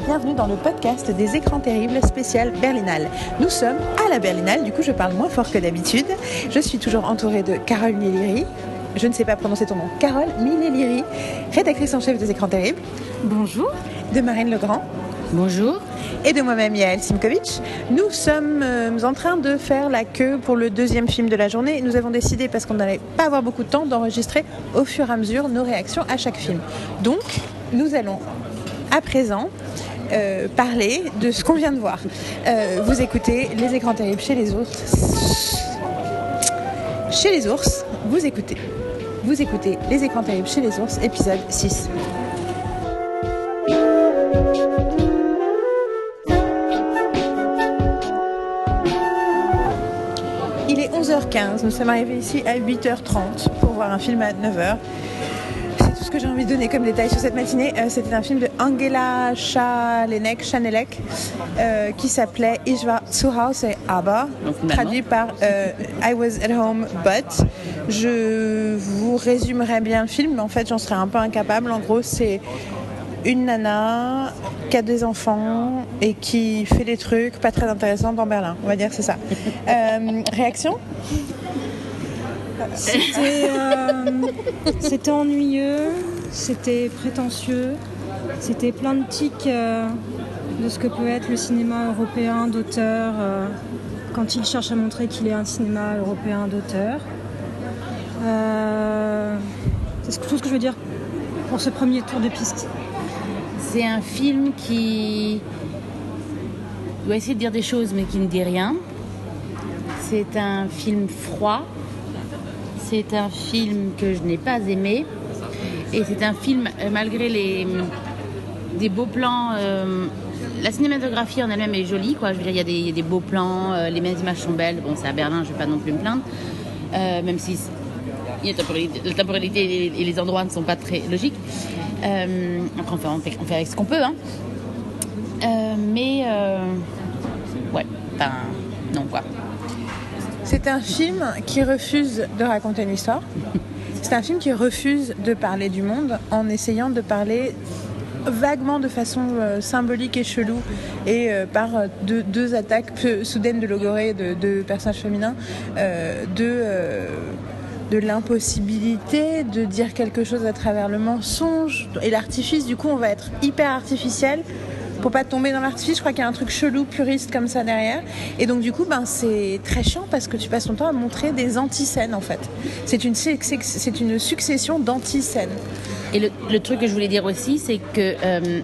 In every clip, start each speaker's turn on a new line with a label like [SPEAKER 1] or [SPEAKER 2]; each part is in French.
[SPEAKER 1] bienvenue dans le podcast des écrans terribles spécial Berlinale. Nous sommes à la Berlinale, du coup je parle moins fort que d'habitude. Je suis toujours entourée de Carole Milleri, je ne sais pas prononcer ton nom, Carole Milleri, rédactrice en chef des écrans terribles.
[SPEAKER 2] Bonjour.
[SPEAKER 1] De Marine Legrand.
[SPEAKER 2] Bonjour.
[SPEAKER 1] Et de moi-même Yael Simkovic. Nous sommes en train de faire la queue pour le deuxième film de la journée. Nous avons décidé, parce qu'on n'allait pas avoir beaucoup de temps, d'enregistrer au fur et à mesure nos réactions à chaque film. Donc, nous allons à présent parler de ce qu'on vient de voir. Vous écoutez Les écrans terribles chez les ours. Chez les ours, vous écoutez Les écrans terribles chez les ours, épisode 6. Il est 11h15, nous sommes arrivés ici à 8h30 pour voir un film à 9h. C'est tout ce que j'ai envie de donner comme détail sur cette matinée. C'était un film de Angela Schanelek qui s'appelait Ich war zu Hause aber, traduit par I was at home but. Je vous résumerai bien le film, mais en fait j'en serais un peu incapable. En gros, c'est une nana qui a des enfants et qui fait des trucs pas très intéressants dans Berlin, on va dire que c'est ça. Réaction ?
[SPEAKER 3] C'était ennuyeux, c'était prétentieux, c'était plein de tics de ce que peut être le cinéma européen d'auteur quand il cherche à montrer qu'il est un cinéma européen d'auteur. C'est tout ce que je veux dire pour ce premier tour de piste.
[SPEAKER 2] C'est un film qui doit essayer de dire des choses mais qui ne dit rien. C'est un film froid. C'est un film que je n'ai pas aimé. Et c'est un film, malgré des beaux plans, la cinématographie en elle-même est jolie, quoi. Je veux dire, il y a des beaux plans, les images sont belles. Bon, c'est à Berlin, je ne vais pas non plus me plaindre. Même si la temporalité et les endroits ne sont pas très logiques. Après, on fait avec ce qu'on peut. Hein. Ouais, enfin, non, quoi.
[SPEAKER 1] C'est un film qui refuse de raconter une histoire. C'est un film qui refuse de parler du monde en essayant de parler vaguement de façon symbolique et chelou et par deux attaques soudaines de logorée de personnages féminins de l'impossibilité de dire quelque chose à travers le mensonge et l'artifice. Du coup, on va être hyper artificiel pour pas tomber dans l'artifice. Je crois qu'il y a un truc chelou, puriste comme ça derrière. Et donc du coup, c'est très chiant parce que tu passes ton temps à montrer des anti-scènes en fait. C'est une succession d'anti-scènes.
[SPEAKER 2] Et le truc que je voulais dire aussi, c'est que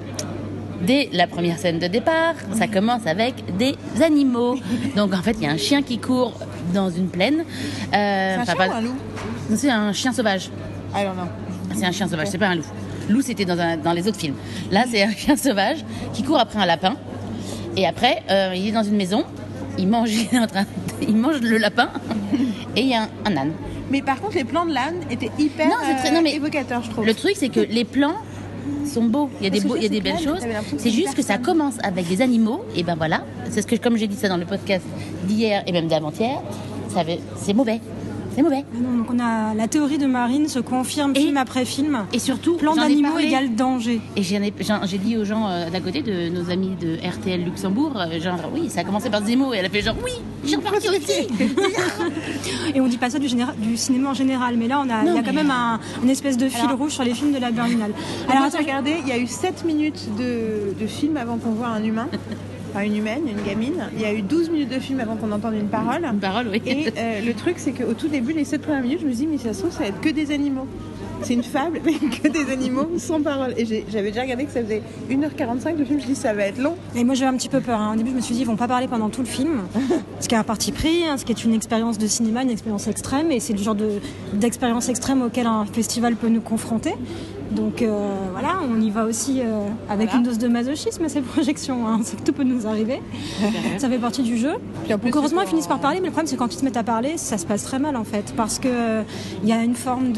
[SPEAKER 2] dès la première scène de départ, ça commence avec des animaux. Donc en fait, il y a un chien qui court dans une plaine.
[SPEAKER 1] C'est un chien ou un loup ?
[SPEAKER 2] Non, c'est un chien sauvage.
[SPEAKER 1] Alors non.
[SPEAKER 2] C'est un chien sauvage, c'est pas un loup. Loup, c'était dans les autres films. Là, c'est un chien sauvage qui court après un lapin. Et après, il est dans une maison. Il mange le lapin. Et il y a un âne.
[SPEAKER 1] Mais par contre, les plans de l'âne étaient hyper évocateurs, je trouve.
[SPEAKER 2] Le truc, c'est que les plans sont beaux. Il y a des belles choses. C'est juste que ça commence avec des animaux. Et ben voilà. C'est ce que, comme j'ai dit ça dans le podcast d'hier et même d'avant-hier, c'est mauvais. C'est mauvais.
[SPEAKER 3] Donc on a la théorie de Marine se confirme film après film.
[SPEAKER 2] Et surtout,
[SPEAKER 3] plan d'animaux égale danger.
[SPEAKER 2] Et j'ai dit aux gens d'à côté de nos amis de RTL Luxembourg, oui, ça a commencé par Zemmour et elle a fait oui, j'ai reparti aussi.
[SPEAKER 3] Et on dit pas ça du cinéma en général, mais là il y a quand même une espèce de fil rouge sur les films de la Berlinale.
[SPEAKER 1] Alors regardez, il y a eu 7 minutes de film avant qu'on voit un humain. Enfin, une humaine, une gamine. Il y a eu 12 minutes de film avant qu'on entende une parole.
[SPEAKER 2] Une parole, oui.
[SPEAKER 1] Et le truc, c'est qu'au tout début, les 7 premières minutes, je me dis, mais ça se trouve, ça va être que des animaux. C'est une fable, mais que des animaux sans parole. Et j'avais déjà regardé que ça faisait 1h45 le film. Je me dis, ça va être long.
[SPEAKER 3] Et moi, j'avais un petit peu peur. Au début, je me suis dit, ils vont pas parler pendant tout le film. Ce qui est un parti pris, ce qui est une expérience de cinéma, une expérience extrême. Et c'est le genre d'expérience extrême auquel un festival peut nous confronter. Donc voilà, on y va aussi avec une dose de masochisme à ces projections. C'est que tout peut nous arriver. Ça fait partie du jeu. Donc heureusement, ils finissent par parler. Mais le problème, c'est quand ils se mettent à parler, ça se passe très mal en fait. Parce qu'il y a une forme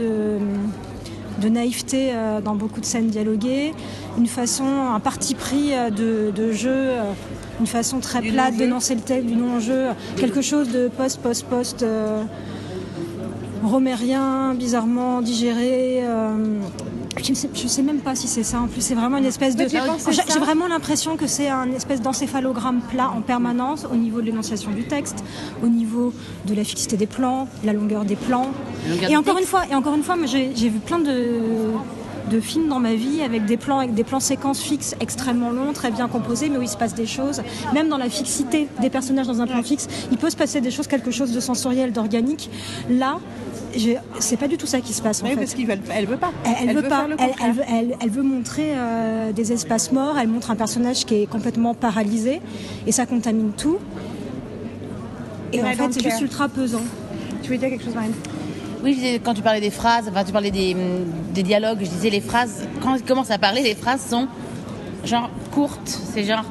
[SPEAKER 3] de naïveté dans beaucoup de scènes dialoguées, un parti pris de jeu, une façon très plate d'énoncer le texte du non-jeu, quelque chose de post romérien, bizarrement digéré. Je sais même pas si c'est ça. En plus, c'est vraiment une espèce de. J'ai vraiment l'impression que c'est un espèce d'encéphalogramme plat en permanence au niveau de l'énonciation du texte, au niveau de la fixité des plans, la longueur des plans. Et encore une fois, moi, j'ai vu plein de films dans ma vie avec des plans séquences fixes extrêmement longs, très bien composés, mais où il se passe des choses. Même dans la fixité des personnages dans un plan fixe, il peut se passer des choses, quelque chose de sensoriel, d'organique. Là, c'est pas du tout ça qui se passe en fait.
[SPEAKER 1] Parce qu'elle veut pas.
[SPEAKER 3] Elle veut montrer des espaces morts. Elle montre un personnage qui est complètement paralysé et ça contamine tout. Et en fait, c'est juste ultra pesant.
[SPEAKER 1] Tu veux dire quelque chose, Marine?
[SPEAKER 2] Oui, quand tu parlais des phrases, enfin tu parlais des dialogues, je disais les phrases, quand ils commencent à parler, les phrases sont genre courtes. C'est genre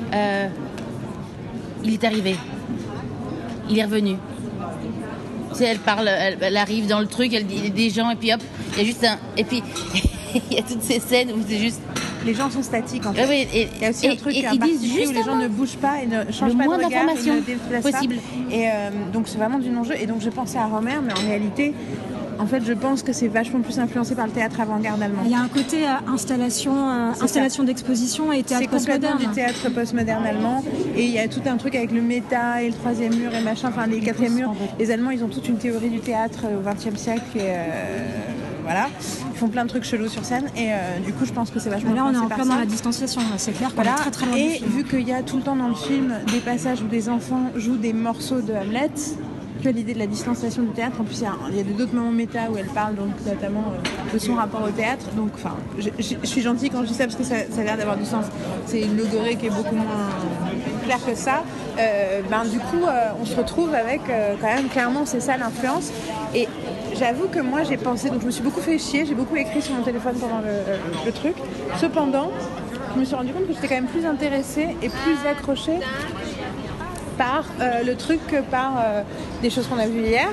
[SPEAKER 2] il est arrivé, il est revenu. Tu sais, elle parle, elle arrive dans le truc, elle dit des gens, et puis hop, il y a juste un. Et puis, il y a toutes ces scènes où c'est juste.
[SPEAKER 1] Les gens sont statiques en fait.
[SPEAKER 2] Oui,
[SPEAKER 1] il y a aussi un truc
[SPEAKER 2] ils disent juste
[SPEAKER 1] où les gens ne bougent pas et ne changent
[SPEAKER 2] le
[SPEAKER 1] pas
[SPEAKER 2] moins
[SPEAKER 1] de regard,
[SPEAKER 2] d'informations
[SPEAKER 1] ils ne déplacent
[SPEAKER 2] possible.
[SPEAKER 1] pas. Et donc c'est vraiment du non-jeu. Et donc je pensais à Romer, mais en réalité, en fait, je pense que c'est vachement plus influencé par le théâtre avant-garde allemand.
[SPEAKER 3] Il y a un côté installation d'exposition et théâtre postmoderne.
[SPEAKER 1] C'est complètement du théâtre postmoderne allemand. Et il y a tout un truc avec le méta et le troisième mur et machin, enfin les quatrième murs. Les Allemands, ils ont toute une théorie du théâtre au XXe siècle. Et voilà, ils font plein de trucs chelous sur scène. Et du coup, je pense que c'est vachement
[SPEAKER 3] là, on est en
[SPEAKER 1] par
[SPEAKER 3] plein
[SPEAKER 1] ça.
[SPEAKER 3] dans la distanciation. Là, c'est clair qu'on est très très loin du film.
[SPEAKER 1] Et vu qu'il y a tout le temps dans le film des passages où des enfants jouent des morceaux de Hamlet, que l'idée de la distanciation du théâtre, en plus il y a d'autres moments méta où elle parle donc notamment de son rapport au théâtre, donc enfin je suis gentille quand je dis ça parce que ça a l'air d'avoir du sens, c'est une logorée qui est beaucoup moins claire que ça. Du coup on se retrouve avec quand même clairement c'est ça l'influence, et j'avoue que moi j'ai pensé, donc je me suis beaucoup fait chier, j'ai beaucoup écrit sur mon téléphone pendant le truc, cependant je me suis rendu compte que j'étais quand même plus intéressée et plus accrochée par le truc que par des choses qu'on a vues hier.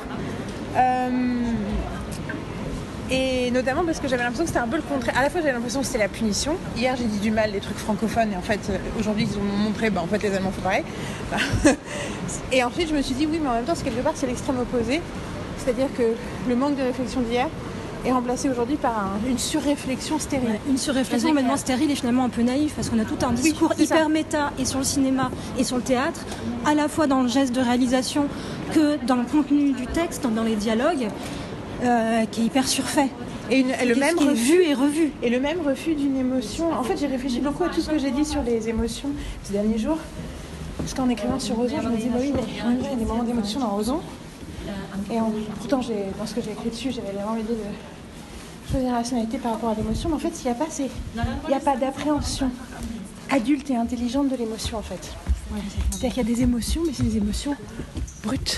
[SPEAKER 1] Et notamment parce que j'avais l'impression que c'était un peu le contraire. À la fois j'avais l'impression que c'était la punition. Hier j'ai dit du mal des trucs francophones et en fait aujourd'hui ils ont montré en fait les Allemands font pareil. Et ensuite je me suis dit oui mais en même temps quelque part c'est l'extrême opposé. C'est-à-dire que le manque de réflexion d'hier est remplacé aujourd'hui par une surréflexion stérile.
[SPEAKER 3] Ouais, une surréflexion maintenant stérile et finalement un peu naïf, parce qu'on a tout un discours hyper méta et sur le cinéma et sur le théâtre, à la fois dans le geste de réalisation que dans le contenu du texte, dans les dialogues, qui est hyper surfait.
[SPEAKER 1] Et le même
[SPEAKER 3] refus, vu et revu.
[SPEAKER 1] Et le même refus d'une émotion. En fait, j'ai réfléchi beaucoup à tout ce que j'ai dit sur les émotions ces derniers jours. Parce qu'en écrivant sur Ozon, je me dis, bah oui, mais en même temps, il y a des moments d'émotion dans Ozon. Et pourtant, dans ce que j'ai écrit dessus, j'avais vraiment l'idée de choisir la rationalité par rapport à l'émotion. Mais en fait, il n'y a pas d'appréhension adulte et intelligente de l'émotion, en fait. C'est-à-dire qu'il y a des émotions, mais c'est des émotions brutes,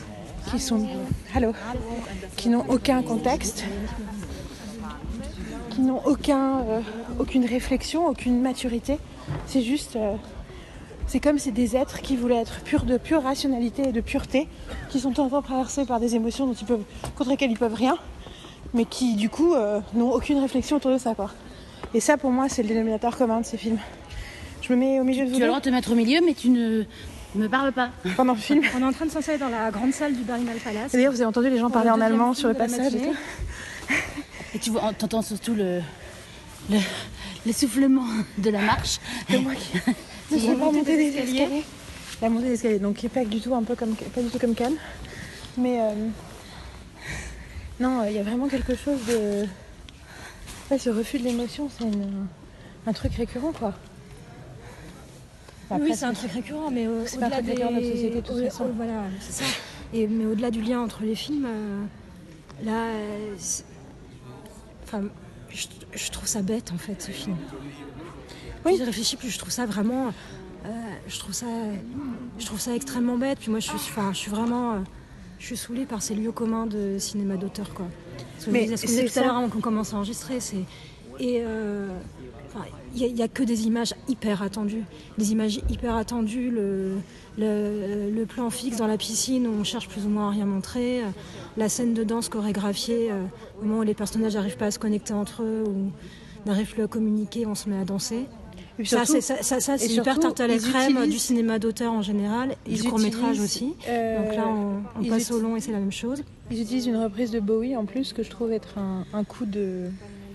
[SPEAKER 1] qui n'ont aucun contexte, qui n'ont aucune réflexion, aucune maturité. C'est juste... c'est comme c'est des êtres qui voulaient être de pure rationalité et de pureté, qui sont en train de traversés par des émotions contre lesquelles ils peuvent rien, mais qui du coup n'ont aucune réflexion autour de ça, quoi. Et ça pour moi c'est le dénominateur commun de ces films. Je me mets au milieu de vous.
[SPEAKER 2] Tu as le droit de te mettre au milieu, mais tu ne me parles pas.
[SPEAKER 1] Pendant le film.
[SPEAKER 3] On est en train de s'installer dans la grande salle du Berlinale Palace.
[SPEAKER 1] Et d'ailleurs vous avez entendu les gens parler en allemand sur le passage et tout.
[SPEAKER 2] Et tu entends surtout l'essoufflement de la marche.
[SPEAKER 1] De moi qui... C'est la montée des escaliers. La montée des escaliers, donc qui est pas du tout comme Cannes. Mais non, il y a vraiment quelque chose de... Ouais, ce refus de l'émotion, c'est un truc récurrent, quoi.
[SPEAKER 3] Enfin, oui, c'est un truc récurrent, mais au-delà de notre société, tout ça. Voilà, c'est ça. Mais au-delà du lien entre les films, là, je trouve ça bête, en fait, ce film. Plus je réfléchis, plus je trouve ça vraiment... je trouve ça extrêmement bête. Puis moi, je suis saoulée par ces lieux communs de cinéma d'auteur, quoi. Ce que je disais tout à l'heure avant qu'on commence à enregistrer, c'est... il y a que des images hyper attendues. Des images hyper attendues, le plan fixe dans la piscine où on cherche plus ou moins à rien montrer, la scène de danse chorégraphiée, au moment où les personnages n'arrivent pas à se connecter entre eux ou n'arrivent plus à communiquer, on se met à danser. Surtout, ça c'est hyper tarte à la crème du cinéma d'auteur en général, et du court-métrage aussi. Donc là, on passe au long et c'est la même chose.
[SPEAKER 1] Ils utilisent une reprise de Bowie en plus, que je trouve être un coup de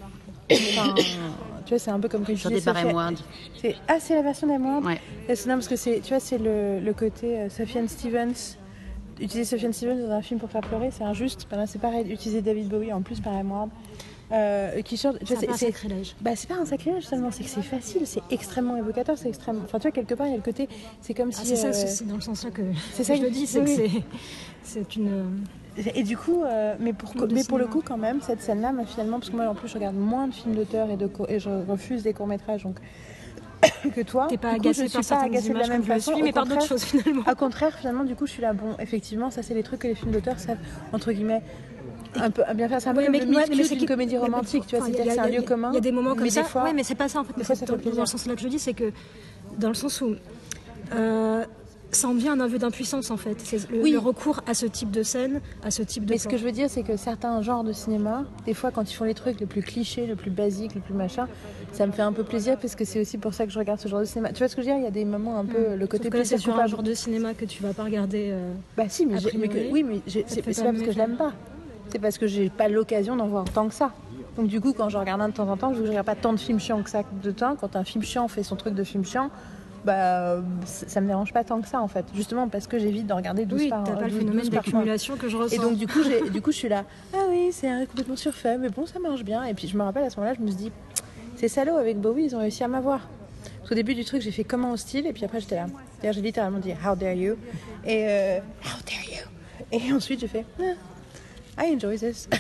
[SPEAKER 1] Enfin, tu vois, c'est un peu comme que
[SPEAKER 2] Sur des barèmes Ward.
[SPEAKER 1] C'est la version d'Emerald.
[SPEAKER 2] Ouais.
[SPEAKER 1] Non, parce que c'est le côté Sufjan Stevens. Utiliser Sufjan Stevens dans un film pour faire pleurer, c'est injuste. Ben là, c'est pareil. Utiliser David Bowie en plus par Emerald. Qui sort,
[SPEAKER 3] c'est pas un sacrilège.
[SPEAKER 1] C'est pas un sacrilège seulement, c'est que c'est facile, c'est extrêmement évocateur, c'est extrêmement. Enfin, tu vois, quelque part, il y a le côté. C'est comme si.
[SPEAKER 3] C'est dans le sens-là que
[SPEAKER 1] c'est ça
[SPEAKER 3] je le dis, c'est que c'est une.
[SPEAKER 1] Et du coup, mais pour le coup, quand même, cette scène-là m'a finalement. Parce que moi, en plus, je regarde moins de films d'auteur et je refuse des courts-métrages, donc. Que toi.
[SPEAKER 3] T'es pas agacée par certaines images de la même façon, mais par d'autres choses finalement.
[SPEAKER 1] Au contraire, finalement, du coup, je suis là. Bon, effectivement, ça, c'est les trucs que les films d'auteur savent, entre guillemets. Un peu bien faire, c'est un peu comme le mythe d'une comédie romantique, tu vois, c'est-à-dire c'est un lieu commun.
[SPEAKER 3] Il y a des moments comme ça,
[SPEAKER 1] fois,
[SPEAKER 3] mais c'est pas ça en fait.
[SPEAKER 1] Des fois, ça fait plaisir.
[SPEAKER 3] Dans le sens là que je dis, c'est que dans le sens où ça en devient un aveu d'impuissance en fait. C'est le recours à ce type de scène, à ce type de.
[SPEAKER 1] Mais ce que je veux dire, c'est que certains genres de cinéma, des fois, quand ils font les trucs les plus clichés, le plus basique, le plus machin, ça me fait un peu plaisir parce que c'est aussi pour ça que je regarde ce genre de cinéma. Tu vois ce que je veux dire ? Il y a des moments un peu le côté
[SPEAKER 3] plaisir. C'est sur un genre de cinéma que tu vas pas regarder.
[SPEAKER 1] Bah si, mais c'est pas parce que je l'aime pas. C'est parce que j'ai pas l'occasion d'en voir tant que ça. Donc du coup, quand je regarde un de temps en temps, je regarde pas tant de films chiants que ça de temps. Quand un film chiant fait son truc de film chiant, bah ça me dérange pas tant que ça en fait. Justement parce que j'évite d'en regarder 12 par an.
[SPEAKER 3] Oui, t'as pas le phénomène d'accumulation que je ressens.
[SPEAKER 1] Et donc du coup, je suis là. Ah oui, c'est complètement surfait, mais bon, ça marche bien. Et puis je me rappelle à ce moment-là, je me suis dit, c'est salaud avec Bowie, ils ont réussi à m'avoir. Parce qu'au début du truc, j'ai fait comment hostile, et puis après j'étais là. D'ailleurs, j'ai littéralement dit How dare you, et How dare you. Et ensuite j'ai fait. I enjoy this.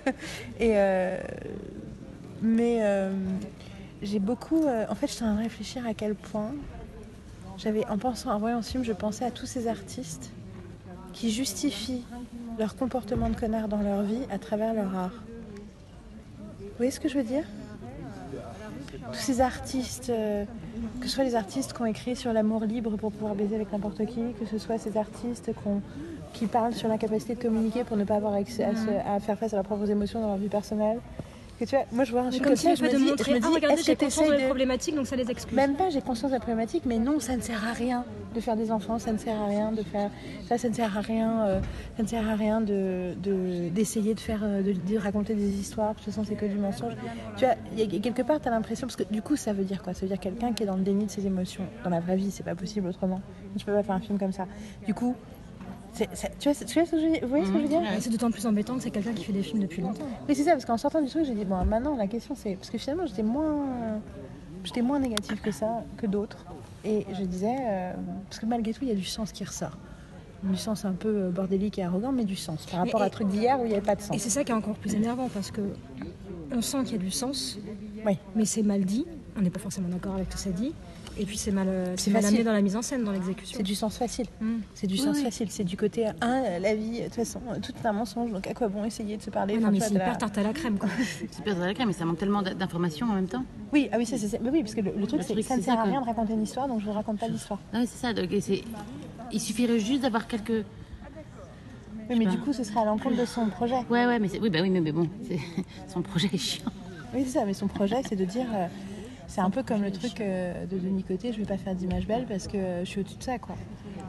[SPEAKER 1] Mais j'ai beaucoup. En fait, je suis en train de réfléchir à quel point en voyant ce film, je pensais à tous ces artistes qui justifient leur comportement de connard dans leur vie à travers leur art. Vous voyez ce que je veux dire ? Tous ces artistes, que ce soit les artistes qui ont écrit sur l'amour libre pour pouvoir baiser avec n'importe qui, que ce soit ces artistes qui parlent sur l'incapacité de communiquer pour ne pas avoir accès à faire face à leurs propres émotions dans leur vie personnelle. Que tu vois, moi je vois un film comme ça, je me dis,
[SPEAKER 3] regardez, j'ai conscience de la problématique, donc ça les excuse.
[SPEAKER 1] Même pas, j'ai conscience de la problématique, mais non, ça ne sert à rien de faire des enfants, ça ne sert à rien de faire ça, ça ne sert à rien, d'essayer de faire, de raconter des histoires. De toute façon, c'est que du mensonge. Tu vois, quelque part, t'as l'impression, parce que du coup, ça veut dire quoi ? Ça veut dire quelqu'un qui est dans le déni de ses émotions. Dans la vraie vie, c'est pas possible autrement. Tu peux pas faire un film comme ça. Du coup. Tu vois ce que je veux dire ?
[SPEAKER 3] C'est d'autant plus embêtant que c'est quelqu'un qui fait des films depuis longtemps.
[SPEAKER 1] Oui, c'est ça, parce qu'en sortant du truc, j'ai dit, bon, maintenant, la question c'est... Parce que finalement, j'étais moins négative que ça, que d'autres. Et je disais, parce que malgré tout, il y a du sens qui ressort. Du sens un peu bordélique et arrogant, mais du sens. Par rapport à un truc d'hier où il n'y avait pas de sens.
[SPEAKER 3] Et c'est ça qui est encore plus énervant, parce que on sent qu'il y a du sens,
[SPEAKER 1] oui.
[SPEAKER 3] Mais c'est mal dit. On n'est pas forcément d'accord avec tout ça dit. Et puis c'est mal amené dans la mise en scène, dans l'exécution.
[SPEAKER 1] C'est du sens facile. C'est du sens facile. C'est du côté la vie, de toute façon, tout est un mensonge. Donc à quoi bon essayer de se parler ?
[SPEAKER 3] Non, mais c'est hyper tarte à la crème, quoi.
[SPEAKER 2] C'est hyper tarte à la crème, mais ça manque tellement d'informations en même temps.
[SPEAKER 1] Oui, ça c'est. Mais oui, parce que le truc c'est que ça ne sert à rien de raconter une histoire, donc je ne raconte pas l'histoire.
[SPEAKER 2] Oui, c'est ça. Donc, il suffirait juste d'avoir quelques.
[SPEAKER 1] Oui, mais du coup, ce serait à l'encontre de son projet.
[SPEAKER 2] Ouais, mais bon, son projet est chiant.
[SPEAKER 1] Oui, c'est ça. Mais son projet, c'est de dire. C'est un peu comme le truc de Denis Côté, je vais pas faire d'image belle parce que je suis au-dessus de ça, quoi.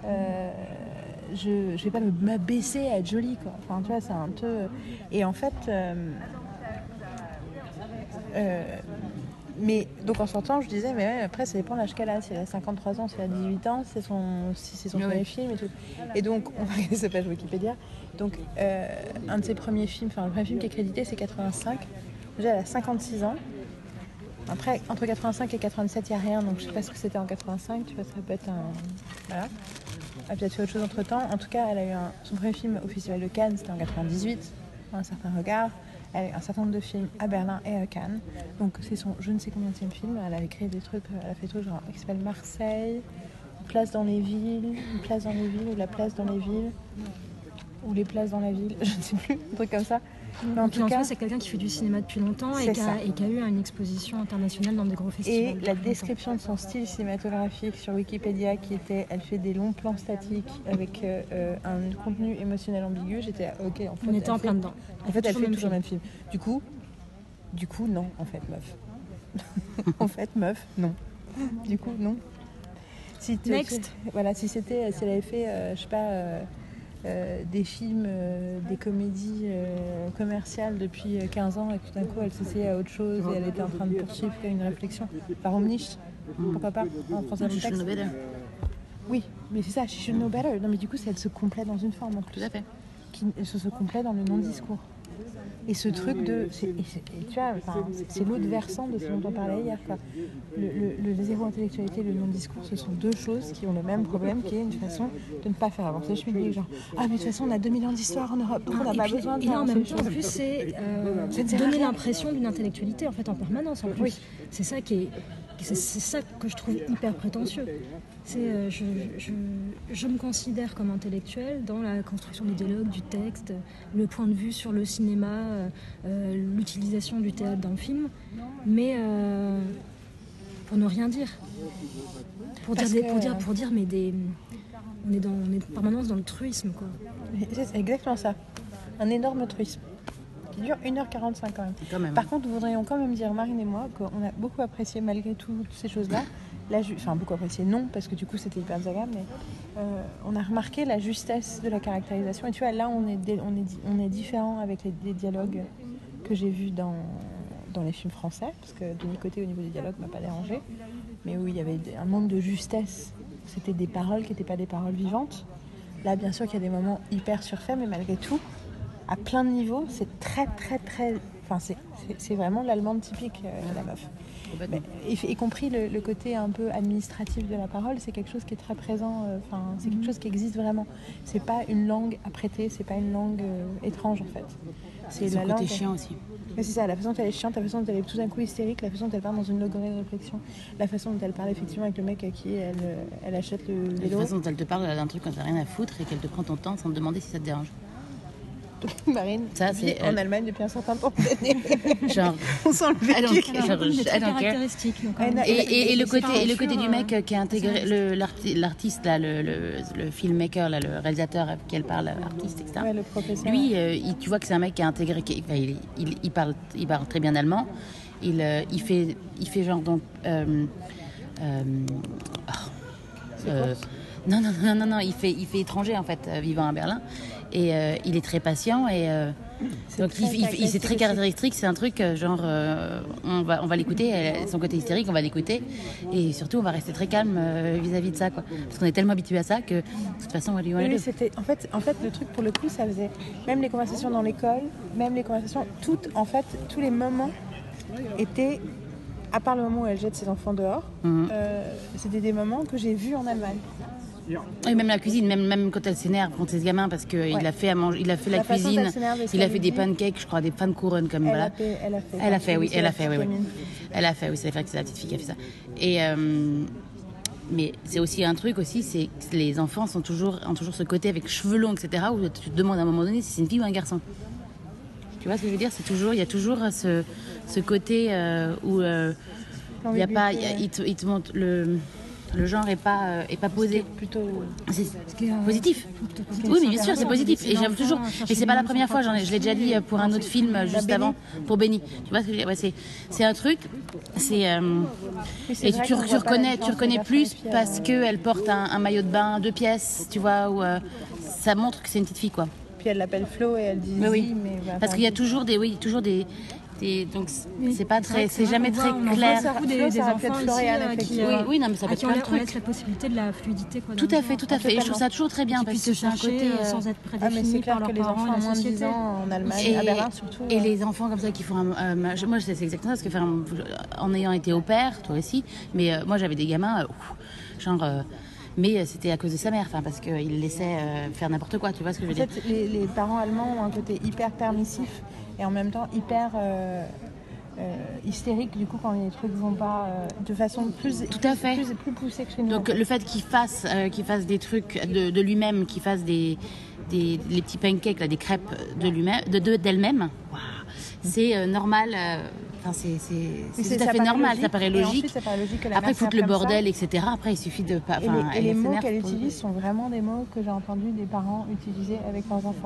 [SPEAKER 1] Je vais pas m'abaisser à être jolie, quoi. Enfin, tu vois, c'est un peu... Et en fait... mais donc en sortant, je disais, mais ouais, après, ça dépend de l'âge qu'elle a. Si elle a 53 ans, si elle a 18 ans, si c'est son premier film et tout. Et donc, on va regarder sa page Wikipédia. Donc, un de ses premiers films, enfin, le premier film qui est crédité, c'est 85. Déjà, elle a 56 ans. Après, entre 85 et 87, il n'y a rien, donc je ne sais pas ce que c'était en 85, tu vois, ça peut être un... Voilà. Elle a peut-être fait autre chose entre-temps. En tout cas, elle a eu son premier film au Festival de Cannes, c'était en 98, Un certain regard. Elle a eu un certain nombre de films à Berlin et à Cannes. Donc c'est son je ne sais combien de film. Elle avait créé des trucs, elle a fait tout genre qui s'appelle Marseille, Une place dans les villes, ou La place dans les villes, ou Les places dans la ville, je ne sais plus, un truc comme ça.
[SPEAKER 3] Mais en tout cas, c'est quelqu'un qui fait du cinéma depuis longtemps et qui a eu une exposition internationale dans des gros festivals.
[SPEAKER 1] Et la description de son style cinématographique sur Wikipédia qui était, elle fait des longs plans statiques avec un contenu émotionnel ambigu, j'étais ok. En fait,
[SPEAKER 3] on était en plein dedans.
[SPEAKER 1] En fait, elle fait toujours le même film. Du coup, non, en fait, meuf. En fait, meuf, non. Du coup, non.
[SPEAKER 3] Next.
[SPEAKER 1] Voilà, si elle avait fait, je sais pas. des films, des comédies commerciales depuis 15 ans et tout d'un coup elle s'essayait à autre chose et elle était en train de poursuivre une réflexion. Par Omnicht, pourquoi pas, en français dans le texte. Oui, mais c'est ça, She Should Know Better. Non mais du coup, elle se complète dans une forme en plus.
[SPEAKER 2] Tout à fait.
[SPEAKER 1] Elle se complète dans le non-discours. Et ce truc de... tu vois, c'est l'autre versant de ce dont on parlait hier, quoi. Le zéro intellectualité et le non-discours, ce sont deux choses qui ont le même problème, qui est une façon de ne pas faire avancer. Je me dis genre, mais de toute façon, on a 2000 ans d'histoire en Europe, donc on n'a pas besoin de faire
[SPEAKER 3] en
[SPEAKER 1] avancer
[SPEAKER 3] même
[SPEAKER 1] les
[SPEAKER 3] temps,
[SPEAKER 1] choses.
[SPEAKER 3] en plus, c'est donner l'impression d'une intellectualité, en fait, en permanence, en plus. Oui. C'est ça c'est ça que je trouve hyper prétentieux. Je me considère comme intellectuelle dans la construction des dialogues, du texte, le point de vue sur le cinéma, l'utilisation du théâtre dans le film, mais pour ne rien dire. Pour dire, mais on est en permanence dans le truisme, quoi.
[SPEAKER 1] C'est exactement ça. Un énorme truisme. Qui dure 1h45 quand même. Par contre, nous voudrions quand même dire, Marine et moi, qu'on a beaucoup apprécié malgré tout toutes ces choses-là. Enfin, beaucoup apprécié, non, parce que du coup c'était hyper désagréable, mais on a remarqué la justesse de la caractérisation. Et tu vois, là on est différent avec les dialogues que j'ai vus dans les films français, parce que de mon côté, au niveau des dialogues, m'a pas dérangé, mais où il y avait un manque de justesse. C'était des paroles qui n'étaient pas des paroles vivantes. Là, bien sûr qu'il y a des moments hyper surfaits, mais malgré tout, à plein de niveaux, c'est très très très... Enfin, c'est vraiment l'allemande typique, la meuf. Mais, y compris le côté un peu administratif de la parole, c'est quelque chose qui est très présent, c'est quelque chose qui existe vraiment. C'est pas une langue à prêter, c'est pas une langue étrange en fait.
[SPEAKER 2] C'est son côté chiant aussi.
[SPEAKER 1] Mais c'est ça, la façon dont elle est chiante, la façon dont elle est tout d'un coup hystérique, la façon dont elle part dans une logorée de réflexion, la façon dont elle parle effectivement avec le mec à qui elle achète le vélo.
[SPEAKER 2] La façon dont elle te parle d'un truc quand t'as rien à foutre et qu'elle te prend ton temps sans te demander si ça te dérange.
[SPEAKER 1] Marine, ça, c'est en Allemagne depuis un certain temps.
[SPEAKER 2] Genre,
[SPEAKER 1] on sent le vécu.
[SPEAKER 3] Caractéristiques.
[SPEAKER 2] Et le côté du mec qui a intégré l'artiste là, le filmmaker là, le réalisateur avec qui elle parle, l'artiste, etc.
[SPEAKER 1] Ouais, le professeur.
[SPEAKER 2] Lui, tu vois que c'est un mec qui a intégré, il parle très bien allemand. Il fait genre donc. Non, il fait étranger en fait, vivant à Berlin. Et il est très patient et donc c'est très caractéristique. C'est un truc genre on va l'écouter, son côté hystérique, on va l'écouter et surtout on va rester très calme vis-à-vis de ça, quoi, parce qu'on est tellement habitué à ça que de toute façon
[SPEAKER 1] c'était en fait le truc pour le coup, ça faisait même les conversations dans l'école, même les conversations toutes, en fait tous les moments étaient, à part le moment où elle jette ses enfants dehors, c'était des moments que j'ai vus en Allemagne.
[SPEAKER 2] Et même la cuisine, même quand elle s'énerve contre ses gamins, parce qu'il a fait à manger, il a fait la cuisine, il a fait des pancakes, je crois, des Pfannkuchen comme voilà. Elle a fait, oui. Elle a fait, c'est vrai que c'est la petite fille qui a fait ça. Et mais c'est aussi un truc aussi, c'est que les enfants ont toujours ce côté avec cheveux longs, etc. où tu te demandes à un moment donné si c'est une fille ou un garçon. Tu vois ce que je veux dire? Il y a toujours ce côté où il y a pas, il te montre le genre est pas posé.
[SPEAKER 1] Plutôt
[SPEAKER 2] positif. Oui, mais bien sûr, c'est positif. Et j'aime toujours. Et c'est pas la première fois. Je l'ai déjà dit pour un autre film juste avant, pour Benny. Tu vois ce que je veux dire? Ouais, c'est un truc. Et tu reconnais plus parce que elle porte un maillot de bain 2 pièces. Tu vois, où ça montre que c'est une petite fille, quoi.
[SPEAKER 1] Puis elle l'appelle Flo et elle dit.
[SPEAKER 2] Oui. Parce qu'il y a toujours des donc c'est jamais très clair.
[SPEAKER 3] Des enfants ici
[SPEAKER 2] oui, non, mais ça peut être plein de trucs.
[SPEAKER 3] On laisse la possibilité de la fluidité, quoi.
[SPEAKER 2] Tout à fait. Et je trouve ça toujours très bien parce que c'est un côté
[SPEAKER 3] sans être prédéfini par leurs parents, la société.
[SPEAKER 1] C'est clair que les enfants à moins de 10 ans en Allemagne, à Berlin surtout.
[SPEAKER 2] Et les enfants comme ça qui font moi c'est exactement ça, parce que en ayant été au père, toi aussi, mais moi j'avais des gamins mais c'était à cause de sa mère, parce qu'il laissait faire n'importe quoi, tu vois ce que je veux dire.
[SPEAKER 1] En fait, les parents allemands ont un côté hyper permissif et en même temps hyper hystérique, du coup, quand les trucs vont pas de façon plus poussée que chez nous.
[SPEAKER 2] Donc le fait qu'il fasse des trucs de lui-même, qu'il fasse les petits pancakes, là, des crêpes de lui-même, d'elle-même, wow, c'est normal. C'est tout à fait normal, ça paraît logique.
[SPEAKER 1] Ensuite, ça paraît logique que la
[SPEAKER 2] après,
[SPEAKER 1] mère
[SPEAKER 2] foutre le bordel, etc. Après, il suffit de pas.
[SPEAKER 1] Et les mots qu'elle utilise sont vraiment des mots que j'ai entendus des parents utiliser avec leurs enfants.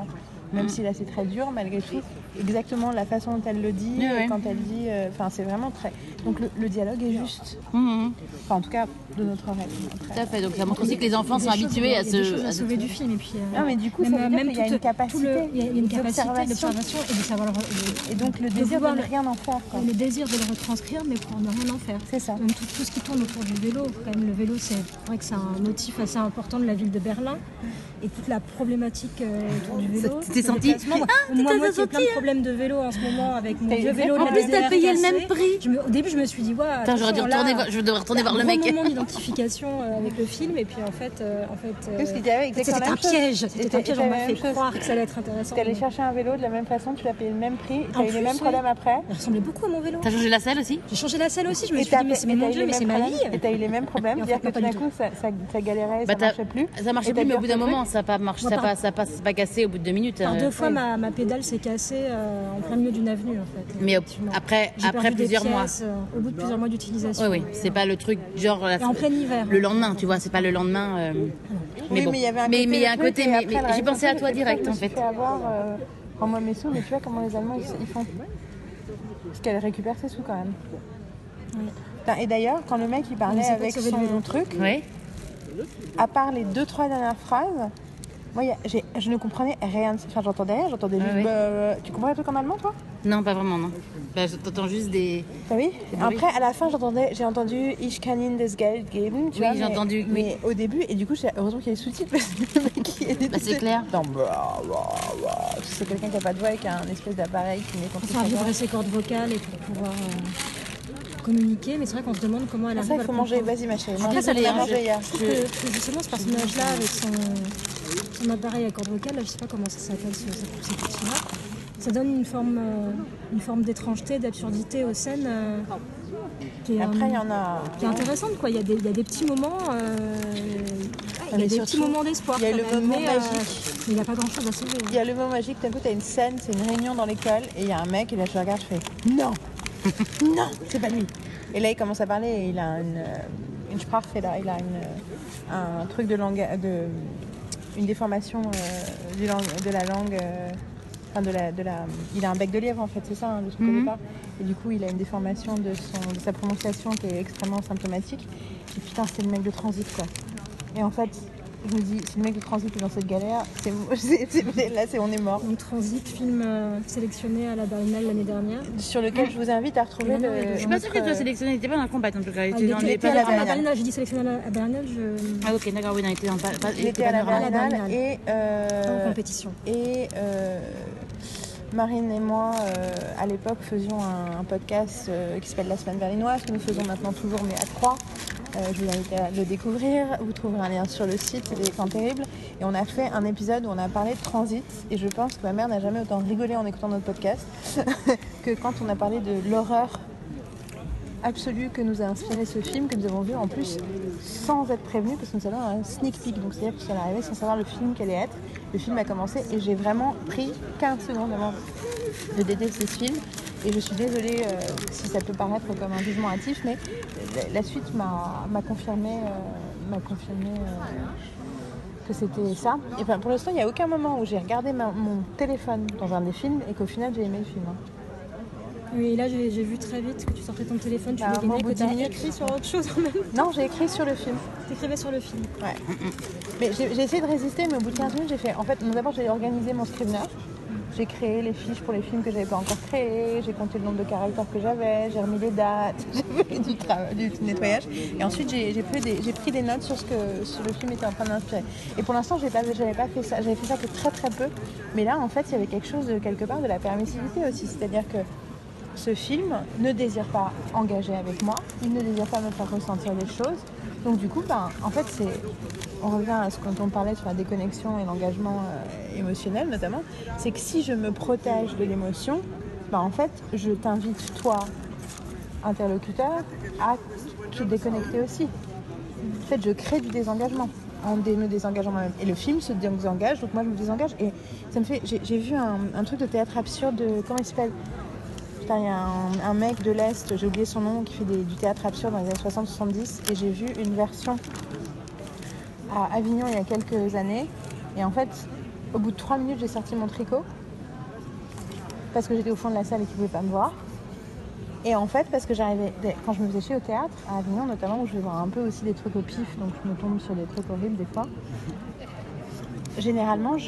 [SPEAKER 1] Même si là c'est très dur, malgré tout, exactement la façon dont elle le dit, quand elle dit... Enfin, c'est vraiment très... Donc le dialogue est juste. Enfin, en tout cas, de notre oreille.
[SPEAKER 2] Tout à fait, donc ça montre aussi que les enfants sont habitués à
[SPEAKER 3] Il y a des choses à sauver du film. Et puis,
[SPEAKER 1] non, mais du coup, ça veut dire qu'il y a une capacité
[SPEAKER 3] il y a une capacité d'observation et de savoir
[SPEAKER 1] et donc le désir de ne rien en faire. Quoi.
[SPEAKER 3] Le désir de le retranscrire, mais pour ne rien en faire.
[SPEAKER 1] C'est ça.
[SPEAKER 3] Donc tout ce qui tourne autour du vélo, quand même, le vélo, c'est vrai que c'est un motif assez important de la ville de Berlin. Et toute la problématique autour du vélo.
[SPEAKER 2] Tu t'es senti
[SPEAKER 3] moi qui ai plein de problèmes de vélo en ce moment avec mon vieux vélo.
[SPEAKER 2] En plus, t'as payé le même prix.
[SPEAKER 3] Au début, je me suis dit,
[SPEAKER 2] je devrais retourner voir le mec.
[SPEAKER 3] C'est un moment d'identification avec le film. Et puis en fait
[SPEAKER 1] c'était un
[SPEAKER 3] piège. C'était un piège. On m'a fait croire que ça allait être intéressant.
[SPEAKER 1] Tu allais chercher un vélo de la même façon, tu l'as payé le même prix, tu as eu les mêmes problèmes après.
[SPEAKER 3] Il ressemblait beaucoup à mon vélo.
[SPEAKER 2] T'as changé la selle aussi?
[SPEAKER 3] J'ai changé la selle aussi. Je me suis dit, mais c'est mon Dieu, mais c'est ma vie.
[SPEAKER 1] Et t'as eu les mêmes problèmes, c'est-à-dire que tout d'un coup, ça galérait, ça marchait plus.
[SPEAKER 2] Ça marchait plus, mais au bout d'un moment, ça n'a pas marché. Ça pas cassé au bout de 2 minutes.
[SPEAKER 3] Deux fois, ma pédale s'est cassée en plein milieu d'une avenue, en fait.
[SPEAKER 2] Mais après plusieurs mois.
[SPEAKER 3] Au bout de plusieurs mois d'utilisation.
[SPEAKER 2] Oui, c'est pas le truc genre.
[SPEAKER 3] Et en plein hiver.
[SPEAKER 2] Le lendemain, tu vois, c'est pas le lendemain. Mais bon. Mais il y a un côté. Mais j'ai pensé à toi direct, en fait.
[SPEAKER 1] Rends-moi mes sous, mais tu vois comment les Allemands ils font. Parce qu'elle récupère ses sous quand même. Oui. Et d'ailleurs, quand le mec il parlait avec son truc, à part les 2-3 dernières phrases. Moi, je ne comprenais rien. Enfin, j'entendais rien, j'entendais juste... Tu comprends les trucs en allemand, toi?
[SPEAKER 2] Non, pas vraiment, non. T'entends juste des...
[SPEAKER 1] Ah oui. Après, à la fin, j'ai entendu « Ich kann Ihnen das Geld geben », tu vois,
[SPEAKER 2] j'ai entendu.
[SPEAKER 1] Mais au début, et du coup, heureusement qu'il y a les sous-titres, parce que le mec,
[SPEAKER 2] c'est clair.
[SPEAKER 1] C'est quelqu'un qui n'a pas de voix et qui a un espèce d'appareil qui met contre
[SPEAKER 3] sa voix. Il faut vibrer ses cordes vocales et pour pouvoir... communiquer, mais c'est vrai qu'on se demande comment elle arrive à le comprendre.
[SPEAKER 1] Manger, vas-y ma chérie.
[SPEAKER 3] Après, ça allait manger hier. Que justement, ce personnage-là, avec son appareil à cordes vocales, je sais pas comment ça s'appelle ces petits-là, ça donne une forme d'étrangeté, d'absurdité aux scènes qui est,
[SPEAKER 1] après, il y en a...
[SPEAKER 3] qui est intéressante, quoi. Il y a des petits moments... il y a des petits moments d'espoir.
[SPEAKER 1] Il y a le moment magique.
[SPEAKER 3] Mais il n'y a pas grand-chose à sauver.
[SPEAKER 1] Il y a le moment magique, d'un coup, tu as une scène, c'est une réunion dans l'école, et il y a un mec, et là, je regarde, je fais « Non !» Non, c'est pas lui. Et là, il commence à parler et il a une Sprachfehler, il a un truc de langue, une déformation de la langue, il a un bec de lièvre en fait, c'est ça le truc au départ. Et du coup, il a une déformation de sa prononciation qui est extrêmement symptomatique. Et putain, c'est le mec de Transit quoi. Et en fait, je me dis, si le mec de Transit est dans cette galère, on est mort.
[SPEAKER 3] Donc Transit, film sélectionné à la Berlinale l'année dernière.
[SPEAKER 1] Sur lequel je vous invite à retrouver
[SPEAKER 2] Je suis pas sûre que tu as sélectionné, il n'était pas dans la compact en tout cas.
[SPEAKER 3] Il était à la Berlinale, j'ai dit sélectionné à la Berlinale.
[SPEAKER 2] Ah ok, d'accord, oui,
[SPEAKER 1] il était à la Berlinale et...
[SPEAKER 3] en compétition.
[SPEAKER 1] Et... Marine et moi, à l'époque, faisions un podcast qui s'appelle La Semaine Berlinoise, que nous faisons maintenant toujours, mais à 3. Je vous invite à le découvrir. Vous trouverez un lien sur le site, c'est des écrans terribles. Et on a fait un épisode où on a parlé de Transit. Et je pense que ma mère n'a jamais autant rigolé en écoutant notre podcast que quand on a parlé de l'horreur absolue que nous a inspiré ce film, que nous avons vu en plus sans être prévenus, parce que nous avons un sneak peek. Donc c'est-à-dire que ça arrivait sans savoir le film qu'elle allait être. Le film a commencé et j'ai vraiment pris 15 secondes avant de détester ce film. Et je suis désolée si ça peut paraître comme un jugement hâtif, mais la suite m'a confirmé, que c'était ça. Et ben, pour l'instant, il n'y a aucun moment où j'ai regardé mon téléphone dans un des films et qu'au final, j'ai aimé le film.
[SPEAKER 3] Oui, et là, j'ai vu très vite que tu sortais ton téléphone, tu voulais gagner, que tu as écrit sur autre chose en même temps.
[SPEAKER 1] Non, j'ai écrit sur le film.
[SPEAKER 3] Tu écrivais sur le film.
[SPEAKER 1] Ouais. Mais j'ai essayé de résister, mais au bout de 15 minutes, j'ai fait... En fait, d'abord, j'ai organisé mon Scrivener. J'ai créé les fiches pour les films que j'avais pas encore créés, j'ai compté le nombre de caractères que j'avais, j'ai remis les dates, j'ai fait du nettoyage. Et ensuite, j'ai pris des notes sur ce que le film était en train d'inspirer. Et pour l'instant, j'avais pas fait ça. J'avais fait ça que très très peu. Mais là, en fait, il y avait quelque chose de quelque part de la permissivité aussi. C'est-à-dire que ce film ne désire pas engager avec moi, il ne désire pas me faire ressentir des choses. Donc du coup, en fait, on revient à ce quand on parlait sur la déconnexion et l'engagement émotionnel notamment, c'est que si je me protège de l'émotion, en fait, je t'invite, toi, interlocuteur, à te déconnecter aussi. En fait, je crée du désengagement en me désengageant moi-même. Et le film se désengage, donc moi je me désengage. Et ça me fait... J'ai vu un truc de théâtre absurde, comment il s'appelle ? Il y a un mec de l'Est, j'ai oublié son nom, qui fait du théâtre absurde dans les années 60-70. Et j'ai vu une version à Avignon il y a quelques années. Et en fait, au bout de 3 minutes, j'ai sorti mon tricot parce que j'étais au fond de la salle et qu'ils ne pouvaient pas me voir. Et en fait, parce que j'arrivais, quand je me faisais chier au théâtre, à Avignon notamment, où je vais voir un peu aussi des trucs au pif, donc je me tombe sur des trucs horribles des fois. Généralement,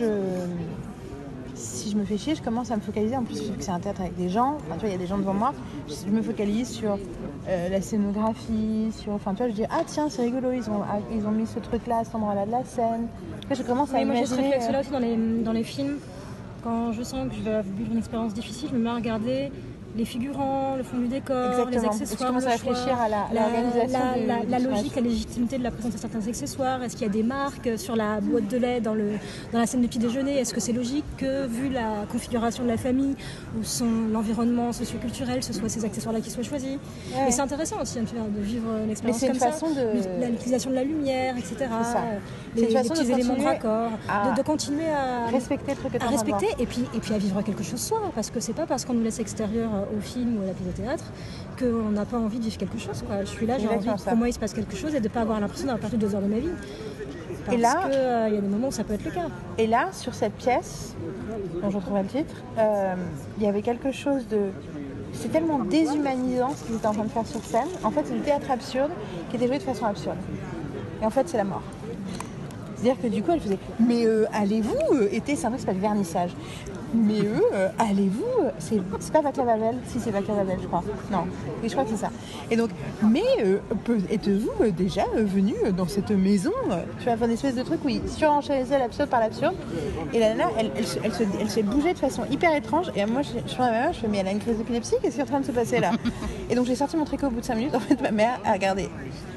[SPEAKER 1] si je me fais chier, je commence à me focaliser. En plus, vu que c'est un théâtre avec des gens, enfin, tu vois, il y a des gens devant moi, je me focalise sur la scénographie, enfin, tu vois, je dis, ah tiens, c'est rigolo, ils ont mis ce truc-là à cet endroit-là de la scène. Après, je commence à imaginer...
[SPEAKER 3] Moi, j'ai ce réflexe-là aussi dans les films. Quand je sens que je vais vivre une expérience difficile, je me mets à regarder les figurants, le fond du décor,
[SPEAKER 1] Exactement.
[SPEAKER 3] les accessoires,
[SPEAKER 1] je commence à réfléchir à l'organisation
[SPEAKER 3] la logique, la légitimité de la présence de certains accessoires. Est-ce qu'il y a des marques sur la boîte de lait dans la scène de petit déjeuner? Est-ce que c'est logique que, vu la configuration de la famille ou l'environnement socio-culturel, ce soit ces accessoires-là qui soient choisis? Et c'est intéressant aussi de vivre une expérience comme ça. L'utilisation de la lumière, etc.
[SPEAKER 1] C'est une façon
[SPEAKER 3] les petits éléments de raccord, de continuer à
[SPEAKER 1] respecter le truc que tu as
[SPEAKER 3] respecter et puis à vivre quelque chose soi, parce que c'est pas parce qu'on nous laisse extérieur au film ou à la pièce de théâtre qu'on n'a pas envie de vivre quelque chose, quoi. Je suis là, j'ai envie que pour moi il se passe quelque chose et de ne pas avoir l'impression d'avoir perdu 2 heures de ma vie. Parce qu'il y a des moments où ça peut être le cas.
[SPEAKER 1] Et là, sur cette pièce, dont je retrouverai le titre, il y avait quelque chose de... C'est tellement déshumanisant ce qu'ils étaient en train de faire sur scène. En fait, c'est du théâtre absurde qui était joué de façon absurde. Et en fait, c'est la mort. C'est-à-dire que du coup, elle faisait « Mais allez-vous c'est un truc qui s'appelle vernissage. Mais allez-vous c'est pas Vaclav Havel? Si, c'est Vaclav Havel, je crois. Non, oui, je crois que c'est ça. Et donc, mais êtes-vous déjà venu dans cette maison? Tu vois, une espèce de truc où il surenchérisait l'absurde par l'absurde. Et la nana, elle se bougeait de façon hyper étrange. Et moi, je prends ma mère, je fais, mais elle a une crise d'épilepsie, qu'est-ce qui est en train de se passer là? Et donc, j'ai sorti mon tricot au bout de 5 minutes. En fait, ma mère a regardé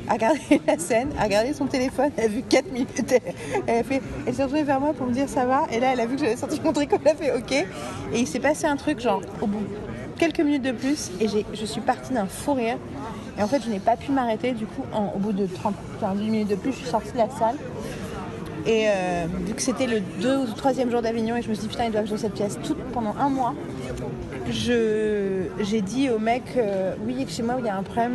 [SPEAKER 1] la scène, a regardé son téléphone, elle a vu 4 minutes, elle s'est retournée vers moi pour me dire ça va, et là elle a vu que j'avais sorti mon tricot, elle a fait ok, et il s'est passé un truc genre au bout quelques minutes de plus, et je suis partie d'un fou rire, et en fait je n'ai pas pu m'arrêter, du coup au bout de 10 minutes de plus je suis sortie de la salle, et vu que c'était le 2 ou 3e jour d'Avignon, et je me suis dit putain ils doivent jouer cette pièce pendant 1 mois, j'ai dit au mec oui chez moi il y a un problème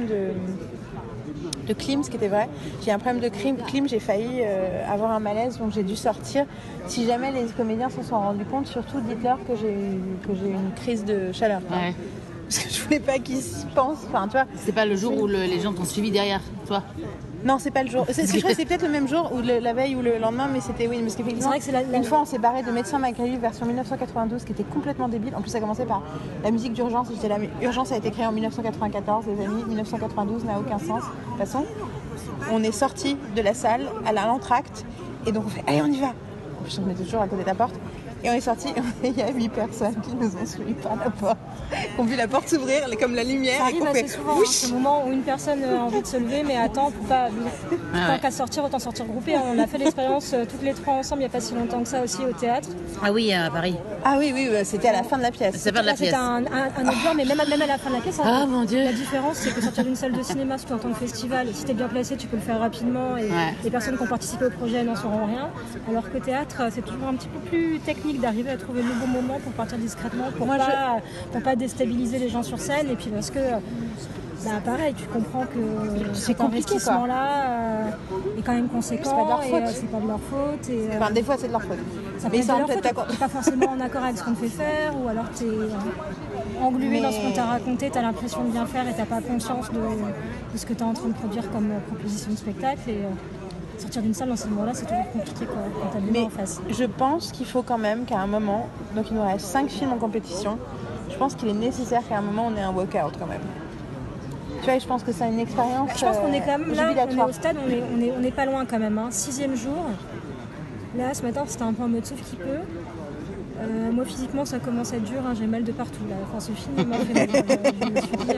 [SPEAKER 1] de clim, ce qui était vrai. J'ai un problème de clim, j'ai failli avoir un malaise, donc j'ai dû sortir. Si jamais les comédiens s'en sont rendus compte, surtout dites-leur que j'ai une crise de chaleur.
[SPEAKER 2] Ouais.
[SPEAKER 1] Parce que je voulais pas qu'ils se pensent. Enfin, tu vois.
[SPEAKER 2] C'est pas le jour où les gens t'ont suivi derrière, toi?
[SPEAKER 1] Non, c'est pas le jour. Je crois que c'est peut-être le même jour ou la veille ou le lendemain, mais c'était oui. Parce qu'effectivement, une fois on s'est barré de Médecin Malgré lui version 1992, qui était complètement débile. En plus, ça commençait par la musique d'Urgence. J'étais là, mais Urgence a été créée en 1994, les amis. 1992 n'a aucun sens. De toute façon, on est sorti de la salle à l'entracte et donc on fait allez, on y va. En plus, on était toujours à côté de la porte. Et on est sorti, il y a 8 personnes qui nous ont suivis par la porte, qui ont vu la porte s'ouvrir comme la lumière.
[SPEAKER 3] Ça arrive assez souvent, ce moment où une personne a envie de se lever, mais attends, tant qu'à sortir, autant sortir groupé. On a fait l'expérience toutes les 3 ensemble, il n'y a pas si longtemps que ça aussi au théâtre.
[SPEAKER 2] Ah oui, à Paris.
[SPEAKER 1] Ah oui, c'était à la fin de la pièce.
[SPEAKER 2] C'était un
[SPEAKER 3] autre genre, mais même à la fin de la pièce,
[SPEAKER 2] mon Dieu.
[SPEAKER 3] La différence, c'est que sortir d'une salle de cinéma, surtout en tant que festival, si t'es bien placé, tu peux le faire rapidement et les personnes qui ont participé au projet n'en sauront rien. Alors que théâtre, c'est toujours un petit peu plus technique d'arriver à trouver le bon moment pour partir discrètement, pour pas déstabiliser les gens sur scène, et puis parce que pareil, tu comprends que cet investissement-là est quand même conséquent, c'est pas de leur faute.
[SPEAKER 1] Enfin, des fois c'est de leur faute.
[SPEAKER 3] Ça peut être de leur faute, t'es pas forcément en accord avec ce qu'on te fait faire, ou alors t'es englué dans ce qu'on t'a raconté, t'as l'impression de bien faire et t'as pas conscience de ce que t'es en train de produire comme proposition de spectacle. Et sortir d'une salle dans ce moment-là, c'est toujours compliqué quand t'as des gens en face.
[SPEAKER 1] Je pense qu'il faut quand même qu'à un moment, donc il nous reste 5 films en compétition, je pense qu'il est nécessaire qu'à un moment on ait un walk-out quand même. Tu vois, je pense que c'est une expérience.
[SPEAKER 3] Je pense qu'on est quand même là, on est au stade, on est pas loin quand même. 6e jour. Là, ce matin, c'était un peu en mode sauf qui peut. Moi, physiquement, ça commence à être dur. J'ai mal de partout. Là. Enfin, ce film m'a fait mal. Je me suis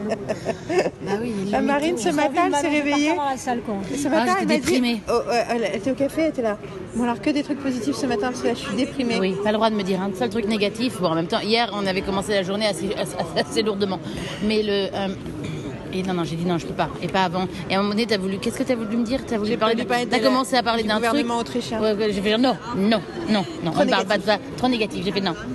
[SPEAKER 3] dit...
[SPEAKER 1] La Marine, ce matin, elle s'est réveillée.
[SPEAKER 3] Dans la salle, quoi.
[SPEAKER 1] Ce matin, elle m'a
[SPEAKER 2] déprimée.
[SPEAKER 1] dit... elle était au café, elle était là. Bon, alors que des trucs positifs ce matin, parce que là, je suis déprimée.
[SPEAKER 2] Oui, pas le droit de me dire un seul truc négatif. Bon, en même temps, hier, on avait commencé la journée assez lourdement. Mais Et non, j'ai dit non, je peux pas. Et pas avant. Et à un moment donné, qu'est-ce que t'as voulu me dire? T'as commencé à parler d'un truc.
[SPEAKER 1] Gouvernement autrichien.
[SPEAKER 2] Ouais, j'ai fait non. On ne parle pas de ça. Trop négatif. J'ai fait non.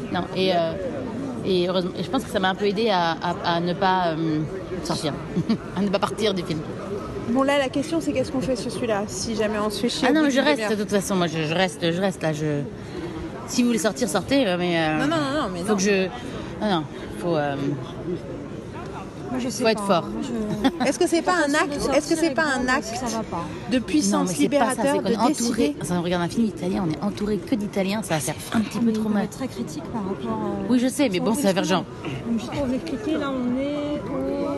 [SPEAKER 2] Et heureusement, et je pense que ça m'a un peu aidé à ne pas sortir, à ne pas partir du film.
[SPEAKER 1] Bon, là, la question, c'est qu'est-ce qu'on fait sur celui-là, si jamais on se fait chier.
[SPEAKER 2] Ah non, je reste de toute façon. Moi, je reste là. Si vous voulez sortir, sortez, mais...
[SPEAKER 1] Non, mais
[SPEAKER 2] faut que je... Non, faut...
[SPEAKER 3] Moi, je sais
[SPEAKER 2] Faut être
[SPEAKER 3] pas.
[SPEAKER 2] fort.
[SPEAKER 1] Est-ce que c'est pas un acte
[SPEAKER 3] Ça va pas.
[SPEAKER 1] de
[SPEAKER 2] Non,
[SPEAKER 1] puissance
[SPEAKER 2] mais c'est pas ça,
[SPEAKER 1] libérateur
[SPEAKER 2] c'est qu'on
[SPEAKER 1] de
[SPEAKER 2] est entouré...
[SPEAKER 1] décider?
[SPEAKER 2] Ça, on regarde un film italien, on est entouré que d'Italiens, ça va faire un petit peu
[SPEAKER 3] Mais
[SPEAKER 2] trop
[SPEAKER 3] on
[SPEAKER 2] mal.
[SPEAKER 3] est très critique par rapport à...
[SPEAKER 2] Oui, je sais, mais bon, ça va faire genre...
[SPEAKER 3] Donc, juste pour vous expliquer, là, on est au...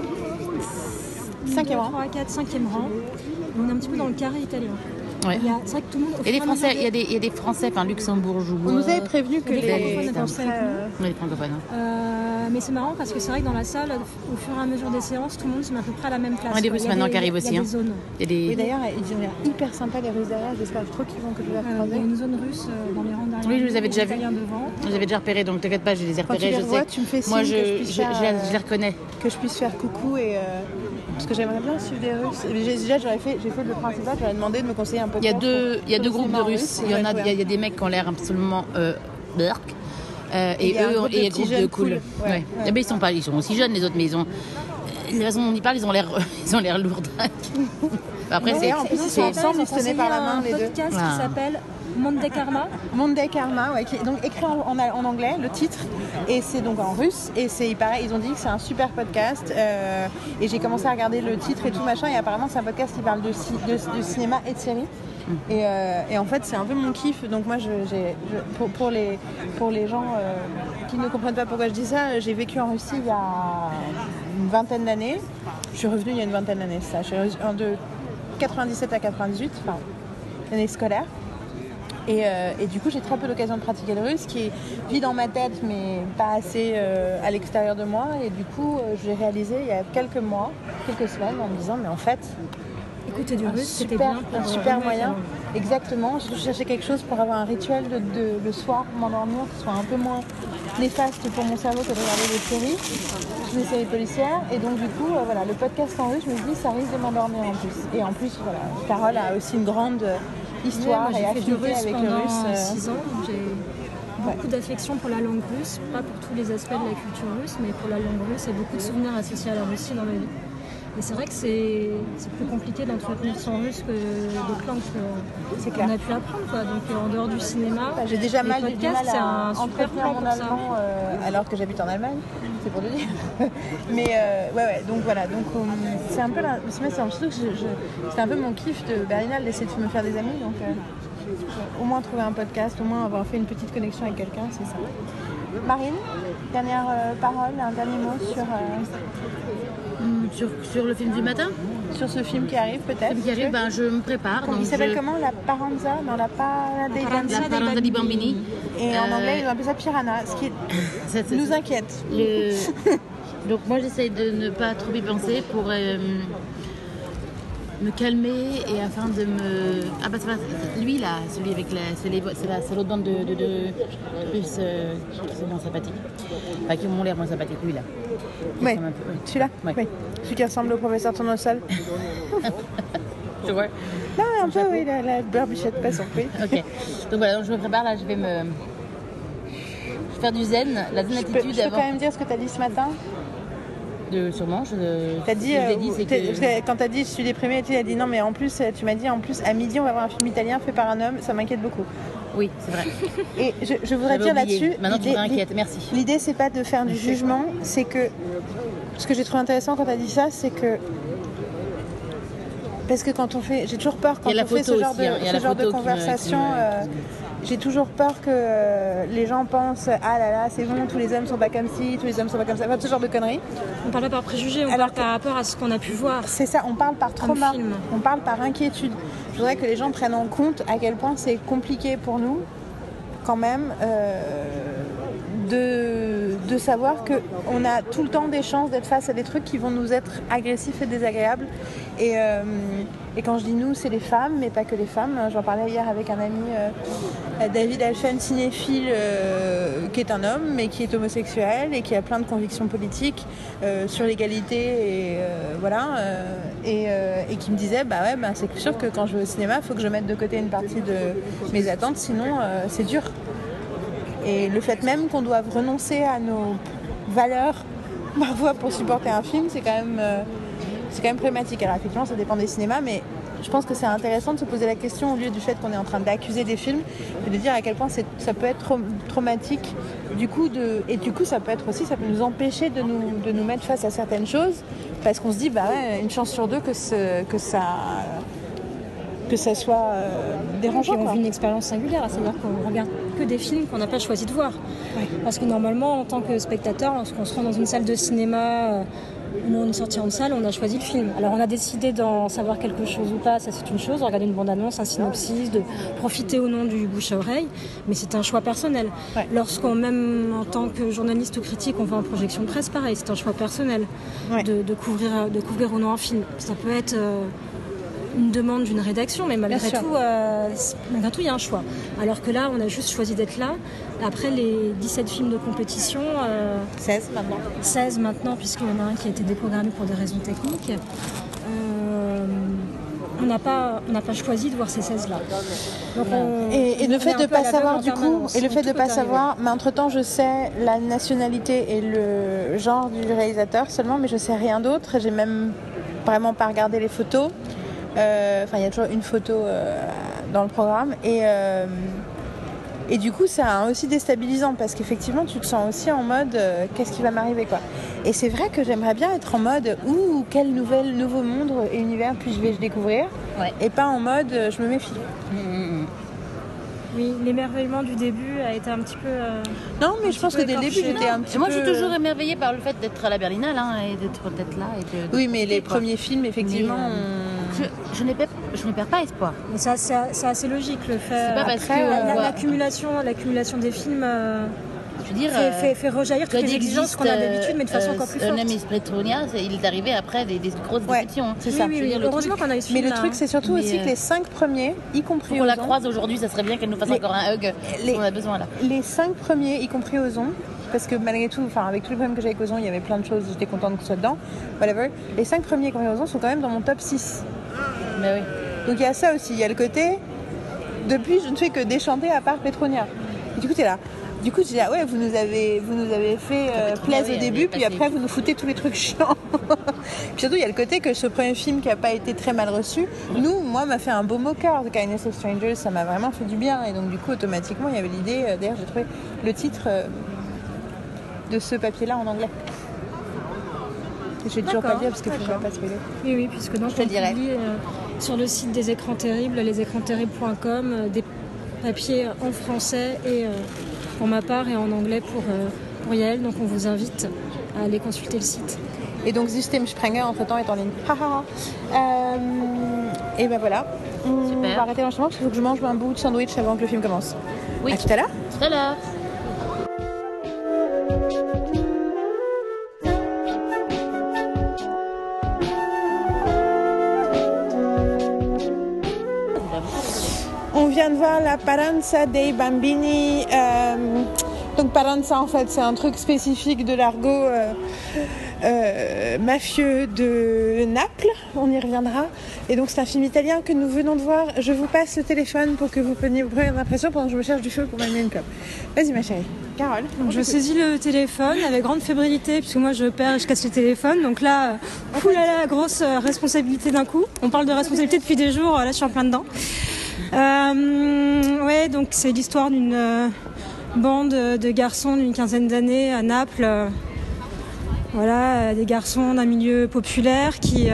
[SPEAKER 1] 5e rang.
[SPEAKER 3] 3, 4, 5e rang. On est un petit peu dans le carré italien.
[SPEAKER 2] Ouais.
[SPEAKER 3] C'est vrai que tout le monde...
[SPEAKER 2] Il y a des Français, il y a des Français, enfin luxembourgeois.
[SPEAKER 1] On nous avait prévenu que
[SPEAKER 3] Les
[SPEAKER 1] les
[SPEAKER 3] francophones
[SPEAKER 1] Français,
[SPEAKER 2] Oui, les francophones.
[SPEAKER 3] mais c'est marrant parce que c'est vrai que dans la salle, au fur et à mesure des séances, tout le monde se met à peu près à la même place.
[SPEAKER 2] Ouais, des
[SPEAKER 3] quoi.
[SPEAKER 2] Russes
[SPEAKER 3] Il y a
[SPEAKER 2] maintenant
[SPEAKER 3] des-
[SPEAKER 2] qui arrivent
[SPEAKER 3] il y a
[SPEAKER 2] aussi, hein.
[SPEAKER 3] des zones.
[SPEAKER 2] Il y a
[SPEAKER 1] Oui,
[SPEAKER 2] des...
[SPEAKER 1] d'ailleurs, ils ont l'air hyper sympas, les Russes derrière. J'espère trop qu'ils vont que je vais
[SPEAKER 3] Il y a
[SPEAKER 1] croiser.
[SPEAKER 3] une zone russe dans les rangs derrière.
[SPEAKER 2] Oui, je les avais
[SPEAKER 3] nous,
[SPEAKER 2] déjà
[SPEAKER 3] les Italiens
[SPEAKER 2] vus.
[SPEAKER 3] devant.
[SPEAKER 2] Je les avais déjà repérés, donc t'inquiète pas, je les ai
[SPEAKER 1] Quand tu
[SPEAKER 2] repérés,
[SPEAKER 1] les
[SPEAKER 2] je
[SPEAKER 1] revois,
[SPEAKER 2] sais.
[SPEAKER 1] tu me fais signe
[SPEAKER 2] Moi,
[SPEAKER 1] que je
[SPEAKER 2] je
[SPEAKER 1] puisse faire,
[SPEAKER 2] les reconnais.
[SPEAKER 1] que je puisse faire coucou et parce que j'aimerais bien suivre des Russes. Et déjà, j'ai fait le principal, j'aurais demandé de me conseiller un peu.
[SPEAKER 2] Il y a deux groupes de Russes. Il y a des mecs qui ont l'air absolument berk. Et
[SPEAKER 1] il y a un
[SPEAKER 2] eux,
[SPEAKER 1] groupe de
[SPEAKER 2] et un
[SPEAKER 1] petits
[SPEAKER 2] groupe de
[SPEAKER 1] jeunes
[SPEAKER 2] cool.
[SPEAKER 1] cool. Ouais,
[SPEAKER 2] Ouais.
[SPEAKER 1] ouais.
[SPEAKER 2] Eh ben, ils sont aussi jeunes les autres, mais ils ont. La façon dont ils parlent, ils ont l'air lourds. Après,
[SPEAKER 1] Mais
[SPEAKER 2] c'est.
[SPEAKER 1] en plus, ils
[SPEAKER 2] c'est-
[SPEAKER 1] sont ensemble, ils se tenaient par la main, les
[SPEAKER 3] un
[SPEAKER 1] deux.
[SPEAKER 3] podcast
[SPEAKER 2] Ah.
[SPEAKER 3] qui s'appelle Monday Karma.
[SPEAKER 1] Monday Karma, ouais, qui est donc écrit en anglais, le titre, et c'est donc en russe, et il paraît, ils ont dit que c'est un super podcast, et j'ai commencé à regarder le titre et tout machin, et apparemment c'est un podcast qui parle de cinéma et de séries. Et en fait c'est un peu mon kiff, donc moi pour les gens qui ne comprennent pas pourquoi je dis ça, j'ai vécu en Russie il y a une vingtaine d'années, je suis revenue il y a une vingtaine d'années, c'est ça, je suis revenue de 97 à 98, enfin l'année scolaire. Et du coup, j'ai très peu l'occasion de pratiquer le russe, qui vit dans ma tête, mais pas assez à l'extérieur de moi. Et du coup, j'ai réalisé il y a quelques semaines, en me disant, mais en fait,
[SPEAKER 3] Écoutez du russe, c'était
[SPEAKER 1] super,
[SPEAKER 3] bien.
[SPEAKER 1] un
[SPEAKER 3] pour
[SPEAKER 1] super
[SPEAKER 3] remettre
[SPEAKER 1] moyen.
[SPEAKER 3] en-
[SPEAKER 1] Exactement. Je cherchais quelque chose pour avoir un rituel le soir, pour m'endormir, qui soit un peu moins néfaste pour mon cerveau que de regarder des séries, des séries policières. Et donc, du coup, voilà, le podcast en russe, je me dis, ça risque de m'endormir en plus. Et en plus, voilà, Carole a aussi une grande histoire
[SPEAKER 3] Ouais, moi,
[SPEAKER 1] et
[SPEAKER 3] j'ai fait du
[SPEAKER 1] affinité
[SPEAKER 3] russe
[SPEAKER 1] avec le
[SPEAKER 3] pendant
[SPEAKER 1] russe.
[SPEAKER 3] 6 ans. J'ai beaucoup d'affection pour la langue russe, pas pour tous les aspects de la culture russe, mais pour la langue russe et beaucoup de souvenirs associés à la Russie dans ma vie. Et c'est vrai que c'est plus compliqué d'entretenir son russe que d'autres langues
[SPEAKER 1] C'est clair.
[SPEAKER 3] qu'on a pu apprendre. Quoi. Donc en dehors du cinéma,
[SPEAKER 1] J'ai déjà
[SPEAKER 3] les
[SPEAKER 1] du
[SPEAKER 3] podcasts,
[SPEAKER 1] mal
[SPEAKER 3] c'est
[SPEAKER 1] à
[SPEAKER 3] un super
[SPEAKER 1] entretenir
[SPEAKER 3] plan
[SPEAKER 1] mon
[SPEAKER 3] pour ça.
[SPEAKER 1] allemand alors que j'habite en Allemagne, c'est pour le dire. Mais ouais, donc voilà, donc c'est un peu surtout que c'est un peu mon kiff de Berlinale d'essayer de me faire des amis, donc au moins trouver un podcast, au moins avoir fait une petite connexion avec quelqu'un, c'est ça. Marine, dernière parole, un dernier mot
[SPEAKER 2] Sur le film du matin,
[SPEAKER 1] sur ce film qui arrive peut-être.
[SPEAKER 2] qui arrive, ben, je me prépare.
[SPEAKER 1] Il
[SPEAKER 2] donc
[SPEAKER 1] s'appelle
[SPEAKER 2] je-
[SPEAKER 1] comment? La Paranza? Non, la Paranza
[SPEAKER 2] La Paranda di Bambini.
[SPEAKER 1] Et en anglais, ils ont appelé ça Piranha, ce qui
[SPEAKER 2] Ça-
[SPEAKER 1] nous inquiète.
[SPEAKER 2] Donc moi j'essaye de ne pas trop y penser pour me calmer et afin de me... Ah bah c'est pas... Lui là, celui avec c'est l'autre bande de Russes qui sont moins sympathiques. Enfin qui ont l'air moins sympathiques, lui là.
[SPEAKER 1] Oui,
[SPEAKER 2] Comme un peu, ouais.
[SPEAKER 1] celui-là.
[SPEAKER 2] Ouais.
[SPEAKER 1] Oui. Celui qui ressemble au professeur Tournesol.
[SPEAKER 2] Tu vois.
[SPEAKER 1] Non, un peu, oui, la barbichette, pas surpris.
[SPEAKER 2] Ok. Donc voilà, donc je me prépare là, je vais faire du zen, la zen
[SPEAKER 1] Je peux
[SPEAKER 2] attitude
[SPEAKER 1] quand
[SPEAKER 2] avant
[SPEAKER 1] même dire ce que tu as dit ce matin.
[SPEAKER 2] sûrement.
[SPEAKER 1] T'as dit,
[SPEAKER 2] ce que je l'ai dit, c'est
[SPEAKER 1] parce
[SPEAKER 2] que...
[SPEAKER 1] que quand tu as dit je suis déprimée, tu as dit non, mais en plus, tu m'as dit en plus, à midi, on va voir un film italien fait par un homme, ça m'inquiète beaucoup.
[SPEAKER 2] Oui, c'est vrai.
[SPEAKER 1] Et je voudrais
[SPEAKER 2] J'avais
[SPEAKER 1] dire
[SPEAKER 2] oublié.
[SPEAKER 1] là-dessus.
[SPEAKER 2] Maintenant tu me réinquiètes, merci.
[SPEAKER 1] L'idée, c'est pas de faire du jugement, c'est que ce que j'ai trouvé intéressant quand tu as dit ça, c'est que. Parce que quand on fait. J'ai toujours peur quand
[SPEAKER 2] Il y a
[SPEAKER 1] on
[SPEAKER 2] la
[SPEAKER 1] fait ce
[SPEAKER 2] photo
[SPEAKER 1] genre
[SPEAKER 2] aussi, hein. Il y a la
[SPEAKER 1] de
[SPEAKER 2] photo qui me-
[SPEAKER 1] conversation. J'ai toujours peur que les gens pensent ah là là, c'est bon, tous les hommes sont pas comme ci, tous les hommes sont pas comme ça. Enfin, ce genre de conneries.
[SPEAKER 3] On parle pas par préjugés, on
[SPEAKER 1] Alors
[SPEAKER 3] parle par rapport à ce qu'on a pu voir.
[SPEAKER 1] C'est ça, on parle par trauma,
[SPEAKER 3] film.
[SPEAKER 1] on parle par inquiétude. Je voudrais que les gens prennent en compte à quel point c'est compliqué pour nous, quand même, de savoir qu'on a tout le temps des chances d'être face à des trucs qui vont nous être agressifs et désagréables. Et quand je dis nous, c'est les femmes, mais pas que les femmes. J'en parlais hier avec un ami, David Alphen, cinéphile, qui est un homme, mais qui est homosexuel et qui a plein de convictions politiques sur l'égalité et qui me disait c'est sûr que quand je vais au cinéma, il faut que je mette de côté une partie de mes attentes, sinon c'est dur. Et le fait même qu'on doive renoncer à nos valeurs parfois pour supporter un film, c'est quand même problématique. Alors effectivement, ça dépend des cinémas, mais je pense que c'est intéressant de se poser la question au lieu du fait qu'on est en train d'accuser des films et de dire à quel point ça peut être traumatique. Du coup, ça peut être aussi, ça peut nous empêcher de nous mettre face à certaines choses parce qu'on se dit, une chance sur deux que ça soit dérangeant.
[SPEAKER 3] On vit une expérience singulière, c'est-à-dire qu'on regarde que des films qu'on n'a pas choisi de voir. Ouais. Parce que normalement, en tant que spectateur, lorsqu'on se rend dans une salle de cinéma ou une sortie en salle, on a choisi le film. Alors on a décidé d'en savoir quelque chose ou pas, ça c'est une chose, de regarder une bande-annonce, un synopsis, de profiter ou non du bouche à oreille, mais c'est un choix personnel. Ouais. Même en tant que journaliste ou critique, on va en projection de presse, pareil, c'est un choix personnel de couvrir ou non un film. Ça peut être une demande d'une rédaction, mais malgré tout, il y a un choix. Alors que là, on a juste choisi d'être là. Après les 17 films de compétition...
[SPEAKER 1] 16 maintenant.
[SPEAKER 3] 16 maintenant, puisqu'il y en a un qui a été déprogrammé pour des raisons techniques. On n'a pas choisi de voir ces 16-là. Donc
[SPEAKER 1] et le fait de ne pas savoir du coup, et le fait de ne pas savoir, mais entre-temps, je sais la nationalité et le genre du réalisateur seulement, mais je sais rien d'autre. J'ai même vraiment pas regardé les photos. Il y a toujours une photo dans le programme et du coup c'est aussi déstabilisant parce qu'effectivement tu te sens aussi en mode qu'est-ce qui va m'arriver quoi. Et c'est vrai que j'aimerais bien être en mode quel nouveau monde et univers puis-je découvrir et pas en mode je me méfie.
[SPEAKER 3] Oui, l'émerveillement du début a été un petit peu...
[SPEAKER 1] non, mais je pense que dès le début, j'étais un petit peu...
[SPEAKER 2] Moi, je suis toujours émerveillée par le fait d'être à la Berlinale et d'être là.
[SPEAKER 1] Oui, mais les premiers films, effectivement...
[SPEAKER 2] Je ne perds pas espoir.
[SPEAKER 3] Mais ça, c'est assez logique, le fait...
[SPEAKER 2] C'est pas parce que...
[SPEAKER 3] L'accumulation des films...
[SPEAKER 2] Je veux dire,
[SPEAKER 3] fait rejaillir toutes les exigences qu'on a d'habitude, mais de façon encore plus forte.
[SPEAKER 2] Nemes Petronia, il est arrivé après des grosses discussions.
[SPEAKER 3] C'est ça. Oui, heureusement qu'on a eu ce
[SPEAKER 1] film. Mais le truc, c'est surtout aussi que les 5 premiers, y compris
[SPEAKER 2] Ozon... On la croise aujourd'hui, ça serait bien qu'elle nous fasse encore un hug. On a besoin là.
[SPEAKER 1] Les 5 premiers, y compris Ozon, parce que malgré tout, avec tous les problèmes que j'ai avec Ozon, il y avait plein de choses, j'étais contente que ce soit dedans. Whatever. Les 5 premiers, y compris Ozon, sont quand même dans mon top 6.
[SPEAKER 2] Mais oui.
[SPEAKER 1] Donc il y a ça aussi. Il y a le côté, depuis, je ne fais que déchanter à part Petronia. Et du coup, t'es là. Du coup, je dis vous nous avez fait plaisir au début, puis après vous nous foutez tous les trucs chiants. Puis surtout, il y a le côté que ce premier film qui n'a pas été très mal reçu, moi, m'a fait un beau moqueur. The Kindness of Strangers, ça m'a vraiment fait du bien. Et donc, du coup, automatiquement, il y avait l'idée. D'ailleurs, j'ai trouvé le titre de ce papier-là en anglais. Je vais toujours pas le dire parce que je ne vais pas spoiler.
[SPEAKER 3] Oui, puisque donc on publie sur le site des Écrans Terribles, lesécransterribles.com, des papiers en français et pour ma part et en anglais pour Yael. Donc on vous invite à aller consulter le site.
[SPEAKER 1] Et donc Systemsprenger entre-temps est en ligne. Et ben voilà. On va arrêter l'enchaînement parce qu'il faut que je mange un bout de sandwich avant que le film commence.
[SPEAKER 2] Oui.
[SPEAKER 1] À tout à l'heure.
[SPEAKER 2] Tout à l'heure.
[SPEAKER 1] On vient de voir la Paranza dei Bambini. Donc Paranza, en fait, c'est un truc spécifique de l'argot mafieux de Naples. On y reviendra. Et donc c'est un film italien que nous venons de voir. Je vous passe le téléphone pour que vous preniez vos premières impressions pendant que je me cherche du feu pour m'amener une clope. Vas-y ma chérie. Carole.
[SPEAKER 3] Donc je saisis le téléphone avec grande fébrilité puisque moi je perds et je casse le téléphone. Donc là, grosse responsabilité d'un coup. On parle de responsabilité depuis des jours. Là, je suis en plein dedans. Donc c'est l'histoire d'une bande de garçons d'une quinzaine d'années à Naples. Des garçons d'un milieu populaire qui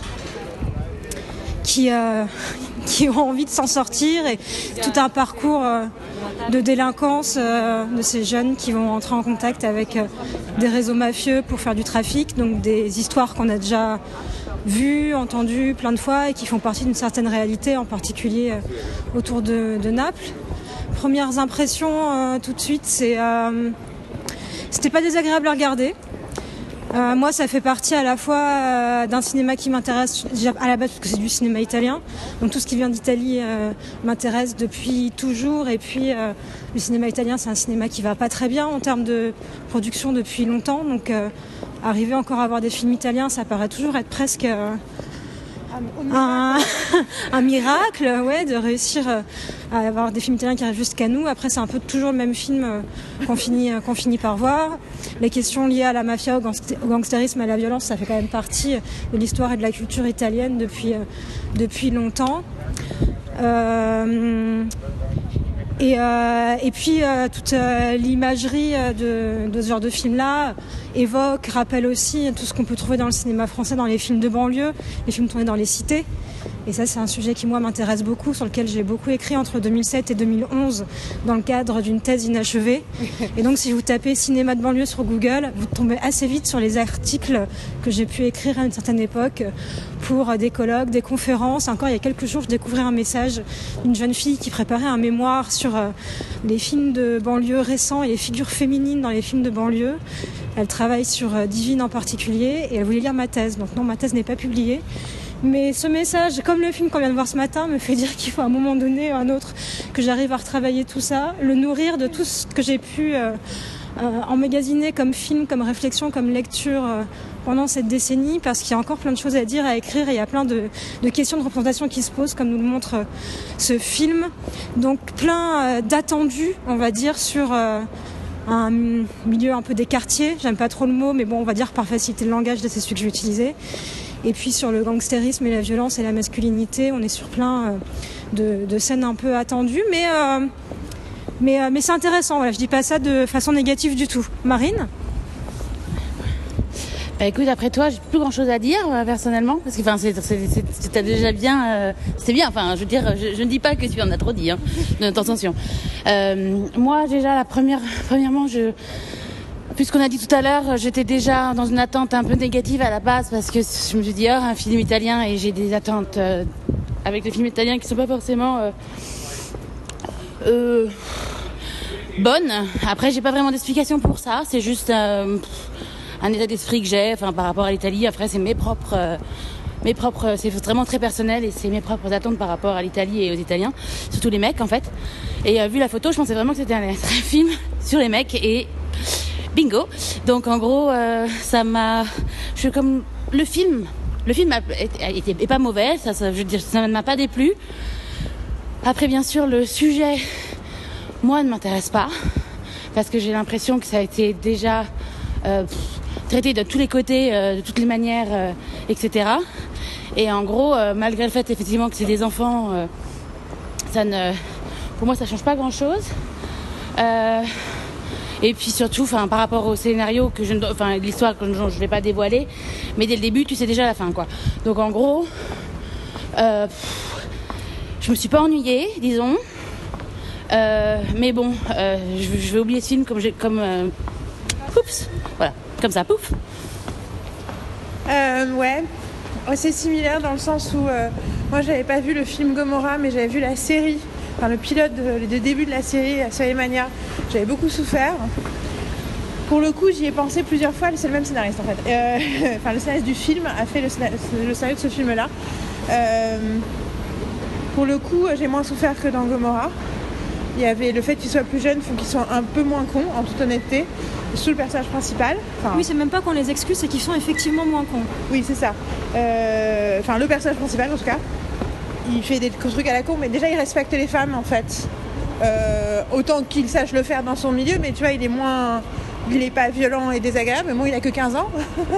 [SPEAKER 3] ont envie de s'en sortir et tout un parcours de délinquance de ces jeunes qui vont entrer en contact avec des réseaux mafieux pour faire du trafic. Donc des histoires qu'on a déjà vues, entendues plein de fois et qui font partie d'une certaine réalité, en particulier autour de Naples. Premières impressions tout de suite, c'était pas désagréable à regarder. Moi, ça fait partie à la fois d'un cinéma qui m'intéresse à la base parce que c'est du cinéma italien. Donc tout ce qui vient d'Italie m'intéresse depuis toujours. Et puis le cinéma italien, c'est un cinéma qui va pas très bien en termes de production depuis longtemps. Donc arriver encore à voir des films italiens, ça paraît toujours être presque un miracle, ouais, de réussir à avoir des films italiens qui arrivent jusqu'à nous. Après, c'est un peu toujours le même film qu'on finit par voir. Les questions liées à la mafia, au gangstérisme, à la violence, ça fait quand même partie de l'histoire et de la culture italienne depuis longtemps. Et puis toute l'imagerie de ce genre de film-là rappelle aussi tout ce qu'on peut trouver dans le cinéma français, dans les films de banlieue, les films tournés dans les cités. Et ça, c'est un sujet qui, moi, m'intéresse beaucoup, sur lequel j'ai beaucoup écrit entre 2007 et 2011 dans le cadre d'une thèse inachevée. Et donc, si vous tapez cinéma de banlieue sur Google, vous tombez assez vite sur les articles que j'ai pu écrire à une certaine époque pour des colloques, des conférences. Encore il y a quelques jours, je découvrais un message d'une jeune fille qui préparait un mémoire sur les films de banlieue récents et les figures féminines dans les films de banlieue. Elle travaille sur Divine en particulier et elle voulait lire ma thèse. Donc non, ma thèse n'est pas publiée. Mais ce message, comme le film qu'on vient de voir ce matin, me fait dire qu'il faut à un moment donné ou à un autre que j'arrive à retravailler tout ça, le nourrir de tout ce que j'ai pu emmagasiner comme film, comme réflexion, comme lecture pendant cette décennie, parce qu'il y a encore plein de choses à dire, à écrire, et il y a plein de questions de représentation qui se posent, comme nous le montre ce film. Donc plein d'attendus, on va dire, sur un milieu un peu des quartiers. J'aime pas trop le mot, mais bon, on va dire par facilité de langage, c'est celui que je vais utiliser. Et puis sur le gangstérisme et la violence et la masculinité, on est sur plein de scènes un peu attendues, mais c'est intéressant. Voilà, je dis pas ça de façon négative du tout. Marine ?
[SPEAKER 2] Bah écoute, après toi, j'ai plus grand chose à dire personnellement, parce que enfin c'était déjà bien, c'est bien. Enfin, je veux dire, je ne dis pas que tu en as trop dit, hein. Attention. Moi déjà premièrement, puisqu'on a dit tout à l'heure, j'étais déjà dans une attente un peu négative à la base, parce que je me suis dit, un film italien, et j'ai des attentes avec les films italiens qui sont pas forcément bonnes. Après, j'ai pas vraiment d'explication pour ça, c'est juste un état d'esprit que j'ai, par rapport à l'Italie. Après, c'est mes propres, c'est vraiment très personnel, et c'est mes propres attentes par rapport à l'Italie et aux Italiens, surtout les mecs en fait. Et vu la photo, je pensais vraiment que c'était un film sur les mecs, et bingo. Donc en gros, ça m'a, comme le film est pas mauvais, je veux dire, ça ne m'a pas déplu. Après, bien sûr, le sujet, moi, ne m'intéresse pas, parce que j'ai l'impression que ça a été déjà traité de tous les côtés, de toutes les manières, etc. Et en gros, malgré le fait effectivement que c'est des enfants, pour moi, ça change pas grand-chose. Et puis surtout, par rapport au scénario l'histoire que je vais pas dévoiler, mais dès le début, tu sais déjà la fin, quoi. Donc en gros, je me suis pas ennuyée, disons. Mais bon, je vais oublier ce film oups, voilà, comme ça, pouf.
[SPEAKER 1] Ouais, c'est similaire dans le sens où moi j'avais pas vu le film Gomorrah, mais j'avais vu la série, le pilote, le début de la série Soleil Mania. J'avais beaucoup souffert. Pour le coup, j'y ai pensé plusieurs fois. C'est le même scénariste en fait. Le scénariste du film a fait le scénario de ce film-là. Pour le coup, j'ai moins souffert que dans Gomorrah. Il y avait le fait qu'ils soient plus jeunes, faut qu'ils soient un peu moins cons, en toute honnêteté, sous le personnage principal.
[SPEAKER 3] Oui, c'est même pas qu'on les excuse, c'est qu'ils sont effectivement moins cons.
[SPEAKER 1] Oui, c'est ça. Le personnage principal, en tout cas, il fait des trucs à la con, mais déjà, il respecte les femmes, en fait. Autant qu'il sache le faire dans son milieu, mais tu vois, il est pas violent et désagréable, mais bon, il a que 15 ans.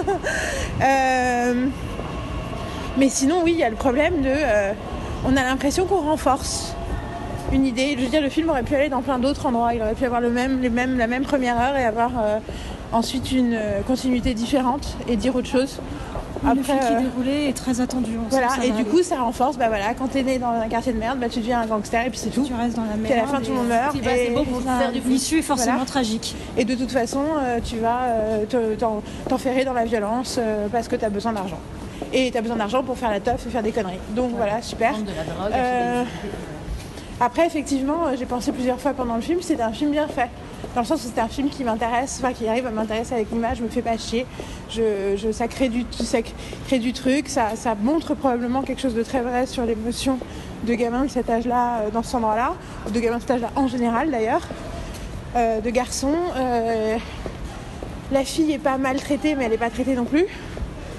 [SPEAKER 1] Mais sinon, oui, il y a le problème on a l'impression qu'on renforce une idée. Je veux dire, le film aurait pu aller dans plein d'autres endroits. Il aurait pu avoir la même première heure et avoir ensuite une continuité différente et dire autre chose.
[SPEAKER 3] Le film qui est déroulé est très attendu.
[SPEAKER 1] Voilà, et du coup, ça renforce. Quand t'es né dans un quartier de merde, tu deviens un gangster et puis c'est tout.
[SPEAKER 3] Tu restes dans la merde.
[SPEAKER 1] Puis à la fin, tout le monde meurt.
[SPEAKER 2] C'est beau pour faire du
[SPEAKER 3] l'issue est forcément tragique.
[SPEAKER 1] Et de toute façon, tu vas t'enferrer dans la violence parce que t'as besoin d'argent. Et t'as besoin d'argent pour faire la teuf et faire des conneries. Donc voilà, super.
[SPEAKER 2] De la drogue,
[SPEAKER 1] après, effectivement, j'ai pensé plusieurs fois pendant le film, c'était un film bien fait. Dans le sens où c'était un film qui m'intéresse, qui arrive à m'intéresser avec l'image, me fait pas chier. Ça crée du truc, ça montre probablement quelque chose de très vrai sur l'émotion de gamins de cet âge-là, dans cet endroit-là, de gamins de cet âge-là en général d'ailleurs, de garçons. La fille est pas maltraitée, mais elle est pas traitée non plus.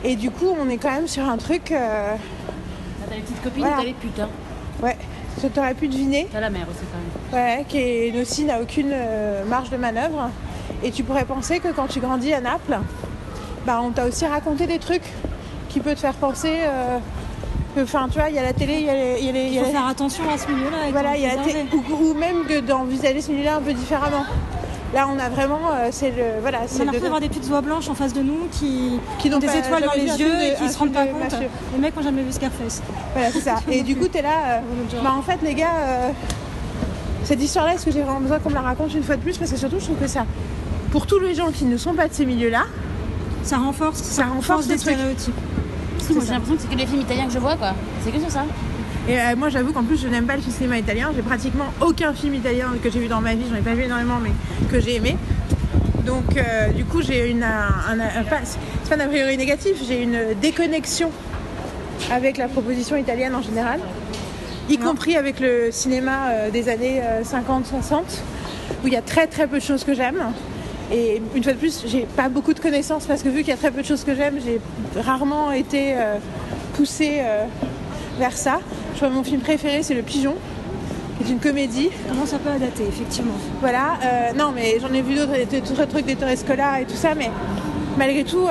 [SPEAKER 1] Et du coup, on est quand même sur un truc...
[SPEAKER 2] T'as les petites copines et t'as les putes. Hein.
[SPEAKER 1] Ouais, que t'aurais pu deviner.
[SPEAKER 2] T'as la mère aussi quand même.
[SPEAKER 1] Ouais, qui aussi n'a aucune marge de manœuvre. Et tu pourrais penser que quand tu grandis à Naples, on t'a aussi raconté des trucs qui peuvent te faire penser... Enfin, tu vois, il y a la télé, il
[SPEAKER 3] faut faire attention à ce milieu-là.
[SPEAKER 1] Voilà, il y a ou même que d'envisager ce milieu-là un peu différemment. Là, on a vraiment,
[SPEAKER 3] on a pu avoir des petites oies blanches en face de nous qui ont des étoiles dans les yeux et qui se rendent pas compte. Les mecs n'ont jamais vu Scarface.
[SPEAKER 1] Voilà, c'est ça. Et du coup, t'es là. En fait, les gars, cette histoire-là, est-ce que j'ai vraiment besoin qu'on me la raconte une fois de plus? Parce que surtout, je trouve que ça, pour tous les gens qui ne sont pas de ces milieux-là,
[SPEAKER 3] ça renforce des stéréotypes.
[SPEAKER 2] Moi, j'ai l'impression que c'est que les films italiens que je vois, quoi. C'est que sur ça.
[SPEAKER 1] Et moi, j'avoue qu'en plus, je n'aime pas le cinéma italien. J'ai pratiquement aucun film italien que j'ai vu dans ma vie. J'en ai pas vu énormément, mais que j'ai aimé. Donc, du coup, j'ai c'est pas un a priori négatif. J'ai une déconnexion avec la proposition italienne en général, y compris avec le cinéma des années 50-60, où il y a très très peu de choses que j'aime. Et une fois de plus, j'ai pas beaucoup de connaissances parce que vu qu'il y a très peu de choses que j'aime, j'ai rarement été poussée vers ça. Je crois que mon film préféré, c'est Le Pigeon, qui est une comédie.
[SPEAKER 3] Comment ça peut dater, effectivement.
[SPEAKER 1] Voilà. Non, mais j'en ai vu d'autres trucs des Torre Scola et tout ça, mais malgré tout,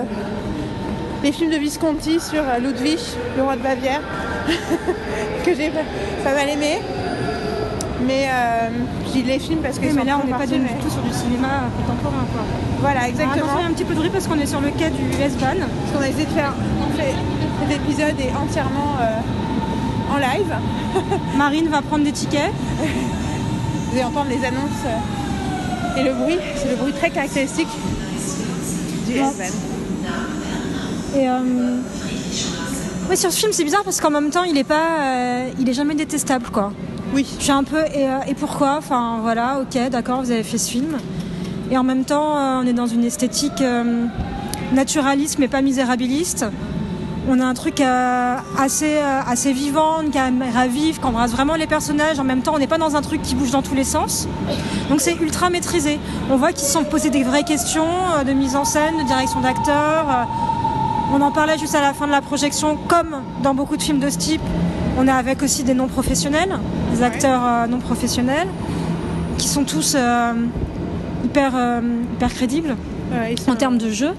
[SPEAKER 1] les films de Visconti sur Ludwig, le roi de Bavière, que j'ai pas mal aimé. Mais je dis les films parce que
[SPEAKER 3] mais là on n'est pas du tout sur du cinéma contemporain, quoi.
[SPEAKER 1] Voilà, exactement.
[SPEAKER 3] On a un petit peu de bruit parce qu'on est sur le quai du S-Bahn.
[SPEAKER 1] Parce qu'on a essayé de faire cet épisode est entièrement en live.
[SPEAKER 3] Marine va prendre des tickets.
[SPEAKER 1] Vous allez entendre les annonces et le bruit. C'est le bruit très caractéristique du S-Bahn.
[SPEAKER 3] Et oui, sur ce film c'est bizarre parce qu'en même temps il est jamais détestable, quoi.
[SPEAKER 1] Oui.
[SPEAKER 3] Je suis un peu et pourquoi, enfin voilà, ok, d'accord, vous avez fait ce film. Et en même temps, on est dans une esthétique naturaliste mais pas misérabiliste. On a un truc assez vivant, une caméra vive, qui embrasse vraiment les personnages. En même temps, on n'est pas dans un truc qui bouge dans tous les sens. Donc c'est ultra maîtrisé. On voit qu'ils se sont posés des vraies questions de mise en scène, de direction d'acteurs. On en parlait juste à la fin de la projection, comme dans beaucoup de films de ce type. On est avec aussi des non-professionnels, des acteurs non professionnels, qui sont tous hyper crédibles en termes de jeu.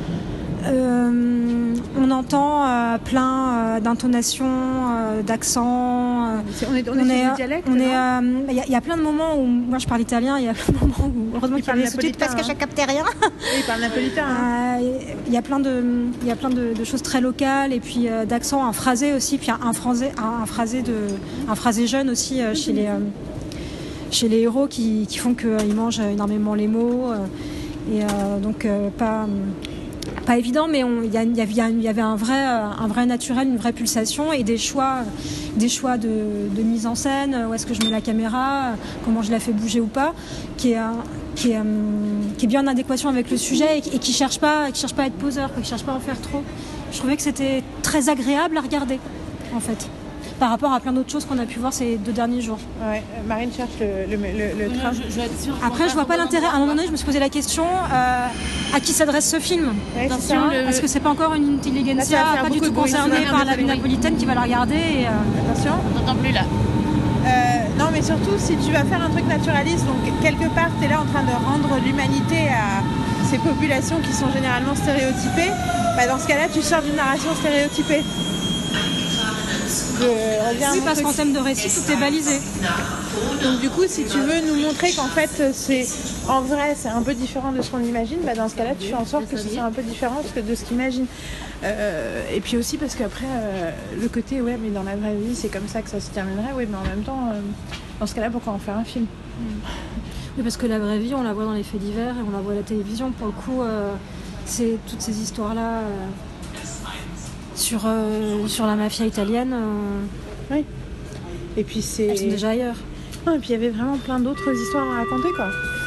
[SPEAKER 3] On entend plein d'intonations, d'accents.
[SPEAKER 1] On est sur du dialecte.
[SPEAKER 3] Il y a plein de moments où moi je parle italien, il y a plein de moments où heureusement qu'il y a des sous-titres parce que je captais rien.
[SPEAKER 1] Il parle napolitain.
[SPEAKER 3] Il y a plein de choses très locales et puis d'accents, un phrasé aussi, puis un phrasé jeune aussi chez les héros qui font qu'ils mangent énormément les mots donc pas évident, mais il y avait un vrai naturel, une vraie pulsation et des choix de mise en scène, où est-ce que je mets la caméra, comment je la fais bouger ou pas, qui est bien en adéquation avec le sujet et qui cherche pas à être poseur, qui cherche pas à en faire trop. Je trouvais que c'était très agréable à regarder, en fait, par rapport à plein d'autres choses qu'on a pu voir ces 2 derniers jours.
[SPEAKER 1] Ouais, Marine cherche le train.
[SPEAKER 2] Je vais être sûre.
[SPEAKER 3] Après, je vois pas l'intérêt. À un moment donné, je me suis posé la question à qui s'adresse ce film.
[SPEAKER 1] Ouais,
[SPEAKER 3] Est-ce que c'est pas encore une intelligentsia pas du tout concernée par la vie napolitaine qui va la regarder
[SPEAKER 1] Attention.
[SPEAKER 2] On n'entend plus là.
[SPEAKER 1] Non, mais surtout, si tu vas faire un truc naturaliste, donc quelque part, tu es là en train de rendre l'humanité à ces populations qui sont généralement stéréotypées, dans ce cas-là, tu sors d'une narration stéréotypée.
[SPEAKER 3] Oui, parce qu'en termes de récit, tout est balisé.
[SPEAKER 1] Donc du coup, si tu veux nous montrer qu'en fait, c'est un peu différent de ce qu'on imagine, dans ce cas-là, tu fais en sorte que ce soit un peu différent de ce qu'ils imaginent. Et puis aussi parce qu'après, le côté, ouais, mais dans la vraie vie, c'est comme ça que ça se terminerait, oui, mais en même temps, dans ce cas-là, pourquoi en faire un film ?
[SPEAKER 3] Oui, parce que la vraie vie, on la voit dans les faits divers et on la voit à la télévision. Pour le coup, c'est toutes ces histoires-là... sur la mafia italienne.
[SPEAKER 1] Oui. Et puis
[SPEAKER 3] elles sont déjà ailleurs.
[SPEAKER 1] Non, et puis il y avait vraiment plein d'autres histoires à raconter, quoi.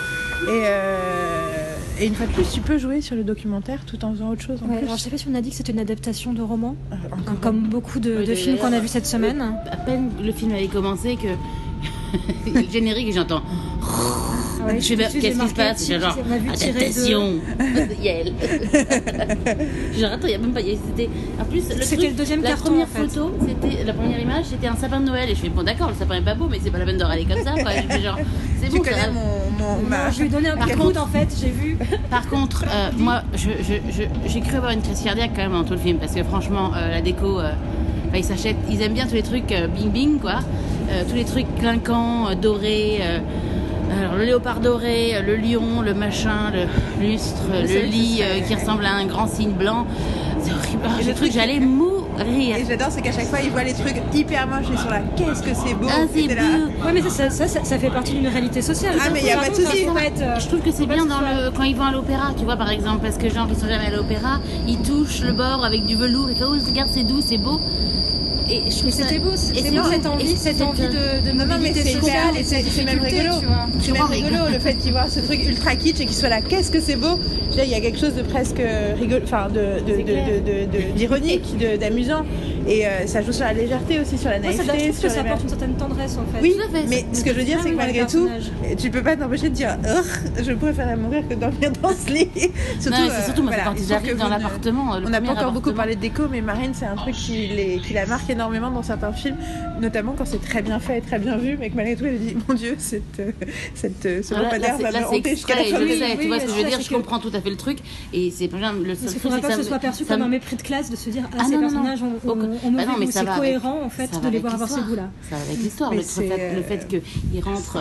[SPEAKER 1] Et une fois de plus, tu peux jouer sur le documentaire tout en faisant autre chose.
[SPEAKER 3] Ouais, alors je sais pas si on a dit que c'était une adaptation de roman, comme beaucoup de films qu'on a vus cette semaine.
[SPEAKER 2] À peine le film avait commencé que le générique, j'entends.
[SPEAKER 3] Ouais,
[SPEAKER 2] Je fais, qu'est-ce qui se passe? Genre, adaptation. Yael. Genre, attends, il n'y a même pas. C'était. En plus,
[SPEAKER 3] c'était le deuxième carton.
[SPEAKER 2] La première photo, c'était la première image, c'était un sapin de Noël. Et je fais, bon, d'accord, le sapin est pas beau, mais c'est pas la peine de râler comme ça, quoi. Je fais genre, c'est bon.
[SPEAKER 1] Tu connais
[SPEAKER 3] je lui ai donné un coup de coude, en fait, j'ai vu.
[SPEAKER 2] Par contre, moi, j'ai cru avoir une crise cardiaque quand même dans tout le film, parce que franchement, la déco. Ils aiment bien tous les trucs bing bing, quoi. Tous les trucs clinquants, dorés. Alors, le léopard doré, le lion, le machin, le lustre, le lit qui ressemble à un grand cygne blanc. C'est horrible.
[SPEAKER 1] Et
[SPEAKER 2] Le truc, j'allais mourir.
[SPEAKER 1] Et j'adore, c'est qu'à chaque fois, ils voient les trucs hyper moches et sont là, qu'est-ce que c'est beau.
[SPEAKER 2] Ah, c'est beau.
[SPEAKER 3] Ouais, mais ça fait partie d'une réalité sociale.
[SPEAKER 1] Ah, mais il n'y a pas de souci.
[SPEAKER 3] En fait,
[SPEAKER 2] je trouve que c'est bien quand ils vont à l'opéra, tu vois, par exemple, parce que genre, ils sont jamais à l'opéra, ils touchent le bord avec du velours, et oh, regarde, c'est doux, c'est beau.
[SPEAKER 3] Et je trouve c'était beau, cette envie de mobilité
[SPEAKER 1] c'est
[SPEAKER 3] sociale et
[SPEAKER 1] c'est même rigolo. C'est même rigolo le fait qu'ils voient ce truc ultra kitsch et qu'ils soient là, qu'est-ce que c'est beau. Là, il y a quelque chose de presque rigolo, enfin d'ironique, d'amusant, et ça joue sur la légèreté aussi, sur la naïveté.
[SPEAKER 3] Ça trouve que ça apporte une certaine tendresse en fait.
[SPEAKER 1] Oui, mais ce que je veux dire, c'est que malgré tout, tu peux pas t'empêcher de dire, je préférerais mourir que dormir dans ce lit.
[SPEAKER 2] Surtout moi, quand j'arrive dans l'appartement.
[SPEAKER 1] On n'a pas encore beaucoup parlé de déco, mais Marine, c'est un truc qui la marque énormément dans certains films, notamment quand c'est très bien fait et très bien vu, mais que malgré tout elle dit, mon Dieu, ce lampadaire va me hanter jusqu'à la fin de
[SPEAKER 2] vie. Tu vois ce que je veux dire, je comprends tout à fait le truc, et c'est pas bien le seul truc.
[SPEAKER 3] Il faudrait pas que ce soit perçu comme un mépris de classe de se dire, ces personnages c'est cohérent en fait de les voir avoir ces goûts-là.
[SPEAKER 2] Ça va avec l'histoire, le fait qu'il rentre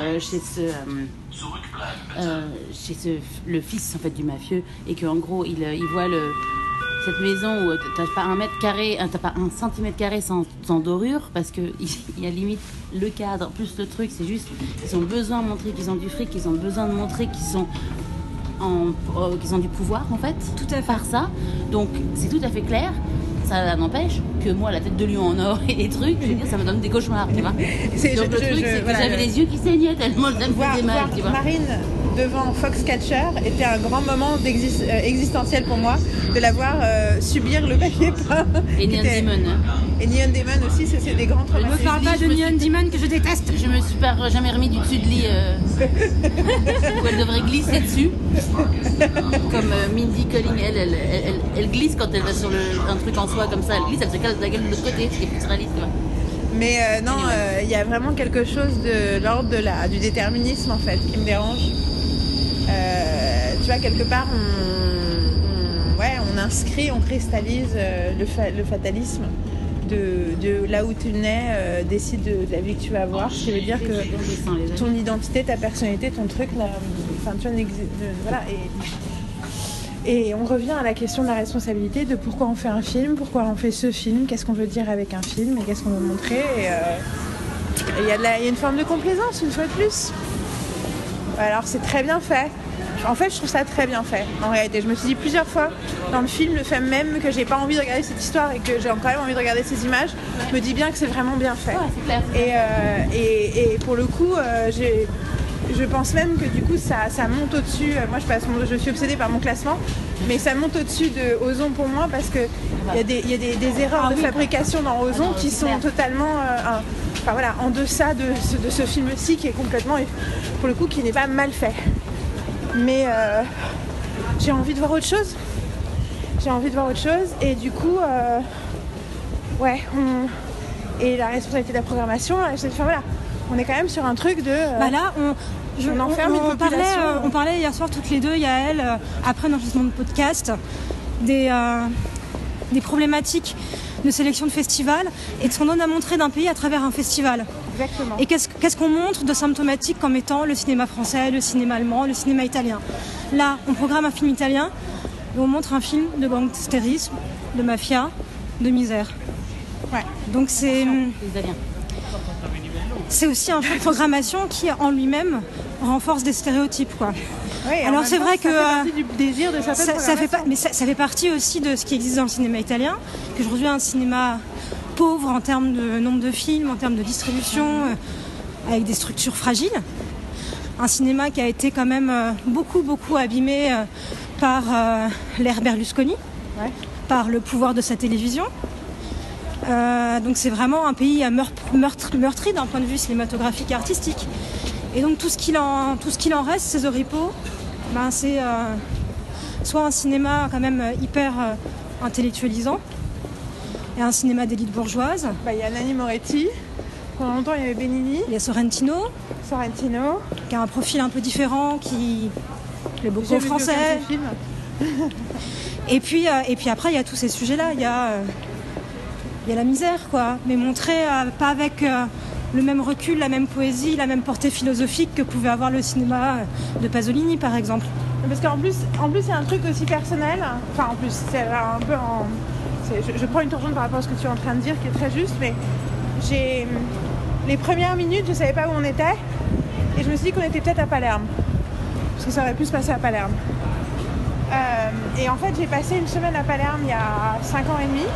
[SPEAKER 2] chez le fils en fait du mafieux, et qu'en gros il voit cette maison où t'as pas t'as pas un centimètre carré sans dorure, parce que il y a limite le cadre plus le truc, c'est juste ils ont besoin de montrer qu'ils ont du fric, ils ont besoin de montrer qu'ils ont du pouvoir en fait, tout à fait par ça, donc c'est tout à fait clair. Ça n'empêche que moi, la tête de lion en or et les trucs, je veux dire, ça me donne des cauchemars, tu vois. Donc le truc, c'est que j'avais les yeux qui saignaient tellement ça me faisait mal, tu vois.
[SPEAKER 1] Marine devant Foxcatcher était un grand moment existentiel pour moi, de la voir subir le papier peint.
[SPEAKER 2] Et Neon Demon.
[SPEAKER 1] Et Neon Demon aussi, c'est des grands traumatismes.
[SPEAKER 3] Ne me parle pas de Neon Demon que je déteste.
[SPEAKER 2] Je me suis jamais remis du dessus de lit où elle devrait glisser dessus. Comme Mindy Kaling, elle glisse quand elle va sur un truc en soie comme ça, elle glisse, elle se casse la gueule de l'autre côté, c'est plus réaliste, tu vois.
[SPEAKER 1] Mais non, il y a vraiment quelque chose de l'ordre du déterminisme en fait qui me dérange. Tu vois, quelque part, on inscrit, on cristallise le fatalisme de là où tu nais, décide de la vie que tu vas avoir. Ce qui veut dire que ton identité, ta personnalité, ton truc, enfin, tu vois, voilà. Et on revient à la question de la responsabilité, de pourquoi on fait un film, pourquoi on fait ce film, qu'est-ce qu'on veut dire avec un film et qu'est-ce qu'on veut montrer. Et il y a une forme de complaisance, une fois de plus. Alors c'est très bien fait. En fait, je trouve ça très bien fait, en réalité. Je me suis dit plusieurs fois dans le film, le fait même que j'ai pas envie de regarder cette histoire et que j'ai quand même envie de regarder ces images, me dit bien que c'est vraiment bien fait.
[SPEAKER 2] Ouais, c'est clair.
[SPEAKER 1] Et pour le coup, je pense même que du coup ça monte au-dessus. Moi je suis obsédée par mon classement, mais ça monte au-dessus de Ozon pour moi, parce que il y a des erreurs de fabrication dans Ozon qui sont totalement en deçà de ce film-ci, qui est complètement, pour le coup, qui n'est pas mal fait. Mais j'ai envie de voir autre chose. Et du coup et la responsabilité de la programmation, on est quand même sur un truc de
[SPEAKER 3] là on enferme une population. On parlait hier soir toutes les deux, Yael, après l'enregistrement de podcast, des problématiques de sélection de festivals et de ce qu'on donne à montrer d'un pays à travers un festival.
[SPEAKER 1] Exactement.
[SPEAKER 3] Et qu'est-ce qu'on montre de symptomatique comme étant le cinéma français, le cinéma allemand, le cinéma italien. Là, on programme un film italien et on montre un film de gangstérisme, de mafia, de misère.
[SPEAKER 1] Ouais.
[SPEAKER 3] Donc c'est aussi un film de programmation qui, en lui-même, renforce des stéréotypes, quoi.
[SPEAKER 1] Oui,
[SPEAKER 3] alors c'est vrai que
[SPEAKER 1] ça fait partie du désir de certaines
[SPEAKER 3] ça fait partie aussi de ce qui existe dans le cinéma italien, que je reviens à un cinéma pauvre en termes de nombre de films, en termes de distribution, avec des structures fragiles. Un cinéma qui a été quand même beaucoup abîmé par l'ère Berlusconi, par le pouvoir de sa télévision. Donc c'est vraiment un pays meurtri d'un point de vue cinématographique et artistique. Et donc tout ce qu'il en reste, ces oripeaux, c'est soit un cinéma quand même hyper intellectualisant, et un cinéma d'élite bourgeoise.
[SPEAKER 1] Il y a Nanni Moretti, pendant longtemps il y avait Benigni.
[SPEAKER 3] Il y a Sorrentino, qui a un profil un peu différent, qui est beaucoup français. Et puis après, il y a tous ces sujets-là. Il y a la misère, quoi, mais montrée pas avec le même recul, la même poésie, la même portée philosophique que pouvait avoir le cinéma de Pasolini, par exemple.
[SPEAKER 1] Parce qu'en plus, il y a un truc aussi personnel. Enfin, en plus, c'est un peu je prends une tournure par rapport à ce que tu es en train de dire, qui est très juste, mais les premières minutes, je savais pas où on était, et je me suis dit qu'on était peut-être à Palerme, parce que ça aurait pu se passer à Palerme. Et en fait, j'ai passé une semaine à Palerme il y a 5 ans et demi,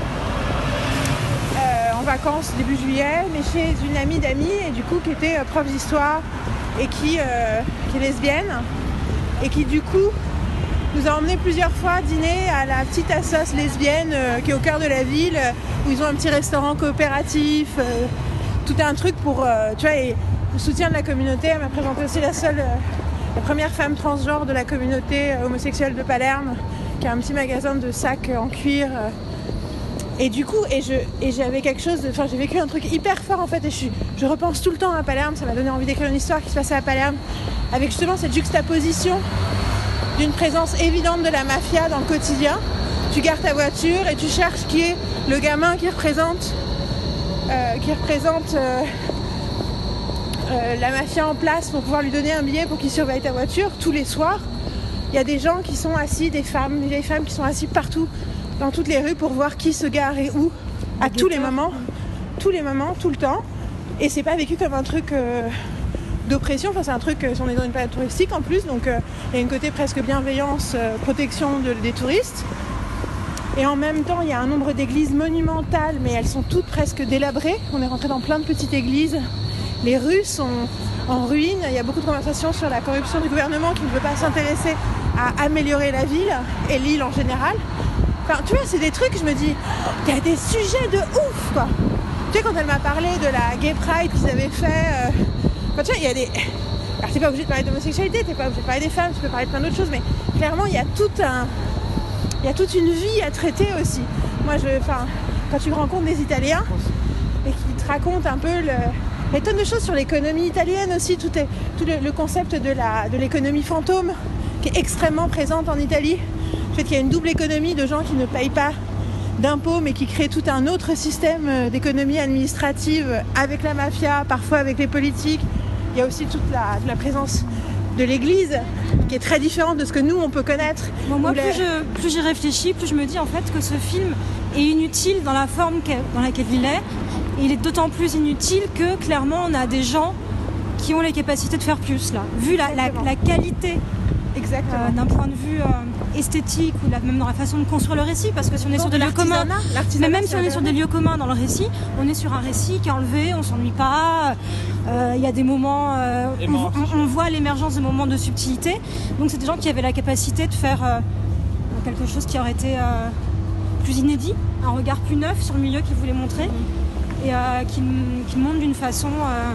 [SPEAKER 1] en vacances début juillet, mais chez une amie d'amis, et du coup qui était prof d'histoire et qui est lesbienne, et qui du coup nous a emmenés plusieurs fois dîner à la petite assoce lesbienne qui est au cœur de la ville, où ils ont un petit restaurant coopératif, tout un truc pour et le soutien de la communauté. Elle m'a présenté aussi la première femme transgenre de la communauté homosexuelle de Palerme, qui a un petit magasin de sacs en cuir. Et du coup, j'avais quelque chose j'ai vécu un truc hyper fort en fait, et je repense tout le temps à Palerme. Ça m'a donné envie d'écrire une histoire qui se passait à Palerme, avec justement cette juxtaposition d'une présence évidente de la mafia dans le quotidien. Tu gares ta voiture et tu cherches qui est le gamin qui représente la mafia en place, pour pouvoir lui donner un billet pour qu'il surveille ta voiture. Tous les soirs, il y a des gens qui sont assis, des vieilles femmes qui sont assises partout dans toutes les rues pour voir qui se gare et où, à tous les moments, tout le temps. Et c'est pas vécu comme un truc d'oppression, c'est un truc, on est dans une période touristique en plus, donc il y a une côté presque bienveillance, protection des touristes. Et en même temps, il y a un nombre d'églises monumentales, mais elles sont toutes presque délabrées. On est rentré dans plein de petites églises. Les rues sont en ruine. Il y a beaucoup de conversations sur la corruption du gouvernement qui ne veut pas s'intéresser à améliorer la ville et l'île en général. Enfin, tu vois, c'est des trucs, je me dis, il y a des sujets de ouf, quoi. Tu sais, quand elle m'a parlé de la Gay Pride qu'ils avaient fait... tu vois, il y a des... Alors, t'es pas obligé de parler d'homosexualité, t'es pas obligé de parler des femmes, tu peux parler de plein d'autres choses, mais clairement, il y a toute une vie à traiter aussi. Moi, quand tu rencontres des Italiens et qu'ils te racontent un peu des tonnes de choses sur l'économie italienne aussi, tout le concept de l'économie fantôme qui est extrêmement présente en Italie. Le fait qu'il y a une double économie de gens qui ne payent pas d'impôts, mais qui créent tout un autre système d'économie administrative avec la mafia, parfois avec les politiques. Il y a aussi toute la présence de l'église qui est très différente de ce que nous on peut connaître.
[SPEAKER 3] Bon, moi plus j'y réfléchis, plus je me dis en fait que ce film est inutile dans la forme dans laquelle il est. Et il est d'autant plus inutile que clairement on a des gens qui ont les capacités de faire plus là. Vu la qualité d'un point de vue esthétique ou même dans la façon de construire le récit, parce que si on est sur des lieux communs, mais même si on est sur des lieux communs dans le récit, on est sur un récit qui est enlevé, on s'ennuie pas, il y a des moments, on voit l'émergence de moments de subtilité, donc c'est des gens qui avaient la capacité de faire quelque chose qui aurait été plus inédit, un regard plus neuf sur le milieu qu'ils voulaient montrer, et qui montre d'une façon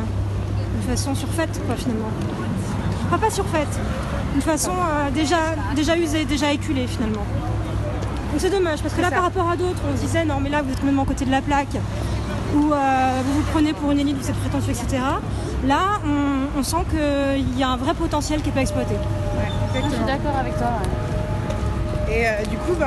[SPEAKER 3] surfaite, quoi, finalement. Enfin, pas surfaite, une façon déjà usée, déjà éculée, finalement. Donc c'est dommage, parce que là, par rapport à d'autres, on se disait non, mais là, vous êtes complètement à côté de la plaque, ou vous vous prenez pour une élite, vous êtes prétentieux, etc. Là, on sent qu'il y a un vrai potentiel qui n'est pas exploité.
[SPEAKER 2] Ouais, je suis d'accord avec toi. Ouais.
[SPEAKER 1] Et du coup,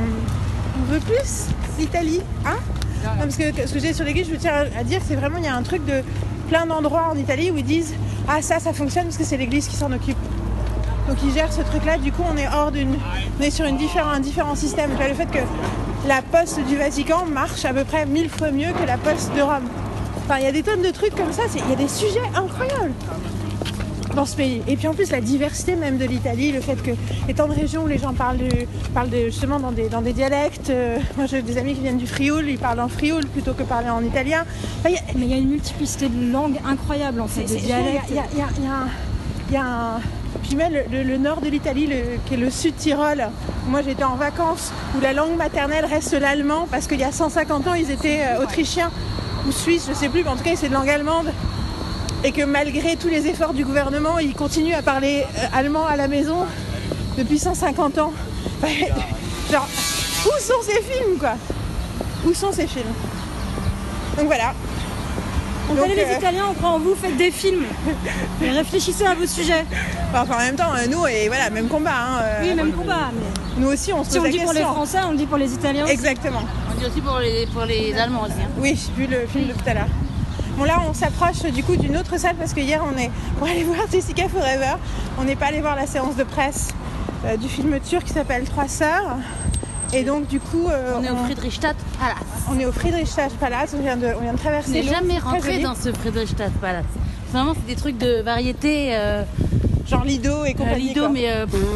[SPEAKER 1] on veut plus l'Italie, hein? Non, parce que ce que j'ai sur l'église, je tiens à dire, c'est vraiment, il y a un truc de plein d'endroits en Italie où ils disent ah ça fonctionne parce que c'est l'église qui s'en occupe. Donc ils gèrent ce truc-là. Du coup, on est sur un différent système. Donc, là, le fait que la poste du Vatican marche à peu près 1000 fois mieux que la poste de Rome. Enfin, il y a des tonnes de trucs comme ça. Il y a des sujets incroyables dans ce pays. Et puis en plus, la diversité même de l'Italie, le fait que les tant de régions où les gens parlent justement dans des dialectes. Moi, j'ai des amis qui viennent du Frioul, ils parlent en Frioul plutôt que parler en italien.
[SPEAKER 3] Enfin, mais il y a une multiplicité de langues incroyable en fait, de dialectes.
[SPEAKER 1] Il y a Puis même le nord de l'Italie, qui est le Sud-Tyrol, où moi j'étais en vacances, où la langue maternelle reste l'allemand, parce qu'il y a 150 ans, ils étaient autrichiens ou suisses, je sais plus, mais en tout cas, c'est de langue allemande. et que malgré tous les efforts du gouvernement, ils continuent à parler allemand à la maison depuis 150 ans. Genre, où sont ces films, quoi? Où sont ces films? Donc voilà.
[SPEAKER 3] Donc allez les Italiens, on croit en vous, faites des films. Et réfléchissez à vos sujets.
[SPEAKER 1] Enfin, en même temps, nous, et voilà, même combat.
[SPEAKER 3] Oui, même combat. Mais...
[SPEAKER 1] Nous aussi, on se
[SPEAKER 3] si
[SPEAKER 1] pose
[SPEAKER 3] on
[SPEAKER 1] la
[SPEAKER 3] dit
[SPEAKER 1] question.
[SPEAKER 3] pour les Français, on le dit pour les Italiens.
[SPEAKER 1] Exactement.
[SPEAKER 2] On dit aussi pour les Allemands aussi. Hein.
[SPEAKER 1] Oui, vu le film de tout à l'heure. Bon, là, on s'approche du coup d'une autre salle parce que hier, on est pour aller voir Jessica Forever. On n'est pas allé voir la séance de presse du film turc qui s'appelle Trois Sœurs. Et donc, du coup,
[SPEAKER 2] on est au Friedrichstadt Palace.
[SPEAKER 1] On est au Friedrichstadt Palace. On vient de traverser.
[SPEAKER 2] On n'est jamais rentré dans ce Friedrichstadt Palace. Vraiment, c'est des trucs de variété.
[SPEAKER 1] Genre Lido et compagnie.
[SPEAKER 2] Lido,
[SPEAKER 1] quoi.
[SPEAKER 2] Mais.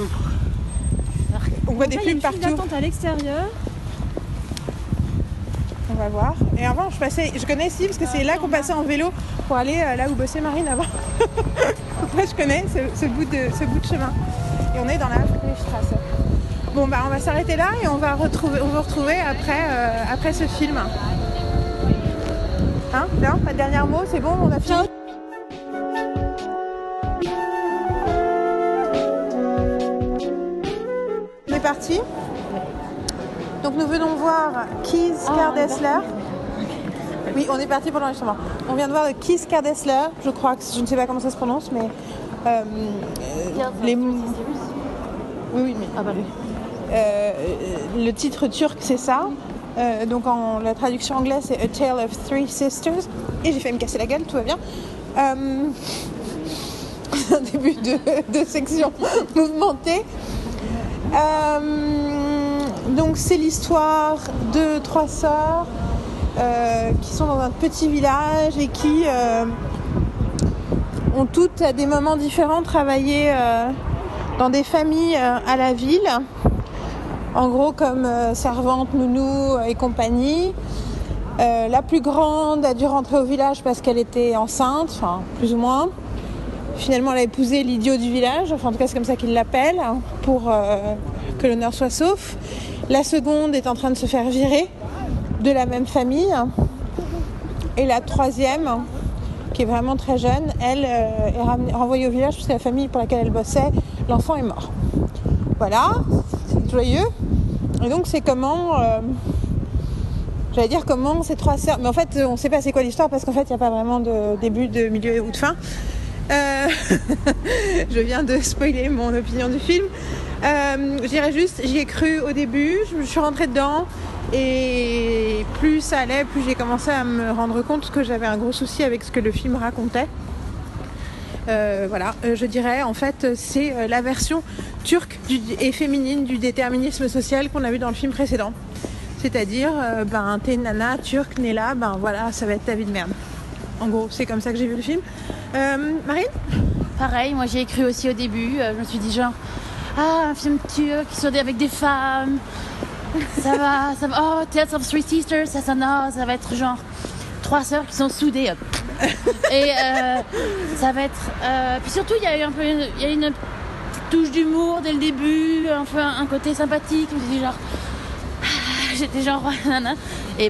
[SPEAKER 1] On voit des films partout.
[SPEAKER 3] Il y a une file d'attente à l'extérieur.
[SPEAKER 1] On va voir. Et avant, je connais ici parce que c'est là qu'on passait en vélo pour aller là où bossait Marine avant. Moi, je connais ce bout de chemin. Et on est dans la Friedrichstrasse. Bon, bah, on va s'arrêter là et on va vous retrouver après ce film. Hein? Non, pas de dernier mot, c'est bon, on a fini. On est parti. Donc nous venons voir Kees Kardashian. Oui, on est parti pour l'enregistrement. On vient de voir Kees Kardashian, je crois que je ne sais pas comment ça se prononce, mais oui, mais le titre turc c'est ça. Donc la traduction anglaise c'est A Tale of Three Sisters. Et j'ai failli me casser la gueule, tout va bien. Un début de section mouvementée. Donc c'est l'histoire de trois sœurs qui sont dans un petit village et qui ont toutes à des moments différents travaillé dans des familles à la ville, en gros comme servante, nounou et compagnie. La plus grande a dû rentrer au village parce qu'elle était enceinte, enfin plus ou moins. Finalement elle a épousé l'idiot du village, enfin en tout cas c'est comme ça qu'ils l'appellent, pour que l'honneur soit sauf. La seconde est en train de se faire virer de la même famille. Et la troisième, qui est vraiment très jeune, elle est renvoyée au village parce que la famille pour laquelle elle bossait, l'enfant est mort. Voilà, c'est joyeux. Et donc c'est comment... comment ces trois sœurs... Mais en fait, on ne sait pas c'est quoi l'histoire parce qu'en fait, il n'y a pas vraiment de début, de milieu ou de fin. Je viens de spoiler mon opinion du film. Je dirais juste, j'y ai cru au début, je suis rentrée dedans et plus ça allait, plus j'ai commencé à me rendre compte que j'avais un gros souci avec ce que le film racontait. Je dirais en fait c'est la version turque et féminine du déterminisme social qu'on a vu dans le film précédent. C'est-à-dire, t'es une nana turque née là, ça va être ta vie de merde. En gros, c'est comme ça que j'ai vu le film. Marine ?
[SPEAKER 2] Pareil, moi j'y ai cru aussi au début. Je me suis dit genre, un film turc avec des femmes. Ça va. Oh, Tales of Three Sisters, ça va être genre trois sœurs qui sont soudées. Et ça va être. Puis surtout, il y a une petite touche d'humour dès le début, un côté sympathique. Je me suis dit genre, j'étais genre nana. Et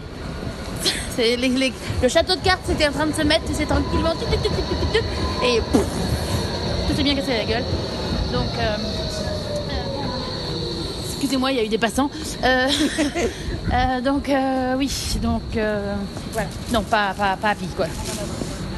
[SPEAKER 2] le château de cartes c'était en train de se mettre, c'est tranquillement et tout s'est bien cassé la gueule. Donc excusez-moi, il y a eu des passants. Voilà. Non, pas à vie quoi.
[SPEAKER 1] Karen ?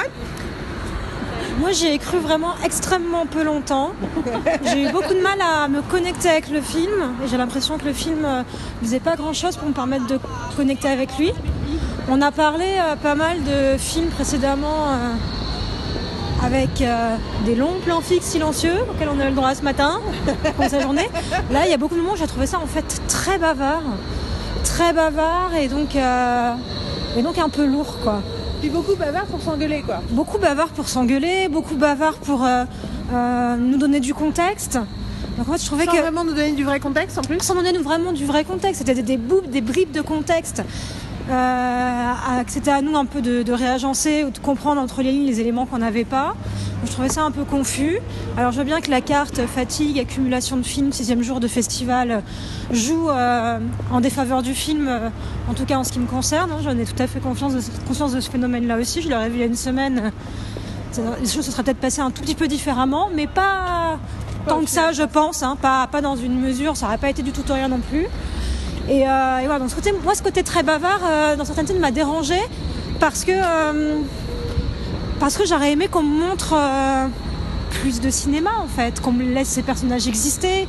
[SPEAKER 3] Moi, j'y ai cru vraiment extrêmement peu longtemps. J'ai eu beaucoup de mal à me connecter avec le film. Et j'ai l'impression que le film ne faisait pas grand-chose pour me permettre de connecter avec lui. On a parlé pas mal de films précédemment avec des longs plans fixes silencieux auxquels on a eu le droit ce matin pour sa journée. Là, il y a beaucoup de moments où j'ai trouvé ça en fait très bavard et donc un peu lourd quoi.
[SPEAKER 1] Puis beaucoup bavard pour s'engueuler quoi.
[SPEAKER 3] Beaucoup bavard pour s'engueuler, beaucoup bavard pour nous donner du contexte. Donc en fait, je trouvais
[SPEAKER 1] sans vraiment nous donner du vrai contexte en plus.
[SPEAKER 3] Sans nous donner vraiment du vrai contexte, c'était des bribes de contexte. que c'était à nous un peu de réagencer ou de comprendre entre les lignes les éléments qu'on n'avait pas. Je trouvais ça un peu confus. Alors je veux bien que la carte fatigue, accumulation de films, 6e jour de festival joue en défaveur du film, en tout cas en ce qui me concerne. J'en ai tout à fait conscience de ce phénomène-là aussi. Je l'aurais vu il y a une semaine. Les choses se seraient peut-être passées un tout petit peu différemment, mais pas tant que ça, je pense. Pas dans une mesure, ça n'aurait pas été du tout rien non plus. Et voilà, donc ce côté très bavard, dans certaines scènes, m'a dérangé parce que j'aurais aimé qu'on me montre plus de cinéma, en fait, qu'on me laisse ces personnages exister,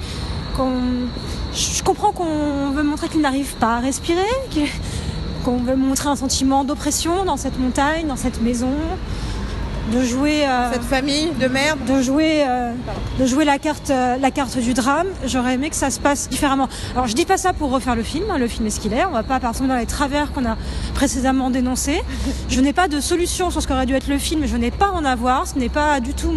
[SPEAKER 3] je comprends qu'on veut montrer qu'ils n'arrivent pas à respirer, qu'on veut montrer un sentiment d'oppression dans cette montagne, dans cette maison, de jouer
[SPEAKER 1] cette famille de merde,
[SPEAKER 3] de jouer la carte du drame. J'aurais aimé que ça se passe différemment. Alors je dis pas ça pour refaire le film est ce qu'il est, on va pas partir dans les travers qu'on a précédemment dénoncés. Je n'ai pas de solution sur ce qu'aurait dû être le film, je n'ai pas à en avoir, ce n'est pas du tout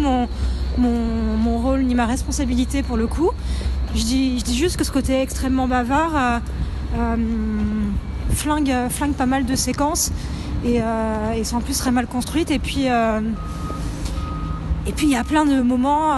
[SPEAKER 3] mon rôle ni ma responsabilité pour le coup. Je dis juste que ce côté extrêmement bavard flingue pas mal de séquences et c'est en plus très mal construite. Et puis il y a plein de moments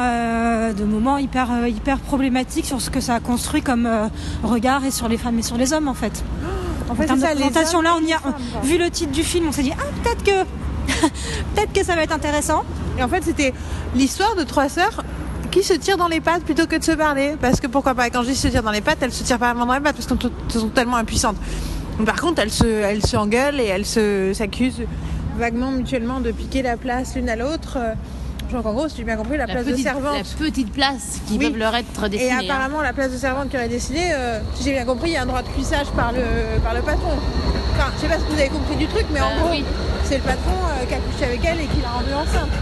[SPEAKER 3] hyper problématiques sur ce que ça a construit comme regard et sur les femmes et sur les hommes en fait. En termes de présentation, là, vu le titre du film, on s'est dit peut-être que ça va être intéressant.
[SPEAKER 1] Et en fait, c'était l'histoire de 3 sœurs qui se tirent dans les pattes plutôt que de se parler. Parce que pourquoi pas, quand je dis se tirent dans les pattes, elles se tirent pas vraiment dans les pattes parce qu'elles sont tellement impuissantes. Donc, par contre, elles s'engueulent et elles s'accusent vaguement mutuellement de piquer la place l'une à l'autre. Donc en gros, si j'ai bien compris, la place de servante.
[SPEAKER 2] La petite place qui peuvent leur être destinée.
[SPEAKER 1] Et apparemment, la place de servante qui aurait destinée, si j'ai bien compris, il y a un droit de cuissage par le patron. Enfin, je sais pas ce que vous avez compris du truc, mais en gros, c'est le patron qui a couché avec elle et qui l'a rendue enceinte.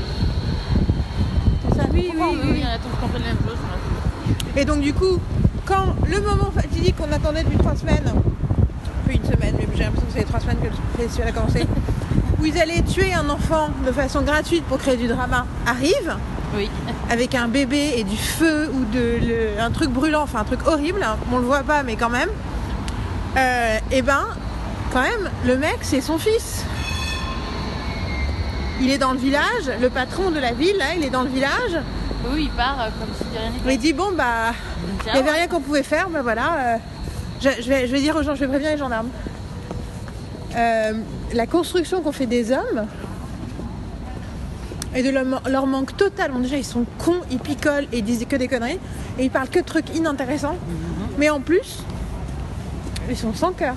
[SPEAKER 1] C'est ça? Oui.
[SPEAKER 2] Attends, je comprends la même chose.
[SPEAKER 1] Et donc du coup, quand le moment fatidique qu'on attendait depuis 3 semaines, un peu une semaine, mais j'ai l'impression que c'est les 3 semaines que le festival a commencé, où ils allaient tuer un enfant de façon gratuite pour créer du drama, arrive, avec un bébé et du feu ou un truc brûlant, enfin un truc horrible, on le voit pas mais quand même, et ben quand même le mec c'est son fils. Il est dans le village, le patron de la ville là, il est dans le village.
[SPEAKER 2] Oui, il part comme si de rien n'était.
[SPEAKER 1] Il dit bon bah il n'y avait rien qu'on pouvait faire, bah voilà, je vais dire aux gens, je vais prévenir les gendarmes. La construction qu'on fait des hommes et de leur manque total. Bon, déjà ils sont cons, ils picolent et ils disent que des conneries et ils parlent que de trucs inintéressants, mais en plus ils sont sans cœur.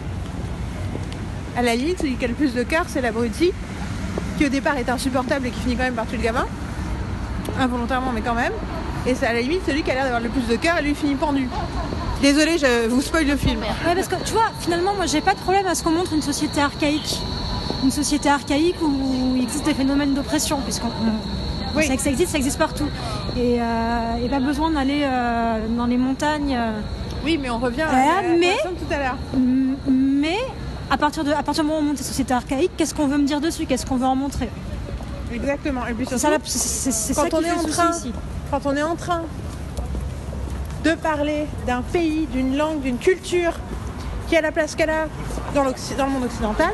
[SPEAKER 1] À la limite, celui qui a le plus de cœur, c'est l'abruti qui au départ est insupportable et qui finit quand même par tuer le gamin involontairement, mais quand même. Et c'est à la limite celui qui a l'air d'avoir le plus de cœur et lui finit pendu. Désolée, je vous spoil le film.
[SPEAKER 3] Ouais, parce que tu vois, finalement, moi j'ai pas de problème à ce qu'on montre une société archaïque. Une société archaïque où il existe des phénomènes d'oppression, puisqu'on sait que ça existe partout. Et pas besoin d'aller dans les montagnes.
[SPEAKER 1] Oui, mais on revient à la question de tout à l'heure.
[SPEAKER 3] Mais à partir du moment où on montre cette société archaïque, qu'est-ce qu'on veut me dire dessus? Qu'est-ce qu'on veut en montrer?
[SPEAKER 1] Exactement. Et puis
[SPEAKER 3] c'est ça qui fait souci ici.
[SPEAKER 1] Quand on est en train de parler d'un pays, d'une langue, d'une culture qui a la place qu'elle a dans le monde occidental,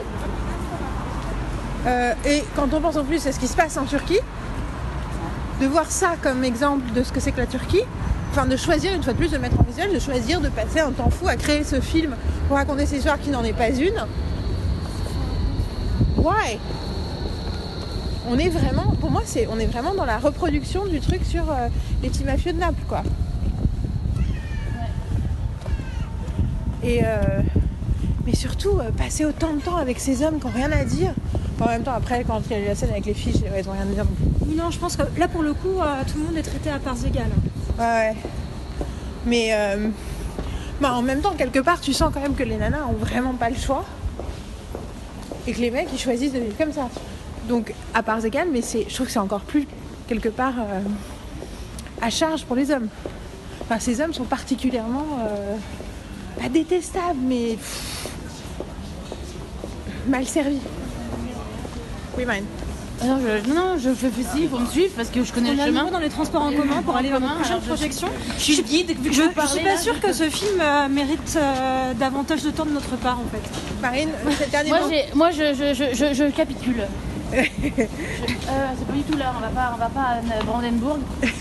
[SPEAKER 1] et quand on pense en plus à ce qui se passe en Turquie, de voir ça comme exemple de ce que c'est que la Turquie, enfin de choisir une fois de plus de mettre en visuel, de choisir de passer un temps fou à créer ce film pour raconter cette histoire qui n'en est pas une. Why? On est vraiment, pour moi, on est vraiment dans la reproduction du truc sur les petits mafieux de Naples, quoi. Et mais surtout, passer autant de temps avec ces hommes qui n'ont rien à dire. En même temps, après, quand il y a eu la scène avec les filles, ils n'ont rien à dire non plus.
[SPEAKER 3] Oui, non, je pense que là, pour le coup, tout le monde est traité à parts égales.
[SPEAKER 1] Ouais. Mais en même temps, quelque part, tu sens quand même que les nanas ont vraiment pas le choix. Et que les mecs, ils choisissent de vivre comme ça. Donc, à parts égales, mais je trouve que c'est encore plus, quelque part, à charge pour les hommes. Enfin, ces hommes sont particulièrement... pas détestables, mais... mal servis. Oui, Marine.
[SPEAKER 2] Alors, non, je fais ceci pour me suivre parce que je connais
[SPEAKER 3] On
[SPEAKER 2] le
[SPEAKER 3] a
[SPEAKER 2] chemin.
[SPEAKER 3] dans les transports en commun pour aller vers notre prochaine projection.
[SPEAKER 2] Je suis guide.
[SPEAKER 3] Je suis pas sûre que ce film mérite davantage de temps de notre part en fait.
[SPEAKER 1] Marine, c'est le dernier mot.
[SPEAKER 2] Moi, je capitule. C'est pas du tout là. On va pas à Brandenburg.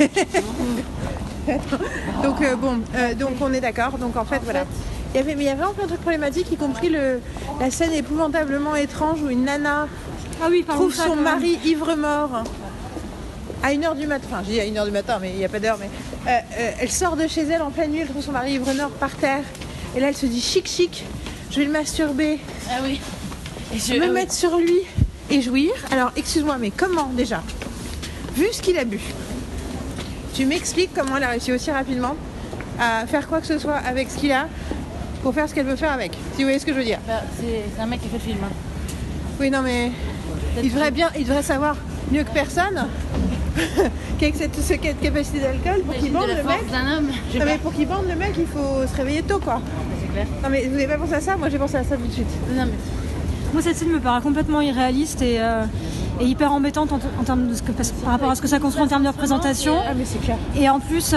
[SPEAKER 1] Donc on est d'accord. Donc en fait, voilà. Il y avait vraiment plein de trucs problématiques, y compris la scène épouvantablement étrange où une nana trouve son mari ivre-mort à 1h du matin. Enfin, je dis à 1h du matin, mais il n'y a pas d'heure. Mais elle sort de chez elle en pleine nuit, elle trouve son mari ivre-mort par terre. Et là, elle se dit chic, je vais le masturber.
[SPEAKER 2] Ah oui.
[SPEAKER 1] Mettre sur lui et jouir. Alors, excuse-moi, mais comment déjà, vu ce qu'il a bu, tu m'expliques comment elle a réussi aussi rapidement à faire quoi que ce soit avec ce qu'il a pour faire ce qu'elle veut faire avec. Si vous voyez ce que je veux dire.
[SPEAKER 2] C'est un mec qui fait le film. Hein.
[SPEAKER 1] Oui, non, mais il devrait savoir mieux que personne qu'avec cette capacité d'alcool pour qu'il bande le mec. Mais pour qu'il bande le mec, il faut se réveiller tôt, quoi.
[SPEAKER 2] C'est clair.
[SPEAKER 1] Non, mais vous n'avez pas pensé à ça? Moi, j'ai pensé à ça tout de suite.
[SPEAKER 2] Non, mais...
[SPEAKER 3] Moi, cette scène me paraît complètement irréaliste et hyper embêtante en termes de par rapport à ce que ça construit en termes de représentation.
[SPEAKER 1] Ah, mais c'est clair.
[SPEAKER 3] Et en plus,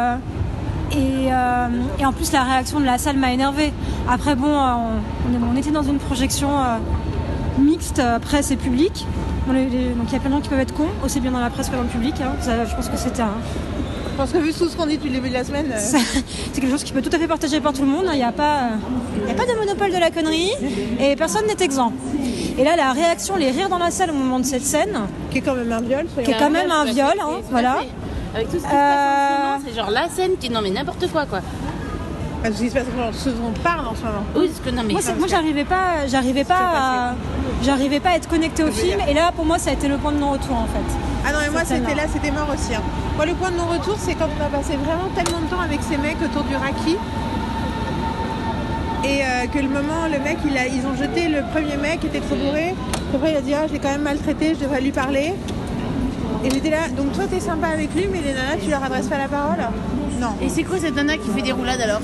[SPEAKER 3] en plus, la réaction de la salle m'a énervée. Après, bon, on était dans une projection mixte presse et public. Donc il y a plein de gens qui peuvent être cons, aussi bien dans la presse que dans le public. Hein. Je pense que c'était
[SPEAKER 1] Je pense que vu tout ce qu'on dit depuis le début de la semaine...
[SPEAKER 3] C'est quelque chose qui peut tout à fait partager par tout le monde. Il n'y a pas de monopole de la connerie et personne n'est exempt. Et là, la réaction, les rires dans la salle au moment de cette scène...
[SPEAKER 1] Qui est quand même un viol.
[SPEAKER 3] Qui est quand même un viol, hein, voilà.
[SPEAKER 2] Avec tout ce qui se passe en ce moment, c'est genre la scène qui... Non mais n'importe quoi.
[SPEAKER 1] Parce qu'il se passe ce dont on parle en ce moment.
[SPEAKER 2] Oui, parce que non mais...
[SPEAKER 3] Moi j'arrivais pas à être connectée au film et là pour moi ça a été le point de non-retour en fait.
[SPEAKER 1] Ah non mais moi c'était mort aussi. Hein. Moi le point de non-retour c'est quand on a passé vraiment tellement de temps avec ces mecs autour du raki et que le mec ils ont jeté le premier mec qui était trop bourré. Après il a dit je l'ai quand même maltraité, je devrais lui parler. Et j'étais là, donc toi t'es sympa avec lui mais les nanas tu leur adresses pas la parole? Non.
[SPEAKER 2] Et c'est quoi cette nana qui fait des roulades alors?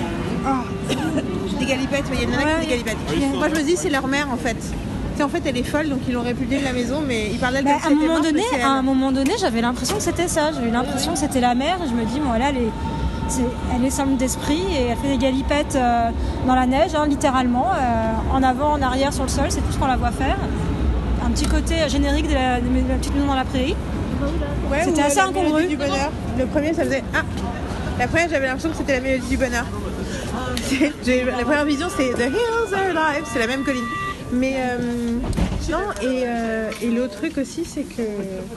[SPEAKER 1] Des galipettes, il y a une nana qui fait des galipettes. Moi je me dis c'est leur mère en fait. En fait elle est folle donc ils l'ont répulsée de la maison mais ils parlent d'elle comme si
[SPEAKER 3] à un moment donné j'avais l'impression que c'était ça. J'ai eu l'impression que c'était la mère et je me dis bon là elle est simple d'esprit et elle fait des galipettes dans la neige hein, littéralement en avant, en arrière, sur le sol, c'est tout ce qu'on la voit faire. Un petit côté générique de la petite maison dans la prairie.
[SPEAKER 1] Ouais,
[SPEAKER 3] c'était assez incongru.
[SPEAKER 1] Du bonheur. Le premier ça faisait la première j'avais l'impression que c'était la mélodie du bonheur. La première vision c'est The Hills Are Alive, c'est la même colline. Mais non et l'autre truc aussi c'est que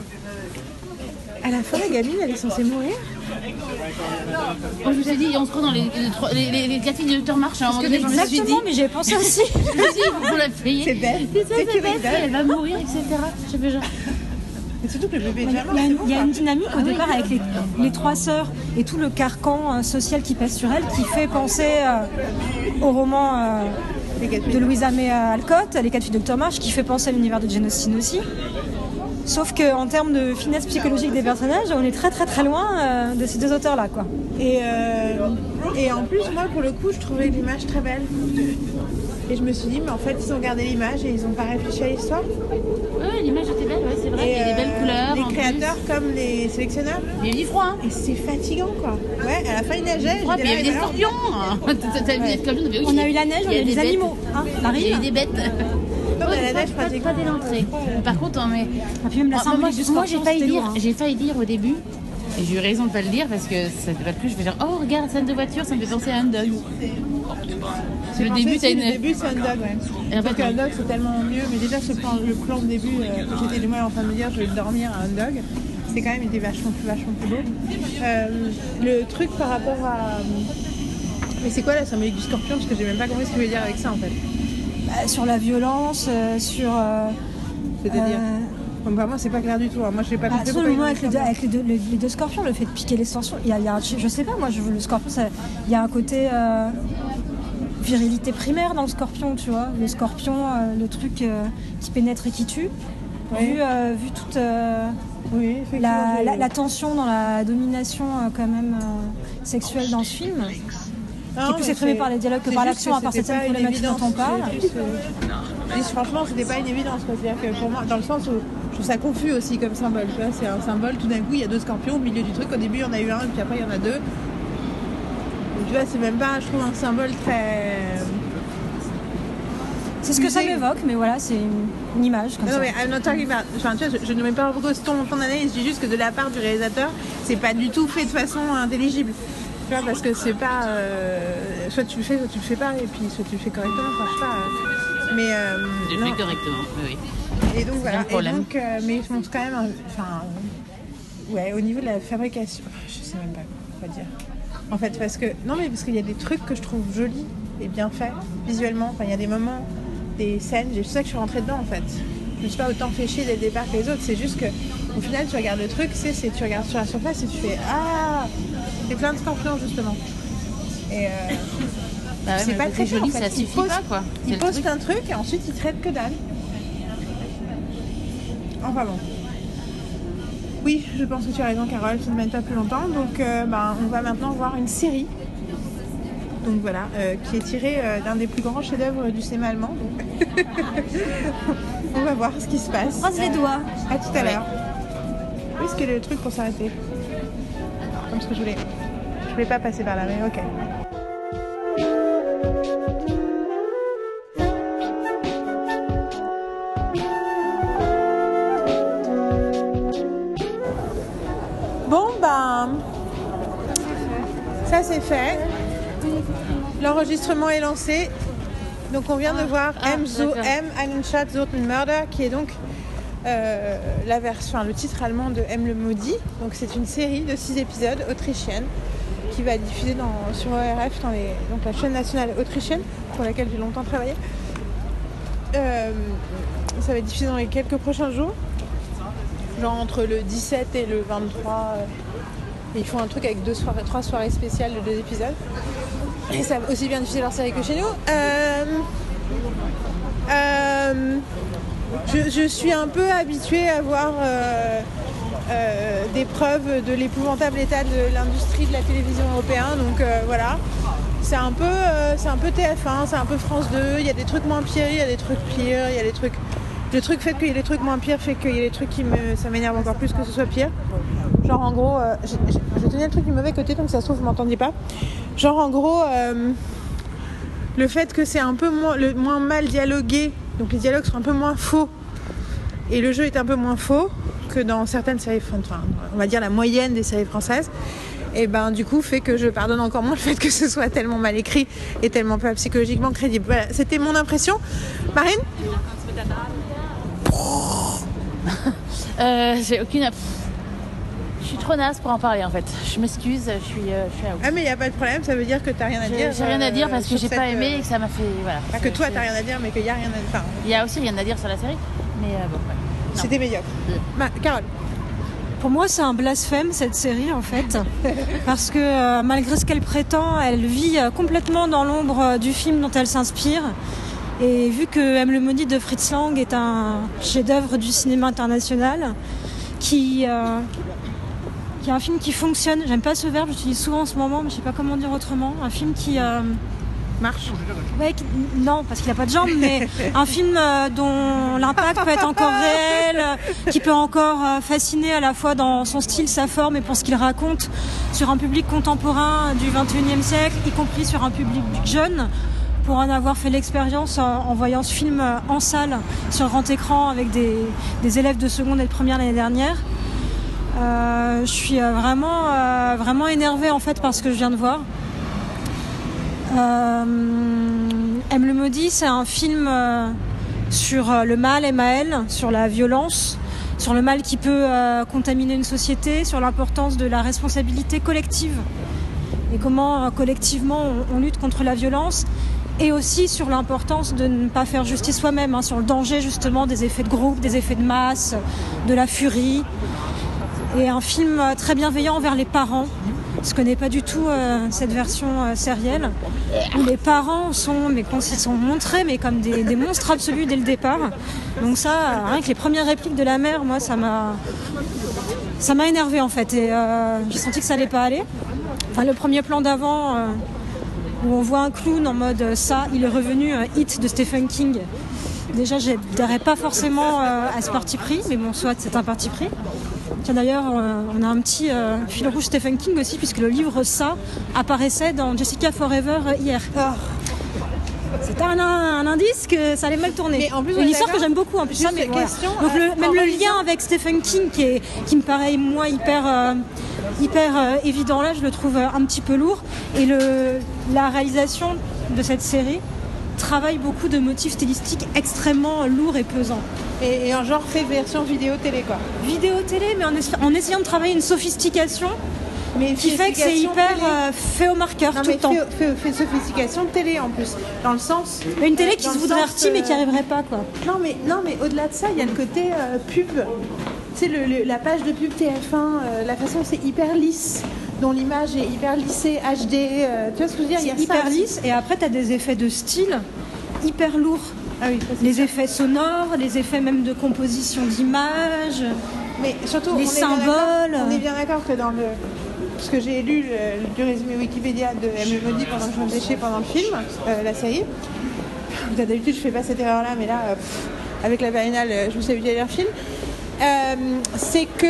[SPEAKER 1] à la fin la gamine elle est censée mourir.
[SPEAKER 2] Moi je me suis dit on se croit dans les cafés de Dr March à un moment donné, je me suis dit
[SPEAKER 3] mais j'ai pensé aussi.
[SPEAKER 2] Je me suis dit il faut la payer.
[SPEAKER 1] C'est belle.
[SPEAKER 2] C'est belle, elle va mourir etc. Je fais genre.
[SPEAKER 1] Mais surtout que le bébé est déjà mort.
[SPEAKER 3] Il y a une dynamique au départ avec les trois sœurs et tout le carcan social qui pèse sur elles qui fait penser au roman de Louisa May Alcott, Les 4 filles de Dr March, qui fait penser à l'univers de Jane Austen aussi. Sauf qu'en termes de finesse psychologique des personnages, on est très très très loin de ces deux auteurs-là, quoi.
[SPEAKER 1] Et en plus, moi, pour le coup, je trouvais l'image très belle. Et je me suis dit, mais en fait, ils ont gardé l'image et ils n'ont pas réfléchi à l'histoire.
[SPEAKER 2] Oui, l'image était belle, ouais, c'est vrai. Il y a des belles couleurs.
[SPEAKER 1] Les créateurs comme les sélectionneurs.
[SPEAKER 2] Il y a eu du froid.
[SPEAKER 1] Et c'est fatigant, quoi. Ouais, à la fin, il neigeait.
[SPEAKER 2] Il y avait des scorpions. T'as vu des scorpions?
[SPEAKER 3] On a eu la neige, on a eu des animaux.
[SPEAKER 2] Il y a eu des bêtes.
[SPEAKER 1] Non, mais la neige,
[SPEAKER 2] pas dès l'entrée. Par contre, moi j'ai failli dire au début, et j'ai eu raison de pas le dire parce que ça ne va plus. Je vais dire, oh regarde, scène de voiture, ça me fait penser à un dog. Le début, c'est un
[SPEAKER 1] dog, ouais. Parce qu'un dog, c'est tellement mieux. Mais déjà, le plan de début, j'étais moi en train de me dire, je vais dormir à un dog. C'est quand même été vachement plus beau. Le truc par rapport à. Mais c'est quoi la symbolique du scorpion? Parce que j'ai même pas compris ce qu'il veut dire avec ça en fait.
[SPEAKER 3] Sur la violence, sur.
[SPEAKER 1] C'est-à-dire bah, moi, c'est pas clair du tout. Hein. Moi, je l'ai pas compris.
[SPEAKER 3] Sur le moment avec les deux scorpions, le fait de piquer l'extension, il y a je sais pas, moi, le scorpion, il y a un côté virilité primaire dans le scorpion, tu vois. Le scorpion, le truc qui pénètre et qui tue. Oui. Vu toute la tension dans la domination quand même sexuelle dans ce film. Qui est plus exprimé par les dialogues que par l'action, à part cette scène problématique dont on parle.
[SPEAKER 1] Franchement, c'était pas une évidence. C'est-à-dire que pour moi, dans le sens où Je trouve ça confus aussi comme symbole, tu vois, c'est un symbole, tout d'un coup il y a 2 scorpions au milieu du truc, au début il y en a eu un, puis après il y en a 2. Donc, tu vois, c'est même pas, je trouve, un symbole très...
[SPEAKER 3] C'est ce que ça m'évoque, mais voilà, c'est une image comme ça.
[SPEAKER 1] Non mais I'm not talking about... Enfin, tu vois, je ne mets pas en cause ton analyse, je dis juste que de la part du réalisateur, c'est pas du tout fait de façon intelligible. Tu vois, parce que c'est pas... soit tu le fais, soit tu le fais pas, et puis soit tu le fais correctement, enfin je sais pas... mais...
[SPEAKER 2] Je le fais correctement, oui.
[SPEAKER 1] Et donc voilà,
[SPEAKER 2] et donc,
[SPEAKER 1] mais je montre quand même... ouais, au niveau de la fabrication, je sais même pas quoi dire. En fait, parce qu'il y a des trucs que je trouve jolis et bien faits, visuellement. Enfin, il y a des moments, des scènes, c'est pour ça que je suis rentrée dedans, en fait. Je me suis pas autant fait chier dès le départ que les autres. C'est juste que, au final, tu regardes le truc, tu regardes sur la surface et tu fais « Ah !» C'est plein de scorpions, justement. Et c'est pas très
[SPEAKER 2] joli,
[SPEAKER 1] en fait.
[SPEAKER 2] Ça suffit pas, quoi.
[SPEAKER 1] Ils posent plein de trucs et ensuite ils traitent que dalle. Enfin bon. Oui, je pense que tu as raison, Carole, ça ne mène pas plus longtemps. Donc, on va maintenant voir une série. Donc voilà, qui est tirée d'un des plus grands chefs-d'œuvre du cinéma allemand. Donc... on va voir ce qui se passe.
[SPEAKER 3] Croise les doigts.
[SPEAKER 1] À tout à l'heure. Où est-ce que le truc pour s'arrêter? Comme ce que je voulais. Je voulais pas passer par là, mais ok. Bon, ça c'est fait. L'enregistrement est lancé. Donc on vient de voir M. Einen Schatz, Zoten Mörder, qui est donc la version, le titre allemand de M le Maudit. Donc c'est une série de 6 épisodes autrichienne qui va être diffusée sur ORF, donc la chaîne nationale autrichienne pour laquelle j'ai longtemps travaillé. Ça va être diffusé dans les quelques prochains jours. Genre entre le 17 et le 23, ils font un truc avec 3 soirées spéciales de 2 épisodes. Et ça va aussi bien diffuser leur série que chez nous. Je suis un peu habituée à voir des preuves de l'épouvantable état de l'industrie de la télévision européenne. Donc voilà, c'est un peu TF1, c'est un peu France 2. Il y a des trucs moins pires, il y a des trucs pires, il y a des trucs... Le truc fait qu'il y ait des trucs moins pires fait qu'il y a des trucs ça m'énerve encore plus que ce soit pire. Genre en gros, je tenais le truc du mauvais côté donc ça se trouve vous m'entendiez pas. Genre en gros, le fait que c'est un peu moins mal dialogué, donc les dialogues sont un peu moins faux et le jeu est un peu moins faux que dans certaines séries, enfin on va dire la moyenne des séries françaises. Et du coup fait que je pardonne encore moins le fait que ce soit tellement mal écrit et tellement pas psychologiquement crédible. Voilà, c'était mon impression. Marine ?
[SPEAKER 2] J'ai aucune... Je suis trop naze pour en parler en fait. Je m'excuse, je suis à bout.
[SPEAKER 1] Ah mais il n'y a pas de problème, ça veut dire que t'as rien à dire.
[SPEAKER 2] J'ai rien à dire parce que j'ai pas aimé et que ça m'a fait... Voilà.
[SPEAKER 1] Pas que toi t'as rien à dire mais qu'il n'y a rien à dire.
[SPEAKER 2] Il y a aussi rien à dire sur la série. Mais bon, ouais.
[SPEAKER 1] C'était médiocre. Carole.
[SPEAKER 3] Pour moi, c'est un blasphème cette série en fait, parce que malgré ce qu'elle prétend, elle vit complètement dans l'ombre du film dont elle s'inspire. Et vu que M le Maudit de Fritz Lang est un chef-d'œuvre du cinéma international, qui est un film qui fonctionne, j'aime pas ce verbe, j'utilise souvent en ce moment, mais je sais pas comment dire autrement, un film qui
[SPEAKER 1] marche.
[SPEAKER 3] Ouais, non, parce qu'il a pas de jambes, mais un film dont l'impact peut être encore réel, qui peut encore fasciner à la fois dans son style, sa forme et pour ce qu'il raconte sur un public contemporain du 21e siècle, y compris sur un public jeune. Pour en avoir fait l'expérience en voyant ce film en salle sur grand écran avec des élèves de seconde et de première l'année dernière, je suis vraiment énervée en fait par ce que je viens de voir. M le Maudit, c'est un film sur le mal, M-A-L, sur la violence, sur le mal qui peut contaminer une société, sur l'importance de la responsabilité collective et comment collectivement on lutte contre la violence. Et aussi sur l'importance de ne pas faire justice soi-même, sur le danger justement des effets de groupe, des effets de masse, de la furie. Et un film très bienveillant envers les parents. Je ne connais pas du tout cette version sérielle, où les parents sont montrés mais comme des monstres absolus dès le départ. Donc ça, rien que les premières répliques de la mère, moi ça m'a énervée en fait. Et j'ai senti que ça allait pas aller. Enfin, le premier plan d'avant... où on voit un clown en mode ça, il est revenu Hit de Stephen King. Déjà, j'adhérais pas forcément à ce parti pris, mais bon, soit c'est un parti pris. Tiens, d'ailleurs, on a un petit fil rouge Stephen King aussi, puisque le livre Ça apparaissait dans Jessica Forever hier. C'était un indice que ça allait mal tourner.
[SPEAKER 1] Mais en plus,
[SPEAKER 3] une histoire que j'aime beaucoup en plus. Ça, mais voilà. Donc même le lien avec Stephen King qui me paraît moi hyper évident là, je le trouve un petit peu lourd. Et la réalisation de cette série travaille beaucoup de motifs stylistiques extrêmement lourds et pesants.
[SPEAKER 1] Et en genre fait version vidéo-télé quoi.
[SPEAKER 3] Vidéo-télé, mais en essayant de travailler une sophistication qui fait que c'est hyper fait au marqueur tout le temps.
[SPEAKER 1] Fait sophistication de télé en plus, dans le sens...
[SPEAKER 3] Une télé qui se voudrait arty mais qui n'y arriverait pas quoi.
[SPEAKER 1] Non mais au-delà de ça, il y a le côté pub. Tu sais, la page de pub TF1, la façon c'est hyper lisse, dont l'image est hyper lissée, HD, tu vois ce que je veux dire?
[SPEAKER 3] C'est hyper lisse, et après tu as des effets de style hyper lourds.
[SPEAKER 1] Ah oui,
[SPEAKER 3] les effets sonores, les effets même de composition d'image,
[SPEAKER 1] mais surtout
[SPEAKER 3] les symboles.
[SPEAKER 1] On est bien d'accord que dans parce que j'ai lu le résumé Wikipédia de M. Maudit pendant que je me faisais chier pendant le film, la série. D'habitude je fais pas cette erreur là, mais là avec la Berlinale je me suis habituée à lire le film. C'est que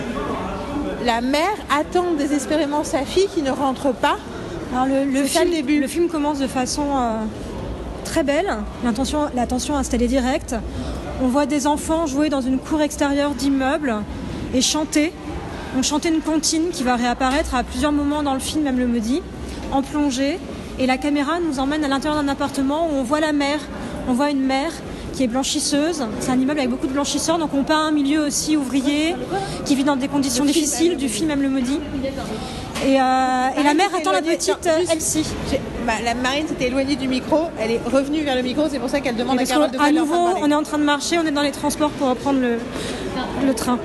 [SPEAKER 1] la mère attend désespérément sa fille qui ne rentre pas.
[SPEAKER 3] Alors le film commence de façon très belle, la tension installée directe. On voit des enfants jouer dans une cour extérieure d'immeubles et chanter. On chantait une comptine qui va réapparaître à plusieurs moments dans le film, même le Maudit, en plongée. Et la caméra nous emmène à l'intérieur d'un appartement où on voit la mère. On voit une mère qui est blanchisseuse. C'est un immeuble avec beaucoup de blanchisseurs, donc on peint un milieu aussi ouvrier qui vit dans des conditions difficiles du film, même le Maudit. Et la mère attend la petite Elsie.
[SPEAKER 1] La Marine s'était éloignée du micro, elle est revenue vers le micro, c'est pour ça qu'elle demande à Carole de quoi elle est en train de parler.
[SPEAKER 3] On est en train de marcher, on est dans les transports pour reprendre le train.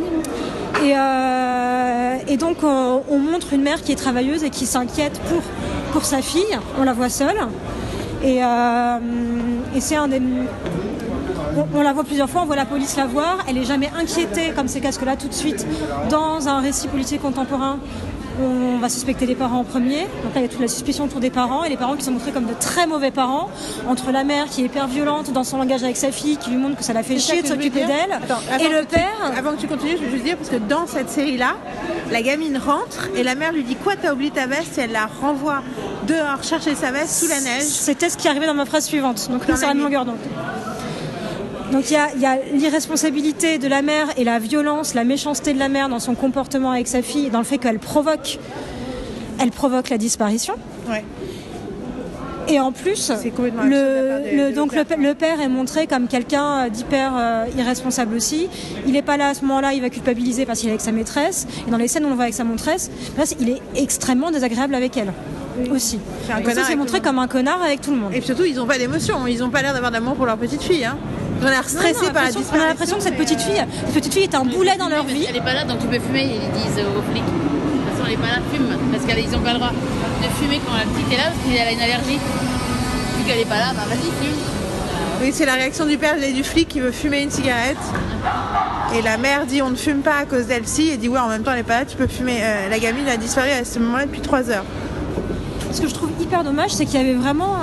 [SPEAKER 3] Et donc on montre une mère qui est travailleuse et qui s'inquiète pour sa fille. On la voit seule. Et c'est un des... On la voit plusieurs fois, on voit la police la voir. Elle n'est jamais inquiétée comme ces casques-là tout de suite. Dans un récit policier contemporain, on va suspecter les parents en premier. Donc là, il y a toute la suspicion autour des parents. Et les parents qui sont montrés comme de très mauvais parents. Entre la mère qui est hyper violente dans son langage avec sa fille, qui lui montre que ça la fait chier de s'occuper d'elle. Et le père...
[SPEAKER 1] Avant que tu continues, je veux juste dire, parce que dans cette série-là, la gamine rentre et la mère lui dit « Quoi, t'as oublié ta veste ?» et elle la renvoie dehors chercher sa veste sous la neige.
[SPEAKER 3] C'était ce qui arrivait dans ma phrase suivante. Donc c'est la même longueur d'onde. Donc il y a l'irresponsabilité de la mère et la violence, la méchanceté de la mère dans son comportement avec sa fille, dans le fait qu'elle provoque la disparition.
[SPEAKER 1] Ouais.
[SPEAKER 3] Et en plus, le père est montré comme quelqu'un d'hyper irresponsable aussi. Il n'est pas là à ce moment-là, il va culpabiliser parce qu'il est avec sa maîtresse. Et dans les scènes où on le voit avec sa maîtresse, il est extrêmement désagréable avec elle. Aussi. C'est montré comme un connard avec tout le monde.
[SPEAKER 1] Et surtout, ils n'ont pas d'émotion, ils n'ont pas l'air d'avoir d'amour pour leur petite fille. Hein. Ils ont l'air stressés par la disparition.
[SPEAKER 3] On a l'impression que cette petite fille est un boulet dans leur vie.
[SPEAKER 2] Elle n'est pas là, donc tu peux fumer, ils disent aux flics. De toute façon, elle n'est pas là, fume. Parce qu'ils n'ont pas le droit de fumer quand la petite est là, parce qu'elle a une allergie. Vu qu'elle n'est pas là, vas-y, fume.
[SPEAKER 1] Oui, c'est la réaction du père et du flic qui veut fumer une cigarette. Et la mère dit on ne fume pas à cause d'Elsie. Et dit ouais, en même temps, elle n'est pas là, tu peux fumer. La gamine a disparu à ce moment-là depuis 3 heures.
[SPEAKER 3] Ce que je trouve hyper dommage, c'est qu'il y avait vraiment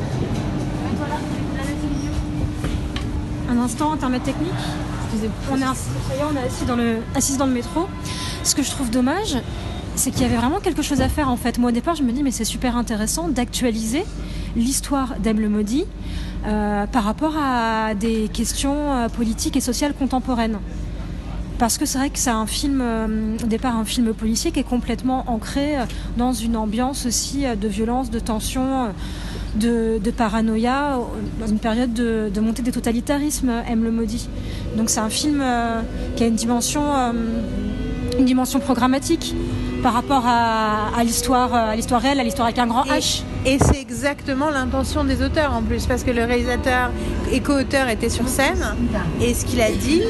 [SPEAKER 3] un instant intermède technique. On est assis dans le métro. Ce que je trouve dommage, c'est qu'il y avait vraiment quelque chose à faire en fait. Moi au départ, je me dis mais c'est super intéressant d'actualiser l'histoire d'M. le Maudit par rapport à des questions politiques et sociales contemporaines. Parce que c'est vrai que c'est un film, au départ un film policier qui est complètement ancré dans une ambiance aussi de violence, de tension, de paranoïa, dans une période de montée des totalitarismes, M. le Maudit. Donc c'est un film qui a une dimension programmatique par rapport à l'histoire réelle, à l'histoire avec un grand H.
[SPEAKER 1] Et c'est exactement l'intention des auteurs en plus, parce que le réalisateur et co-auteur était sur scène, et ce qu'il a dit...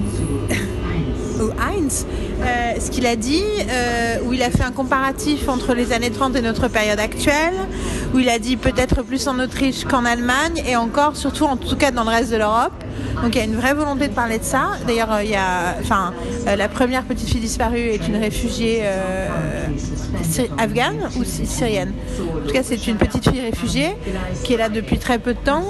[SPEAKER 1] Heinz, ce qu'il a dit, où il a fait un comparatif entre les années 30 et notre période actuelle, où il a dit peut-être plus en Autriche qu'en Allemagne, et encore, surtout en tout cas dans le reste de l'Europe, Donc il y a une vraie volonté de parler de ça. D'ailleurs, il y a, la première petite fille disparue est une réfugiée afghane ou syrienne. En tout cas, c'est une petite fille réfugiée qui est là depuis très peu de temps.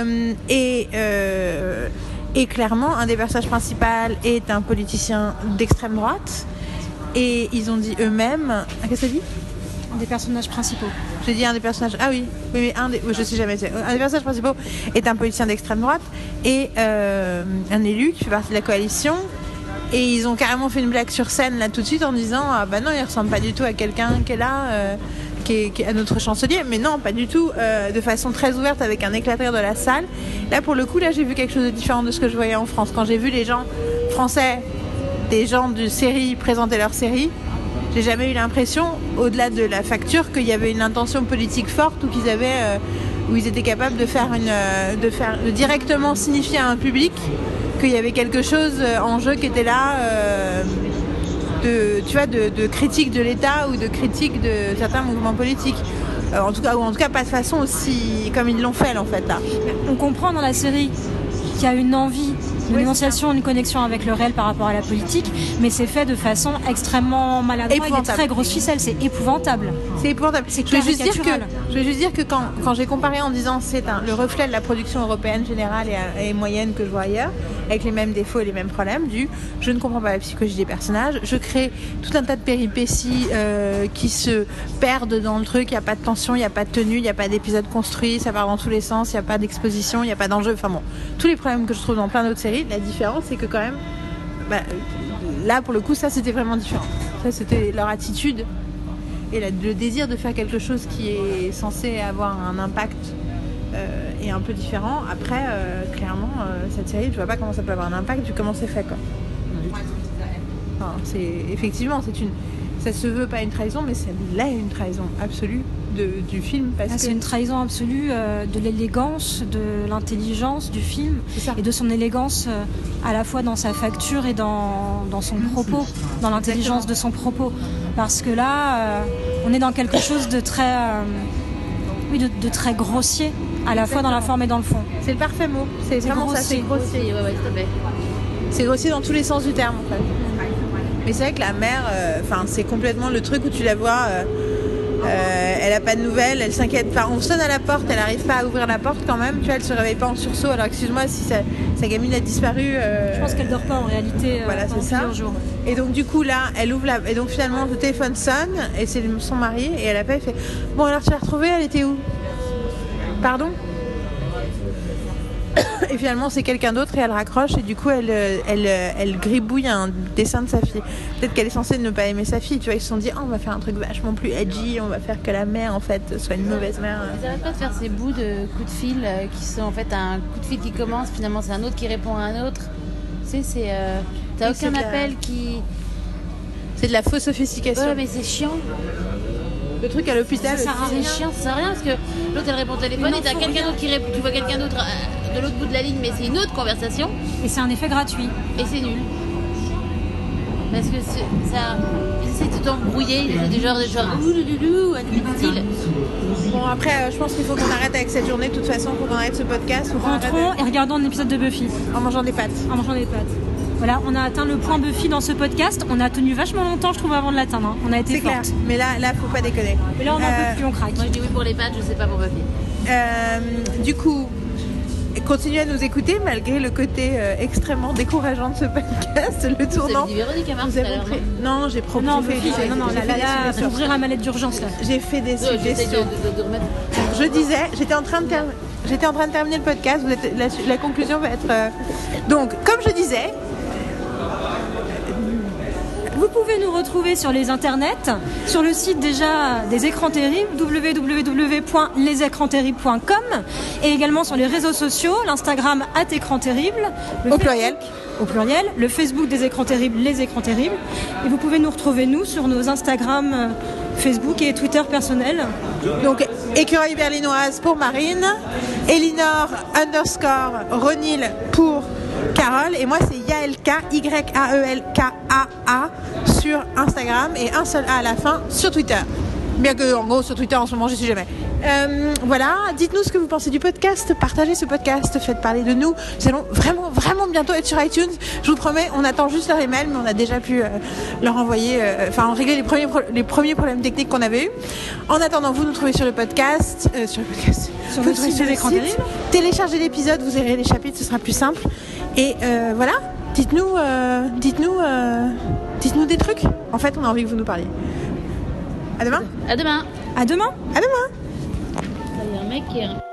[SPEAKER 1] Et clairement, un des personnages principaux est un politicien d'extrême droite. Et ils ont dit eux-mêmes... Qu'est-ce que tu as dit ?
[SPEAKER 3] Un des personnages principaux.
[SPEAKER 1] J'ai dit un des personnages... Ah oui, mais je sais jamais. Un des personnages principaux est un politicien d'extrême droite et un élu qui fait partie de la coalition. Et ils ont carrément fait une blague sur scène là tout de suite en disant « Ah bah non, il ressemble pas du tout à quelqu'un qui est là... qui est à notre chancelier, mais non, pas du tout, de façon très ouverte avec un éclat de rire de la salle. Là, pour le coup, j'ai vu quelque chose de différent de ce que je voyais en France. Quand j'ai vu les gens français, des gens de série présenter leur série, j'ai jamais eu l'impression, au-delà de la facture, qu'il y avait une intention politique forte ou où ils étaient capables de de directement signifier à un public qu'il y avait quelque chose en jeu qui était là. De critique de l'État ou de critique de certains mouvements politiques. En tout cas pas de façon aussi comme ils l'ont fait en fait là.
[SPEAKER 3] On comprend dans la série qu'il y a une envie, une énonciation, une connexion avec le réel par rapport à la politique, mais c'est fait de façon extrêmement maladroite, avec des très grosses ficelles, c'est épouvantable.
[SPEAKER 1] C'est épouvantable. Je vais juste dire que quand j'ai comparé en disant c'est le reflet de la production européenne générale et moyenne que je vois ailleurs, avec les mêmes défauts et les mêmes problèmes, je ne comprends pas la psychologie des personnages, je crée tout un tas de péripéties qui se perdent dans le truc, il n'y a pas de tension, il n'y a pas de tenue, il n'y a pas d'épisode construit, ça part dans tous les sens, il n'y a pas d'exposition, il n'y a pas d'enjeu, enfin bon, tous les problèmes que je trouve dans plein d'autres séries. La différence c'est que quand même là pour le coup ça c'était vraiment différent, ça c'était leur attitude et le désir de faire quelque chose qui est censé avoir un impact est un peu différent. Après clairement cette série je vois pas comment ça peut avoir un impact vu comment c'est fait quoi. Enfin, ça se veut pas une trahison mais c'est là une trahison absolue du film parce que
[SPEAKER 3] c'est une trahison absolue de l'élégance, de l'intelligence du film et de son élégance à la fois dans sa facture et dans son propos, dans l'intelligence de son propos, parce que là on est dans quelque chose de très de très grossier à la fois dans la forme et dans le fond.
[SPEAKER 1] C'est le parfait mot, c'est vraiment grossier. Ça, c'est grossier.
[SPEAKER 2] Ouais, tout à fait.
[SPEAKER 1] C'est grossier dans tous les sens du terme en fait. Mais c'est vrai que la mère, c'est complètement le truc où tu la vois, elle a pas de nouvelles, elle s'inquiète. Enfin, on sonne à la porte, elle arrive pas à ouvrir la porte quand même. Tu vois, elle se réveille pas en sursaut. Alors excuse-moi si sa gamine a disparu.
[SPEAKER 3] Je pense qu'elle dort pas en réalité.
[SPEAKER 1] Voilà, c'est ça. Jours. Et donc du coup là, elle ouvre et donc finalement le téléphone sonne et c'est son mari et elle appelle et fait bon alors tu l'as retrouvée, elle était où? Pardon? Et finalement c'est quelqu'un d'autre et elle raccroche et du coup elle gribouille un dessin de sa fille. Peut-être qu'elle est censée ne pas aimer sa fille, tu vois, ils se sont dit on va faire un truc vachement plus edgy, on va faire que la mère en fait soit une mauvaise mère.
[SPEAKER 2] Ils n'arrêtent pas de faire ces bouts de coups de fil qui sont en fait un coup de fil qui commence, finalement c'est un autre qui répond à un autre. Tu sais, t'as aucun appel qui...
[SPEAKER 1] C'est de la fausse sophistication.
[SPEAKER 2] Ouais mais c'est chiant.
[SPEAKER 1] Le truc à l'hôpital,
[SPEAKER 2] c'est chiant, ça sert à rien parce que l'autre elle répond au téléphone et t'as quelqu'un d'autre qui répond, tu vois quelqu'un d'autre de l'autre bout de la ligne mais c'est une autre conversation.
[SPEAKER 3] Et c'est un effet gratuit.
[SPEAKER 2] Et c'est nul. Parce que ça... Ils essaient de t'embrouiller, ils essaient de genre oulouloulou, inutile.
[SPEAKER 1] Bon après je pense qu'il faut qu'on arrête avec cette journée de toute façon, faut qu'on arrête ce podcast.
[SPEAKER 3] Rentrons et regardons un épisode de Buffy.
[SPEAKER 1] En mangeant des pâtes.
[SPEAKER 3] Voilà, on a atteint le point Buffy dans ce podcast. On a tenu vachement longtemps, je trouve, avant de l'atteindre. Hein. On a été forte.
[SPEAKER 1] C'est clair, mais là, faut pas déconner.
[SPEAKER 3] Mais là, on en peut plus, on craque.
[SPEAKER 2] Moi, je dis oui pour les pâtes, je sais pas pour Buffy.
[SPEAKER 1] Du coup, continuez à nous écouter malgré le côté extrêmement décourageant de ce podcast, le tournant.
[SPEAKER 2] Vous avez dit Véronique à Mars
[SPEAKER 1] Non, j'ai proposé.
[SPEAKER 3] Là, pour ouvrir la mallette d'urgence là.
[SPEAKER 1] J'ai fait des suggestions. Je disais, j'étais en train de terminer le podcast. La conclusion va être. Donc, comme je disais.
[SPEAKER 3] Vous pouvez nous retrouver sur les internets, sur le site déjà des Écrans Terribles, www.lesécransterribles.com, et également sur les réseaux sociaux, l'Instagram @écranterribles,
[SPEAKER 1] au pluriel,
[SPEAKER 3] le Facebook des Écrans Terribles, les Écrans Terribles, et vous pouvez nous retrouver nous sur nos Instagram, Facebook et Twitter personnels.
[SPEAKER 1] Donc Écureuil berlinoise pour Marine, Elinor _Ronil pour Carole, et moi c'est Yaelka, YAELKAA sur Instagram et un seul A à la fin sur Twitter. Bien que en gros sur Twitter en ce moment je suis jamais. Voilà, dites-nous ce que vous pensez du podcast, partagez ce podcast, faites parler de nous. Nous allons vraiment bientôt être sur iTunes. Je vous promets, on attend juste leur email, mais on a déjà pu leur envoyer, régler les premiers problèmes techniques qu'on avait eu. En attendant, vous nous trouvez sur le podcast, sur
[SPEAKER 3] le site de l'Écran Terrible.
[SPEAKER 1] Téléchargez l'épisode, vous verrez les chapitres, ce sera plus simple. Et voilà, dites-nous des trucs. En fait, on a envie que vous nous parliez. À demain.
[SPEAKER 2] À demain.
[SPEAKER 3] À demain.
[SPEAKER 1] À demain.
[SPEAKER 2] Il y a un mec qui est...